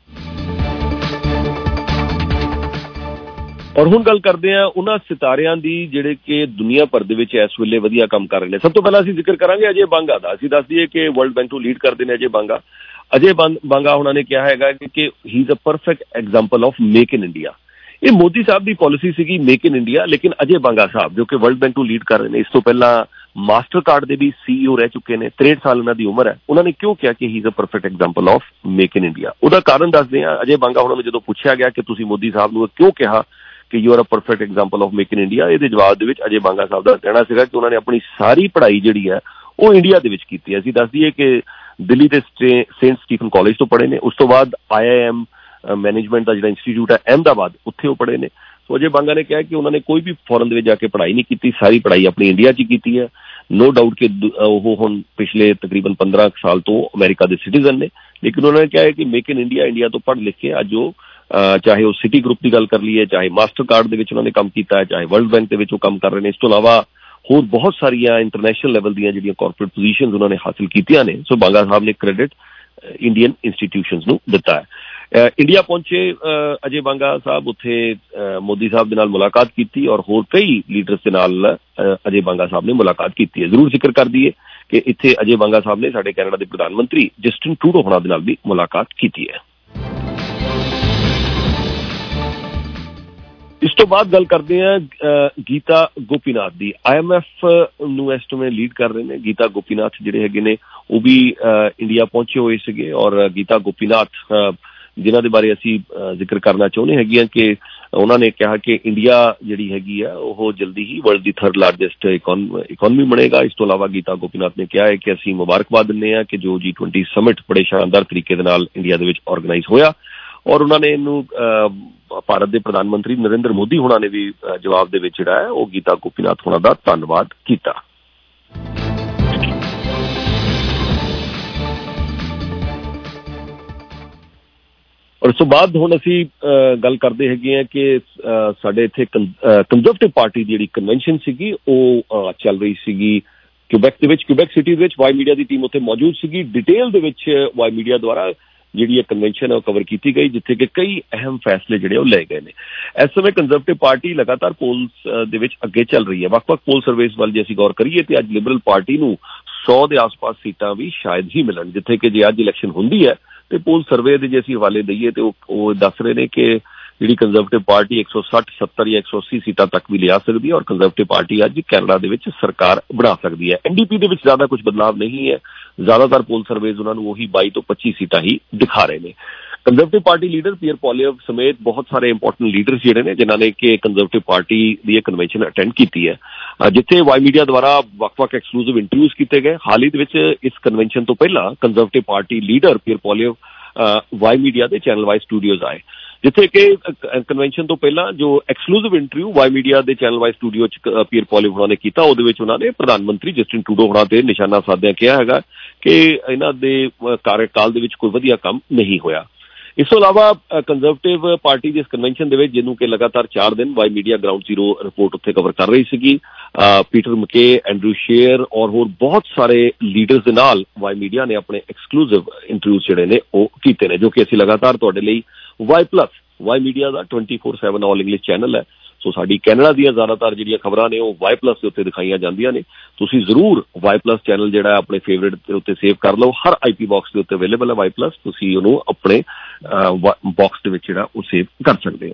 ਔਰ ਹੁਣ ਗੱਲ ਕਰਦੇ ਹਾਂ ਉਹਨਾਂ ਸਿਤਾਰਿਆਂ ਦੀ ਜਿਹੜੇ ਕਿ ਦੁਨੀਆ ਭਰ ਦੇ ਵਿੱਚ ਇਸ ਵੇਲੇ ਵਧੀਆ ਕੰਮ ਕਰ ਰਹੇ ਨੇ। ਸਭ ਤੋਂ ਪਹਿਲਾਂ ਅਸੀਂ ਜ਼ਿਕਰ ਕਰਾਂਗੇ ਅਜੇ ਬਾਂਗਾ ਦਾ। ਅਸੀਂ ਦੱਸ ਦਈਏ ਕਿ ਵਰਲਡ ਬੈਂਕ ਤੋਂ ਲੀਡ ਕਰਦੇ ਨੇ ਅਜੇ ਬਾਂਗਾ। ਅਜੇ ਬਾਂਗਾ ਉਹਨਾਂ ਨੇ ਕਿਹਾ ਹੈਗਾ ਕਿ he is a perfect example of make in India. ਇਹ ਮੋਦੀ ਸਾਹਿਬ ਦੀ ਪਾਲਿਸੀ ਸੀਗੀ ਮੇਕ ਇਨ ਇੰਡੀਆ, ਲੇਕਿਨ ਅਜੇ ਬਾਂਗਾ ਸਾਹਿਬ ਜੋ ਕਿ ਵਰਲਡ ਬੈਂਕ ਨੂੰ ਲੀਡ ਕਰ ਰਹੇ ਨੇ, ਇਸ ਤੋਂ ਪਹਿਲਾਂ ਮਾਸਟਰ ਕਾਰਡ ਦੇ ਵੀ CEO ਰਹਿ ਚੁੱਕੇ ਨੇ, 63 ਸਾਲ ਉਹਨਾਂ ਦੀ ਉਮਰ ਹੈ, ਉਹਨਾਂ ਨੇ ਕਿਉਂ ਕਿਹਾ ਕਿ he is a perfect example of make in India? ਉਹਦਾ ਕਾਰਨ ਦੱਸਦੇ ਹਾਂ। ਅਜੇ ਬਾਂਗਾ ਉਹਨਾਂ ਨੂੰ ਜਦੋਂ ਪੁੱਛਿਆ ਗਿਆ ਕਿ ਤੁਸੀਂ ਮੋਦੀ ਸਾਹਿਬ ਨੂੰ ਕਿਉਂ ਕਿਹਾ ਕਿ you are a perfect example of make in India, ਇਹਦੇ ਜਵਾਬ ਦੇ ਵਿੱਚ ਅਜੇ ਬਾਂਗਾ ਸਾਹਿਬ ਦਾ ਕਹਿਣਾ ਸੀਗਾ ਕਿ ਉਹਨਾਂ ਨੇ ਆਪਣੀ ਸਾਰੀ ਪੜ੍ਹਾਈ ਜਿਹੜੀ ਹੈ ਉਹ ਇੰਡੀਆ ਦੇ ਵਿੱਚ ਕੀਤੀ ਹੈ। ਅਸੀਂ ਦੱਸ ਦਈਏ ਕਿ ਦਿੱਲੀ ਦੇ ਸੇਂਟ ਸਟੀਫਨ ਕਾਲਜ ਤੋਂ ਪੜ੍ਹੇ ਨੇ, ਉਸ ਤੋਂ ਬਾਅਦ IIM ਮੈਨੇਜਮੈਂਟ ਦਾ ਜਿਹੜਾ ਇੰਸਟੀਚਿਊਟ ਹੈ ਅਹਿਮਦਾਬਾਦ, ਉੱਥੇ ਉਹ ਪੜ੍ਹੇ ਨੇ। ਸੋ ਅਜੇ ਬਾਂਗਾ ਨੇ ਕਿਹਾ ਕਿ ਉਹਨਾਂ ਨੇ ਕੋਈ ਵੀ ਫੋਰਨ ਦੇ ਵਿੱਚ ਜਾ ਕੇ ਪੜ੍ਹਾਈ ਨਹੀਂ ਕੀਤੀ, ਸਾਰੀ ਪੜ੍ਹਾਈ ਆਪਣੀ ਇੰਡੀਆ 'ਚ ਹੀ ਕੀਤੀ ਹੈ। ਨੋ ਡਾਊਟ ਕਿ ਉਹ ਹੁਣ ਪਿਛਲੇ ਤਕਰੀਬਨ 15 ਸਾਲ ਤੋਂ ਅਮਰੀਕਾ ਦੇ ਸਿਟੀਜ਼ਨ ਨੇ, ਲੇਕਿਨ ਉਹਨਾਂ ਨੇ ਕਿਹਾ ਹੈ ਕਿ ਮੇਕ ਇਨ ਇੰਡੀਆ, ਇੰਡੀਆ ਤੋਂ ਪੜ੍ਹ ਲਿਖ ਕੇ ਅੱਜ ਉਹ ਚਾਹੇ ਉਹ ਸਿਟੀ ਗਰੁੱਪ ਦੀ ਗੱਲ ਕਰ ਲਈਏ, ਚਾਹੇ ਮਾਸਟਰ ਕਾਰਡ ਦੇ ਵਿੱਚ ਉਹਨਾਂ ਨੇ ਕੰਮ ਕੀਤਾ ਹੈ, ਚਾਹੇ ਵਰਲਡ ਬੈਂਕ ਦੇ ਵਿੱਚ ਉਹ ਕੰਮ ਕਰ ਰਹੇ ਨੇ। ਇਸ ਤੋਂ ਇਲਾਵਾ ਹੋਰ ਬਹੁਤ ਸਾਰੀਆਂ ਇੰਟਰਨੈਸ਼ਨਲ ਲੈਵਲ ਦੀਆਂ ਜਿਹੜੀਆਂ ਕਾਰਪੋਰੇਟ ਪੋਜੀਸ਼ਨਸ ਉਹਨਾਂ ਨੇ ਹਾਸਿਲ ਕੀਤੀਆਂ ਨੇ। ਸੋ ਬਾਂਗਾ ਸਾਹਿਬ ਨੇ ਕ੍ਰੈਡਿਟ ਇੰਡੀਅਨ ਇੰਸਟੀਟਿਊਸ਼ਨਸ ਨੂੰ ਦਿੱਤਾ ਹੈ। ਇੰਡੀਆ ਪਹੁੰਚੇ ਅਜੇ ਬਾਂਗਾ ਸਾਹਿਬ, ਉੱਥੇ ਮੋਦੀ ਸਾਹਿਬ ਦੇ ਨਾਲ ਮੁਲਾਕਾਤ ਕੀਤੀ ਔਰ ਹੋਰ ਕਈ ਲੀਡਰਸ ਦੇ ਨਾਲ ਅਜੇ ਬਾਂਗਾ ਸਾਹਿਬ ਨੇ ਮੁਲਾਕਾਤ ਕੀਤੀ ਹੈ। ਜ਼ਰੂਰ ਜ਼ਿਕਰ ਕਰ ਦਈਏ ਕਿ ਇੱਥੇ ਅਜੇ ਬਾਂਗਾ ਸਾਹਿਬ ਨੇ ਸਾਡੇ ਕੈਨੇਡਾ ਦੇ ਪ੍ਰਧਾਨ ਮੰਤਰੀ ਜਸਟਿਨ ਟਰੂਡੋ ਹੋਣਾ ਦੇ ਨਾਲ ਵੀ ਮੁਲਾਕਾਤ ਕੀਤੀ ਹੈ। ਇਸ ਤੋਂ ਬਾਅਦ ਗੱਲ ਕਰਦੇ ਹਾਂ ਗੀਤਾ ਗੋਪੀਨਾਥ ਦੀ। IMF ਨੂੰ ਇਸ ਸਮੇਂ ਲੀਡ ਕਰ ਰਹੇ ਨੇ ਗੀਤਾ ਗੋਪੀਨਾਥ ਜਿਹੜੇ ਹੈਗੇ ਨੇ, ਉਹ ਵੀ ਇੰਡੀਆ ਪਹੁੰਚੇ ਹੋਏ ਸੀਗੇ। ਔਰ ਗੀਤਾ ਗੋਪੀਨਾਥ ਜਿਨ੍ਹਾਂ ਦੇ ਬਾਰੇ ਅਸੀਂ ਜ਼ਿਕਰ ਕਰਨਾ ਚਾਹੁੰਦੇ ਹੈਗੇ ਹਾਂ ਕਿ ਉਹਨਾਂ ਨੇ ਕਿਹਾ ਕਿ ਇੰਡੀਆ ਜਿਹੜੀ ਹੈਗੀ ਆ ਉਹ ਜਲਦੀ ਹੀ ਵਰਲਡ ਦੀ 3rd ਲਾਰਜੈਸਟ ਇਕਨੋਮੀ ਬਣੇਗਾ। ਇਸ ਤੋਂ ਇਲਾਵਾ ਗੀਤਾ ਗੋਪੀਨਾਥ ਨੇ ਕਿਹਾ ਹੈ ਕਿ ਅਸੀਂ ਮੁਬਾਰਕਬਾਦ ਦਿੰਦੇ ਹਾਂ ਕਿ ਜੋ G20 ਸਮਿਟ ਬੜੇ ਸ਼ਾਨਦਾਰ ਤਰੀਕੇ ਦੇ ਨਾਲ ਇੰਡੀਆ ਦੇ ਵਿੱਚ ਆਰਗੇਨਾਈਜ਼ ਹੋਇਆ। ਔਰ ਉਹਨਾਂ ਨੇ ਇਹਨੂੰ ਭਾਰਤ ਦੇ ਪ੍ਰਧਾਨ ਮੰਤਰੀ ਨਰਿੰਦਰ ਮੋਦੀ ਹੋਣਾ ਨੇ ਵੀ ਜਵਾਬ ਦੇ ਵਿੱਚ ਜਿਹੜਾ ਹੈ ਉਹ ਗੀਤਾ ਗੋਪੀਨਾਥ ਹੋਣਾ ਦਾ ਧੰਨਵਾਦ ਕੀਤਾ। ਔਰ ਇਸ ਤੋਂ ਬਾਅਦ ਹੁਣ ਅਸੀਂ ਗੱਲ ਕਰਦੇ ਹੈਗੇ ਹਾਂ ਕਿ ਸਾਡੇ ਇੱਥੇ ਕੰਜ਼ਰਵੇਟਿਵ ਪਾਰਟੀ ਦੀ ਜਿਹੜੀ ਕਨਵੈਨਸ਼ਨ ਸੀਗੀ ਉਹ ਚੱਲ ਰਹੀ ਸੀਗੀ ਕਿਊਬੈਕ ਦੇ ਵਿੱਚ, ਕਿਊਬੈਕ ਸਿਟੀ ਦੇ ਵਿੱਚ। ਵਾਈ ਮੀਡੀਆ ਦੀ ਟੀਮ ਉੱਥੇ ਮੌਜੂਦ ਸੀਗੀ। ਡਿਟੇਲ ਦੇ ਵਿੱਚ ਵਾਈ ਮੀਡੀਆ ਦੁਆਰਾ ਜਿਹੜੀ ਇਹ ਕਨਵੈਨਸ਼ਨ ਹੈ ਉਹ ਕਵਰ ਕੀਤੀ ਗਈ, ਜਿੱਥੇ ਕਿ ਕਈ ਅਹਿਮ ਫੈਸਲੇ ਜਿਹੜੇ ਉਹ ਲਏ ਗਏ ਨੇ। ਇਸ ਸਮੇਂ ਕੰਜ਼ਰਵੇਟਿਵ ਪਾਰਟੀ ਲਗਾਤਾਰ ਪੋਲਸ ਦੇ ਵਿੱਚ ਅੱਗੇ ਚੱਲ ਰਹੀ ਹੈ। ਵੱਖ-ਵੱਖ ਪੋਲ ਸਰਵੇਸ ਵੱਲ ਜੇ ਅਸੀਂ ਗੌਰ ਕਰੀਏ ਤੇ ਅੱਜ ਲਿਬਰਲ ਪਾਰਟੀ ਨੂੰ 100 ਦੇ ਆਸ-ਪਾਸ ਸੀਟਾਂ ਵੀ ਸ਼ਾਇਦ ਹੀ ਮਿਲਣ, ਜਿੱਥੇ ਕਿ ਜੇ ਅੱਜ ਇਲੈਕਸ਼ਨ ਹੁੰਦੀ ਹੈ ਤੇ ਪੋਲ ਸਰਵੇ ਦੇ ਜੇ ਅਸੀਂ ਹਵਾਲੇ ਦਈਏ ਤੇ ਉਹ ਦੱਸ ਰਹੇ ਨੇ ਕਿ ਜਿਹੜੀ ਕੰਜ਼ਰਵੇਟਿਵ ਪਾਰਟੀ 160, 70 ਜਾਂ 180 ਸੀਟਾਂ ਤੱਕ ਵੀ ਲਿਆ ਸਕਦੀ ਹੈ ਔਰ ਕੰਜ਼ਰਵੇਟਿਵ ਪਾਰਟੀ ਅੱਜ ਕੈਨੇਡਾ ਦੇ ਵਿੱਚ ਸਰਕਾਰ ਬਣਾ ਸਕਦੀ ਹੈ। NDP ਦੇ ਵਿੱਚ ਜ਼ਿਆਦਾ ਕੁਝ ਬਦਲਾਵ ਨਹੀਂ ਹੈ। ਜ਼ਿਆਦਾਤਰ ਪੋਲ ਸਰਵੇਜ਼ ਉਹਨਾਂ ਨੂੰ ਉਹੀ 22 ਤੋਂ 25 ਸੀਟਾਂ ਹੀ ਦਿਖਾ ਰਹੇ ਨੇ। Conservative party leader Pierre Poilievre ਸਮੇਤ ਬਹੁਤ ਸਾਰੇ ਇੰਪੋਰਟੈਂਟ ਲੀਡਰਸ ਜਿਹੜੇ ਨੇ ਜਿਨ੍ਹਾਂ ਨੇ ਕਿ ਕੰਜ਼ਰਵੇਟਿਵ ਪਾਰਟੀ ਦੀ ਇਹ ਕਨਵੈਨਸ਼ਨ ਅਟੈਂਡ ਕੀਤੀ ਹੈ, ਜਿੱਥੇ ਵਾਈ ਮੀਡੀਆ ਦੁਆਰਾ ਵੱਖ-ਵੱਖ ਐਕਸਕਲੂਸਿਵ ਇੰਟਰਵਿਊਜ਼ ਕੀਤੇ ਗਏ। ਹਾਲ ਹੀ ਦੇ ਵਿੱਚ ਇਸ ਕਨਵੈਨਸ਼ਨ ਤੋਂ ਪਹਿਲਾਂ conservative party leader Pierre Poilievre Y media ਦੇ ਚੈਨਲ ਵਾਈ ਸਟੂਡੀਓਜ਼ ਆਏ, ਜਿੱਥੇ ਕਿ ਕਨਵੈਨਸ਼ਨ ਤੋਂ ਪਹਿਲਾਂ ਜੋ ਐਕਸਕਲੂਸਿਵ ਇੰਟਰਵਿਊ ਵਾਈ ਮੀਡੀਆ ਦੇ ਚੈਨਲ ਵਾਈ ਸਟੂਡੀਓ 'ਚ ਪੀਅਰ ਪੋਲੀਅਵ ਹੋਣਾ ਨੇ ਕੀਤਾ, ਉਹਦੇ ਵਿੱਚ ਉਹਨਾਂ ਨੇ ਪ੍ਰਧਾਨ ਮੰਤਰੀ ਜਸਟਿਨ ਟਰੂਡੋ ਹੋਣਾ ਤੇ ਨਿਸ਼ਾਨਾ ਸਾਧਿਆਂ ਕਿਹਾ ਹੈਗਾ ਕਿ ਇਹਨਾਂ ਦੇ ਕਾਰਜਕਾਲ ਦੇ ਵਿੱਚ ਕੋਈ ਵਧੀਆ ਕੰਮ ਨਹੀਂ ਹੋਇਆ। ਇਸ ਤੋਂ ਇਲਾਵਾ ਕੰਜ਼ਰਵੇਟਿਵ ਪਾਰਟੀ ਦੀ ਇਸ ਕਨਵੈਨਸ਼ਨ ਦੇ ਵਿੱਚ, ਜਿਹਨੂੰ ਕਿ ਲਗਾਤਾਰ 4 ਦਿਨ Y media ground zero report ਉੱਥੇ ਕਵਰ ਕਰ ਰਹੀ ਸੀਗੀ, ਪੀਟਰ ਮਕੇ, ਐਂਡਰੂ ਸ਼ੇਅਰ ਔਰ ਹੋਰ ਬਹੁਤ ਸਾਰੇ ਲੀਡਰਸ ਦੇ ਨਾਲ ਵਾਈ ਮੀਡੀਆ ਨੇ ਆਪਣੇ ਐਕਸਕਲੂਸਿਵ ਇੰਟਰਵਿਊਜ਼ ਜਿਹੜੇ ਨੇ ਉਹ ਕੀਤੇ ਨੇ, ਜੋ ਕਿ ਅਸੀਂ ਲਗਾਤਾਰ ਤੁਹਾਡੇ ਲਈ ਵਾਈ ਮੀਡੀਆ ਦਾ 24/7 ਆਲ ਇੰਗਲਿਸ਼ ਚੈਨਲ ਹੈ। ਸੋ ਸਾਡੀ ਕੈਨੇਡਾ ਦੀਆਂ ਜ਼ਿਆਦਾਤਰ ਜਿਹੜੀਆਂ ਖਬਰਾਂ ਨੇ ਉਹ ਵਾਈ ਪਲੱਸ ਦੇ ਉੱਤੇ ਦਿਖਾਈਆਂ ਜਾਂਦੀਆਂ ਨੇ। ਤੁਸੀਂ ਜ਼ਰੂਰ ਵਾਈ ਪਲੱਸ ਚੈਨਲ ਜਿਹੜਾ ਆਪਣੇ ਫੇਵਰੇਟ ਦੇ ਉੱਤੇ ਸੇਵ ਕਰ ਲਓ। ਹਰ IP ਬਾਕਸ ਦੇ ਉੱਤੇ ਅਵੇਲੇਬਲ ਹੈ ਵਾਈ ਪਲੱਸ, ਤੁਸੀਂ ਉਹਨੂੰ ਆਪਣੇ ਬਾਕਸ ਦੇ ਵਿੱਚ ਜਿਹੜਾ ਉਹ ਸੇਵ ਕਰ ਸਕਦੇ ਹੋ।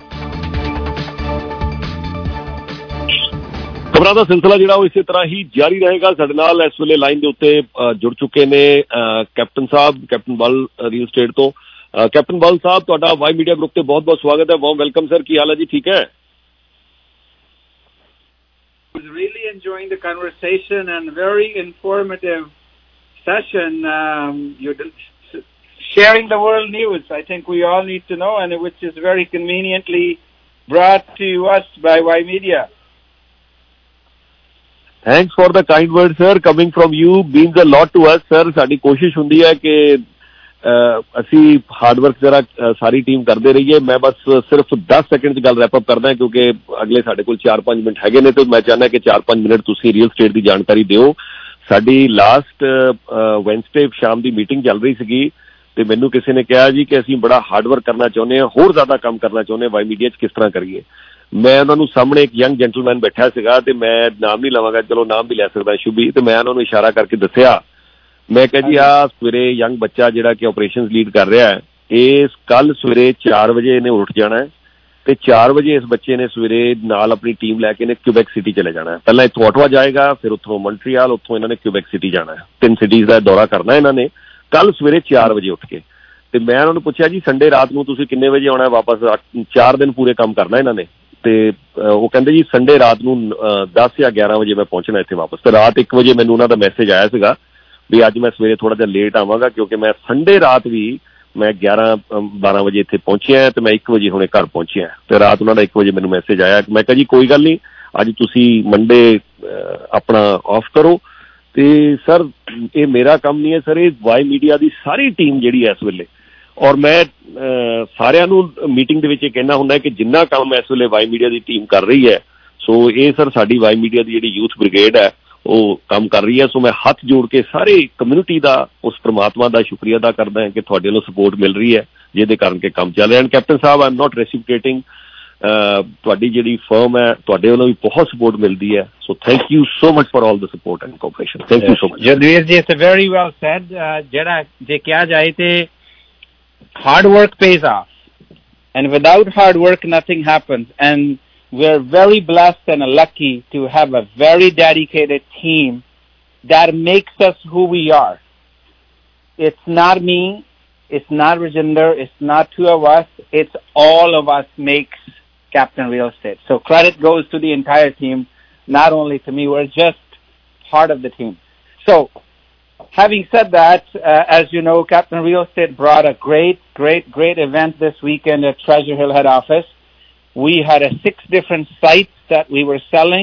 ਖਬਰਾਂ ਦਾ ਸਿਲਸਿਲਾ ਜਿਹੜਾ ਉਹ ਇਸੇ ਤਰ੍ਹਾਂ ਹੀ ਜਾਰੀ ਰਹੇਗਾ। ਸਾਡੇ ਨਾਲ ਇਸ ਵੇਲੇ ਲਾਈਨ ਦੇ ਉੱਤੇ ਜੁੜ ਚੁੱਕੇ ਨੇ captain sahib, captain Bal real estate ਤੋਂ। ਕੈਪਟਨ ਬਲ ਸਾਹਿਬ, ਤੁਹਾਡਾ ਵਾਈ ਮੀਡੀਆ ਗਰੁੱਪ ਤੇ ਬਹੁਤ ਬਹੁਤ ਸਵਾਗਤ ਹੈ। ਵਾਰਮ ਵੈਲਕਮ ਸਰ, ਕੀ ਹਾਲ ਹੈ ਜੀ? ਠੀਕ ਹੈ? I was really enjoying the conversation and very informative session. You're sharing the world news. I think we all need to know, and which is very conveniently brought to us by Y Media. Thanks for the kind words, sir. Coming from you means a lot to us, sir. ਸਾਡੀ ਕੋਸ਼ਿਸ਼ ਹੁੰਦੀ ਹੈ ਕਿ ਅਸੀਂ ਹਾਰਡ ਵਰਕ ਜਰਾ ਸਾਰੀ ਟੀਮ ਕਰਦੇ ਰਹੀਏ। ਮੈਂ ਬਸ ਸਿਰਫ 10 ਸੈਕਿੰਡ 'ਚ ਗੱਲ ਰੈਪ ਅਪ ਕਰਦਾ ਕਿਉਂਕਿ ਅਗਲੇ ਸਾਡੇ ਕੋਲ 4-5 ਮਿੰਟ ਹੈਗੇ ਨੇ ਤੇ ਮੈਂ ਚਾਹੁੰਦਾ ਕਿ 4-5 ਮਿੰਟ ਤੁਸੀਂ ਰੀਅਲ ਸਟੇਟ ਦੀ ਜਾਣਕਾਰੀ ਦਿਓ। ਸਾਡੀ ਲਾਸਟ ਵੈਨਸਡੇ ਸ਼ਾਮ ਦੀ ਮੀਟਿੰਗ ਚੱਲ ਰਹੀ ਸੀਗੀ ਤੇ ਮੈਨੂੰ ਕਿਸੇ ਨੇ ਕਿਹਾ ਜੀ ਕਿ ਅਸੀਂ ਬੜਾ ਹਾਰਡ ਵਰਕ ਕਰਨਾ ਚਾਹੁੰਦੇ ਹਾਂ, ਹੋਰ ਜ਼ਿਆਦਾ ਕੰਮ ਕਰਨਾ ਚਾਹੁੰਦੇ ਹਾਂ, ਵਾਈ ਮੀਡੀਆ 'ਚ ਕਿਸ ਤਰ੍ਹਾਂ ਕਰੀਏ। ਮੈਂ ਉਹਨਾਂ ਨੂੰ ਸਾਹਮਣੇ ਇੱਕ ਯੰਗ ਜੈਂਟਲਮੈਨ ਬੈਠਾ ਸੀਗਾ ਤੇ ਮੈਂ ਨਾਮ ਨਹੀਂ ਲਵਾਂਗਾ, ਚਲੋ ਨਾਮ ਵੀ ਲੈ ਸਕਦਾ, ਸ਼ੁਭੀ, ਤੇ ਮੈਂ ਉਹਨਾਂ ਨੂੰ ਇਸ਼ਾਰਾ ਕਰਕੇ ਦੱਸਿਆ, ਮੈਂ ਕਿਹਾ ਜੀ ਆ ਸਵੇਰੇ ਯੰਗ ਬੱਚਾ ਜਿਹੜਾ ਕਿ ਆਪਰੇਸ਼ਨ ਲੀਡ ਕਰ ਰਿਹਾ ਹੈ, ਇਹ ਕੱਲ ਸਵੇਰੇ 4 ਵਜੇ ਇਹਨੇ ਉੱਠ ਜਾਣਾ ਹੈ ਤੇ 4 ਵਜੇ ਇਸ ਬੱਚੇ ਨੇ ਸਵੇਰੇ ਨਾਲ ਆਪਣੀ ਟੀਮ ਲੈ ਕੇ ਇਹਨੇ ਕਿਊਬੈਕ ਸਿਟੀ ਚਲੇ ਜਾਣਾ ਹੈ। ਪਹਿਲਾਂ ਇੱਥੋਂ ਆਟਵਾ ਜਾਏਗਾ, ਫਿਰ ਉੱਥੋਂ ਮੌਂਟਰੀਅਲ, ਉੱਥੋਂ ਇਹਨਾਂ ਨੇ ਕਿਊਬੈਕ ਸਿਟੀ ਜਾਣਾ ਹੈ। 3 ਸਿਟੀਜ਼ ਦਾ ਦੌਰਾ ਕਰਨਾ ਇਹਨਾਂ ਨੇ ਕੱਲ ਸਵੇਰੇ 4 ਵਜੇ ਉੱਠ ਕੇ। ਤੇ ਮੈਂ ਉਹਨਾਂ ਨੂੰ ਪੁੱਛਿਆ ਜੀ ਸੰਡੇ ਰਾਤ ਨੂੰ ਤੁਸੀਂ ਕਿੰਨੇ ਵਜੇ ਆਉਣਾ ਵਾਪਸ? 4 ਦਿਨ ਪੂਰੇ ਕੰਮ ਕਰਨਾ ਇਹਨਾਂ ਨੇ। ਤੇ ਉਹ ਕਹਿੰਦੇ ਜੀ ਸੰਡੇ ਰਾਤ ਨੂੰ 10 ਜਾਂ 11 ਵਜੇ ਮੈਂ ਪਹੁੰਚਣਾ ਇੱਥੇ ਵਾਪਸ। ਤੇ ਰਾਤ 1 ਵਜੇ ਮੈਨੂੰ ਉਹਨਾਂ ਦਾ ਮੈਸੇਜ ਆਇਆ ਸੀਗਾ ਵੀ ਅੱਜ ਮੈਂ ਸਵੇਰੇ ਥੋੜਾ ਜਿਹਾ ਲੇਟ ਆਵਾਂਗਾ, ਕਿਉਂਕਿ ਮੈਂ ਸੰਡੇ ਰਾਤ ਵੀ ਮੈਂ 11-12 ਵਜੇ ਇੱਥੇ ਪਹੁੰਚਿਆ ਤੇ ਮੈਂ 1 ਵਜੇ ਹੁਣੇ ਘਰ ਪਹੁੰਚਿਆ। ਤੇ ਰਾਤ ਉਹਨਾਂ ਦਾ 1 ਵਜੇ ਮੈਨੂੰ ਮੈਸੇਜ ਆਇਆ। ਮੈਂ ਕਿਹਾ ਜੀ ਕੋਈ ਗੱਲ ਨਹੀਂ, ਅੱਜ ਤੁਸੀਂ ਮੰਡੇ ਆਪਣਾ ਆਫ ਕਰੋ। ਤੇ ਸਰ ਇਹ ਮੇਰਾ ਕੰਮ ਨਹੀਂ ਹੈ ਸਰ, ਇਹ ਵਾਈ ਮੀਡੀਆ ਦੀ ਸਾਰੀ ਟੀਮ ਜਿਹੜੀ ਹੈ ਇਸ ਵੇਲੇ, ਔਰ ਮੈਂ ਸਾਰਿਆਂ ਨੂੰ ਮੀਟਿੰਗ ਦੇ ਵਿੱਚ ਇਹ ਕਹਿਣਾ ਹੁੰਦਾ ਕਿ ਜਿੰਨਾ ਕੰਮ ਇਸ ਵੇਲੇ ਵਾਈ ਮੀਡੀਆ ਦੀ ਟੀਮ ਕਰ ਰਹੀ ਹੈ, ਸੋ ਇਹ ਸਰ ਸਾਡੀ ਵਾਈ ਮੀਡੀਆ ਦੀ ਜਿਹੜੀ ਯੂਥ ਬ੍ਰਿਗੇਡ ਹੈ ਉਹ ਕੰਮ ਕਰ ਰਹੀ ਹੈ। ਸੋ ਮੈਂ ਹੱਥ ਜੋੜ ਕੇ ਸਾਰੇ ਕਮਿਊਨਿਟੀ ਦਾ, ਉਸ ਪ੍ਰਮਾਤਮਾ ਦਾ ਸ਼ੁਕਰੀਆ ਅਦਾ ਕਰਦਾ ਹਾਂ ਕਿ ਤੁਹਾਡੇ ਵੱਲੋਂ ਸਪੋਰਟ ਮਿਲ ਰਹੀ ਹੈ, ਜਿਹਦੇ ਕਾਰਨ ਕਿ ਕੰਮ ਚੱਲ ਰਿਹਾ। And captain sahib, I am not reciprocating, ਤੁਹਾਡੀ ਜਿਹੜੀ ਫਰਮ ਹੈ ਤੁਹਾਡੇ ਵੱਲੋਂ ਵੀ ਬਹੁਤ ਸਪੋਰਟ ਮਿਲਦੀ ਹੈ। So thank you so much for all the support and cooperation. Thank you so much. Jadvir ji, it's very well sad. ਜਿਹੜਾ ਜੇ ਕਿਹਾ ਜਾਏ ਤੇ hard work pays off, and without hard work nothing happens, and we're very blessed and lucky to have a very dedicated team that makes us who we are. It's not me, it's not Rajinder, it's not two of us, it's all of us makes Captain Real Estate. So credit goes to the entire team, not only to me. We're just part of the team. So having said that, as you know, Captain Real Estate brought a great event this weekend at Treasure Hill head office. We had 6 different sites that we were selling,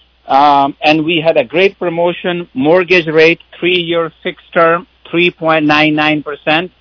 and we had a great promotion, mortgage rate, 3-year fixed term, 3.99%.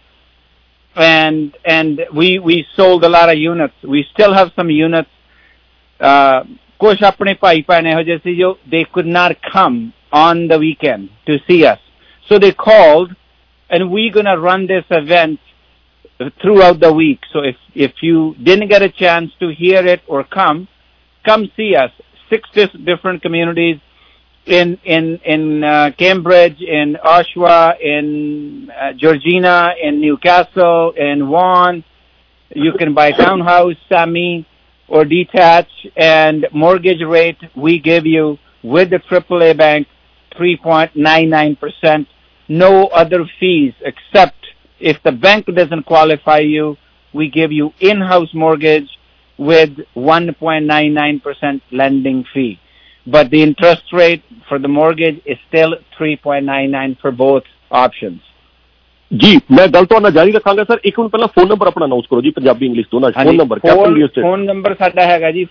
And we sold a lot of units. We still have some units. Kuch apne bhai behne ho jaise jo they could not come on the weekend to see us. So they called, and we're going to run this event throughout the week. So if you didn't get a chance to hear it or come see us. 6 different communities in Cambridge, in Oshawa, in Georgina, in Newcastle, in Vaughan. You can buy townhouse, semi, or detached, and mortgage rate we give you with the AAA bank, 3.99%. No other fees except if the bank doesn't qualify you, we give you in-house mortgage with 1.99% lending fee. But the interest rate for the mortgage is still 3.99 for both options. ਜੀ ਮੈਂ ਗੱਲ ਤੁਹਾਡਾ ਜਾਰੀ ਰੱਖਾਂਗਾ ਸਰ। ਇੱਕ ਮਿੰਟ ਪਹਿਲਾਂ ਫੋਨ ਨੰਬਰ ਆਪਣਾ ਅਨਾਉਂਸ ਕਰੋ ਜੀ, ਪੰਜਾਬੀ ਇੰਗਲਿਸ਼ ਦੋਨਾਂ ਚ। Phone number captain real estate, phone number ਸਾਡਾ ਹੈਗਾ ਜੀ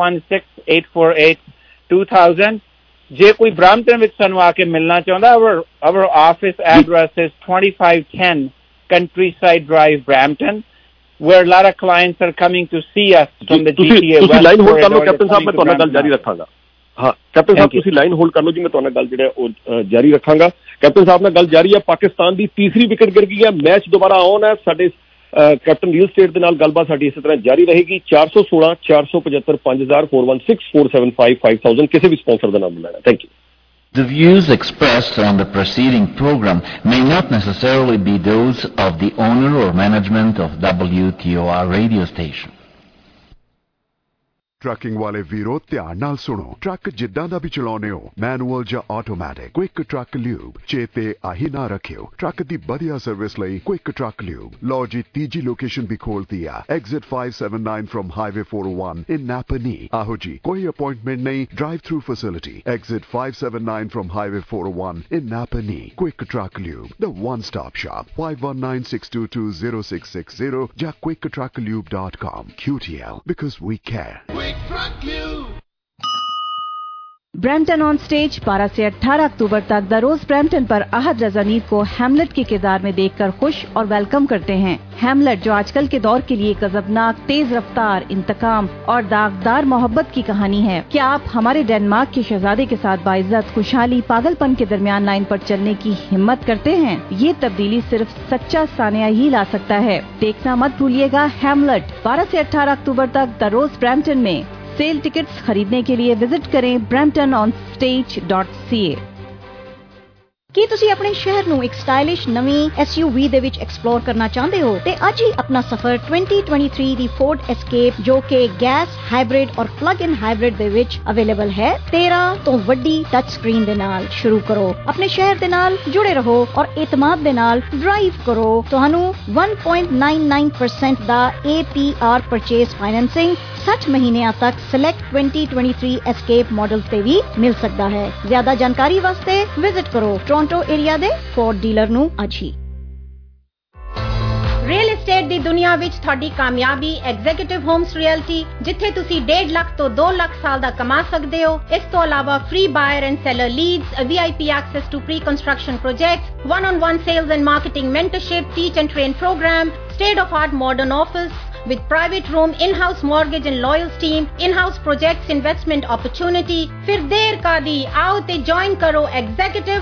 4168482000। ਜੇ ਕੋਈ ਬ੍ਰਾਂਪਟਨ ਵਿੱਚ ਸਾਨੂੰ ਆ ਕੇ ਮਿਲਣਾ ਚਾਹੁੰਦਾ, our office address is 2510 Countryside Drive, Brampton, where a lot of clients are coming to see us from the GTA West. ਤੁਸੀਂ ਲਾਈਨ ਹੋਲਡ ਕਰ ਲਓ ਕੈਪਟਨ ਸਾਹਿਬ, ਮੈਂ ਤੁਹਾਡਾ ਗੱਲ ਜਾਰੀ ਰੱਖਾਂਗਾ। ਹਾਂ ਕੈਪਟਨ ਸਾਹਿਬ ਤੁਸੀਂ ਲਾਈਨ ਹੋਲਡ ਕਰ ਲਓ ਜੀ, ਮੈਂ ਤੁਹਾਡਾ ਗੱਲ ਜਿਹੜਾ ਉਹ ਜਾਰੀ ਰੱਖਾਂਗਾ। ਕੈਪਟਨ ਸਾਹਿਬ ਨਾਲ ਗੱਲ ਜਾਰੀ ਹੈ। ਪਾਕਿਸਤਾਨ ਦੀ ਤੀਸਰੀ ਵਿਕਟ ਗਿਰ ਗਈ ਹੈ, ਮੈਚ ਦੁਬਾਰਾ ਆਨ ਹੈ। ਸਾਡੇ ਕੈਪਟਨ ਰੀਅਲ ਸਟੇਟ ਦੇ ਨਾਲ ਗੱਲਬਾਤ ਸਾਡੀ ਇਸੇ ਤਰ੍ਹਾਂ ਜਾਰੀ ਰਹੇਗੀ। 416 475 5000 416 475 5000 ਕਿਸੇ ਵੀ ਸਪਾਂਸਰ ਦਾ ਨਾਮ ਲੈਣਾ। Thank you. The views expressed on the preceding program may not necessarily be those of the owner or management of WTOR radio station. Trucking ਵਾਲੇ ਵੀਰੋ ਧਿਆਨ ਨਾਲ ਸੁਣੋ। ਟਰੱਕ ਜਿੱਦਾਂ ਦਾ ਵੀ ਚਲਾਉਨੇ ਹੋ, ਮੈਨੂਅਲ ਜਾਂ ਆਟੋਮੈਟਿਕ, ਕੁਇਕ ਟਰੱਕ ਲਿਊਬ ਚੇਤੇ ਆਹੀ ਨਾ ਰੱਖਿਓ। ਟਰੱਕ ਦੀ ਵਧੀਆ ਸਰਵਿਸ ਲਈ ਕੁਇਕ ਟਰੱਕ ਲਿਊਬ। ਲਓ ਜੀ ਤੀਜੀ ਲੋਕੇਸ਼ਨ ਵੀ ਖੋਲਤੀ ਆ, exit 579 from highway 401 in Napanee. ਆਹੋ ਜੀ ਕੋਈ ਅਪਾਇੰਟਮੈਂਟ ਨਹੀਂ, drive through facility, exit 579 from highway 401 in Napanee. Quick truck lube, the one stop shop, 5196220660 ਜਾਂ quicktrucklube.com. QTL, because we care. Brampton on stage 12 से 18 अक्टूबर तक द रोज ब्रैम्पटन पर अहद रजा नीद को हैमलेट के किरदार में देखकर खुश और वेलकम करते हैं। हैमलेट जो आजकल के दौर के लिए गजबनाक, तेज रफ्तार, इंतकाम और दागदार मोहब्बत की कहानी है। क्या आप हमारे डेनमार्क के शहजादे के साथ बाइज्जत, खुशहाली, पागलपन के दरमियान लाइन पर चलने की हिम्मत करते हैं? ये तब्दीली सिर्फ सच्चा सानिया ही ला सकता है। देखना मत भूलिएगा हैमलेट 12 से 18 अक्टूबर तक द रोज ब्रैम्पटन में। सेल टिकट्स खरीदने के लिए विजिट करें bramptononstage.ca। ਕੀ ਤੁਸੀਂ ਆਪਣੇ ਸ਼ਹਿਰ ਨੂੰ ਇੱਕ ਸਟਾਈਲਿਸ਼ ਨਵੀਂ SUV ਦੇ ਵਿੱਚ ਐਕਸਪਲੋਰ ਕਰਨਾ ਚਾਹੁੰਦੇ ਹੋ ਤੇ ਅੱਜ ਹੀ ਆਪਣਾ ਸਫ਼ਰ 2023 ਦੀ Ford Escape ਜੋ ਕਿ ਗੈਸ, ਹਾਈਬ੍ਰਿਡ ਔਰ ਪਲੱਗ-ਇਨ ਹਾਈਬ੍ਰਿਡ ਦੇ ਵਿੱਚ ਅਵੇਲੇਬਲ ਹੈ 13 ਤੋਂ ਵੱਡੀ ਟੱਚ ਸਕਰੀਨ ਦੇ ਨਾਲ ਸ਼ੁਰੂ ਕਰੋ। ਆਪਣੇ ਸ਼ਹਿਰ ਦੇ ਨਾਲ ਜੁੜੇ ਰਹੋ ਔਰ ਇਤਮਾਦ ਦੇ ਨਾਲ ਡਰਾਈਵ ਕਰੋ। ਤੁਹਾਨੂੰ 1.99% ਦਾ APR ਪਰਚੇਸ ਫਾਈਨੈਂਸਿੰਗ 60 ਮਹੀਨਿਆਂ ਤੱਕ ਸਿਲੈਕਟ 2023 Escape ਮਾਡਲ ਤੇ ਵੀ ਮਿਲ ਸਕਦਾ ਹੈ। ਜ਼ਿਆਦਾ ਜਾਣਕਾਰੀ ਵਾਸਤੇ ਵਿਜ਼ਿਟ ਕਰੋ ਟੋਰਾਂਟੋ ਏਰੀਆ ਦੇ ਫੋਰਡ ਡੀਲਰ ਨੂੰ ਅੱਜ ਹੀ। ਰੀਅਲ ਏਸਟੇਟ ਦੀ ਦੁਨੀਆ ਵਿੱਚ ਤੁਹਾਡੀ ਕਾਮਯਾਬੀ ਐਗਜ਼ੀਕਿਊਟਿਵ ਹੋਮਸ ਰਿਐਲਟੀ ਜਿੱਥੇ ਤੁਸੀਂ 1.5 ਲੱਖ ਤੋਂ 2 ਲੱਖ ਸਾਲ ਦਾ ਕਮਾ ਸਕਦੇ ਹੋ। ਇਸ ਤੋਂ ਇਲਾਵਾ free buyer and seller leads, VIP access to pre construction projects, one-on-one sales and marketing mentorship, teach and train program, state-of-art modern office with private room, in-house mortgage and lawyers team, in-house projects investment opportunity। फिर देर का दी, आओ ते ज्वाइन करो एग्जीक्यूटिव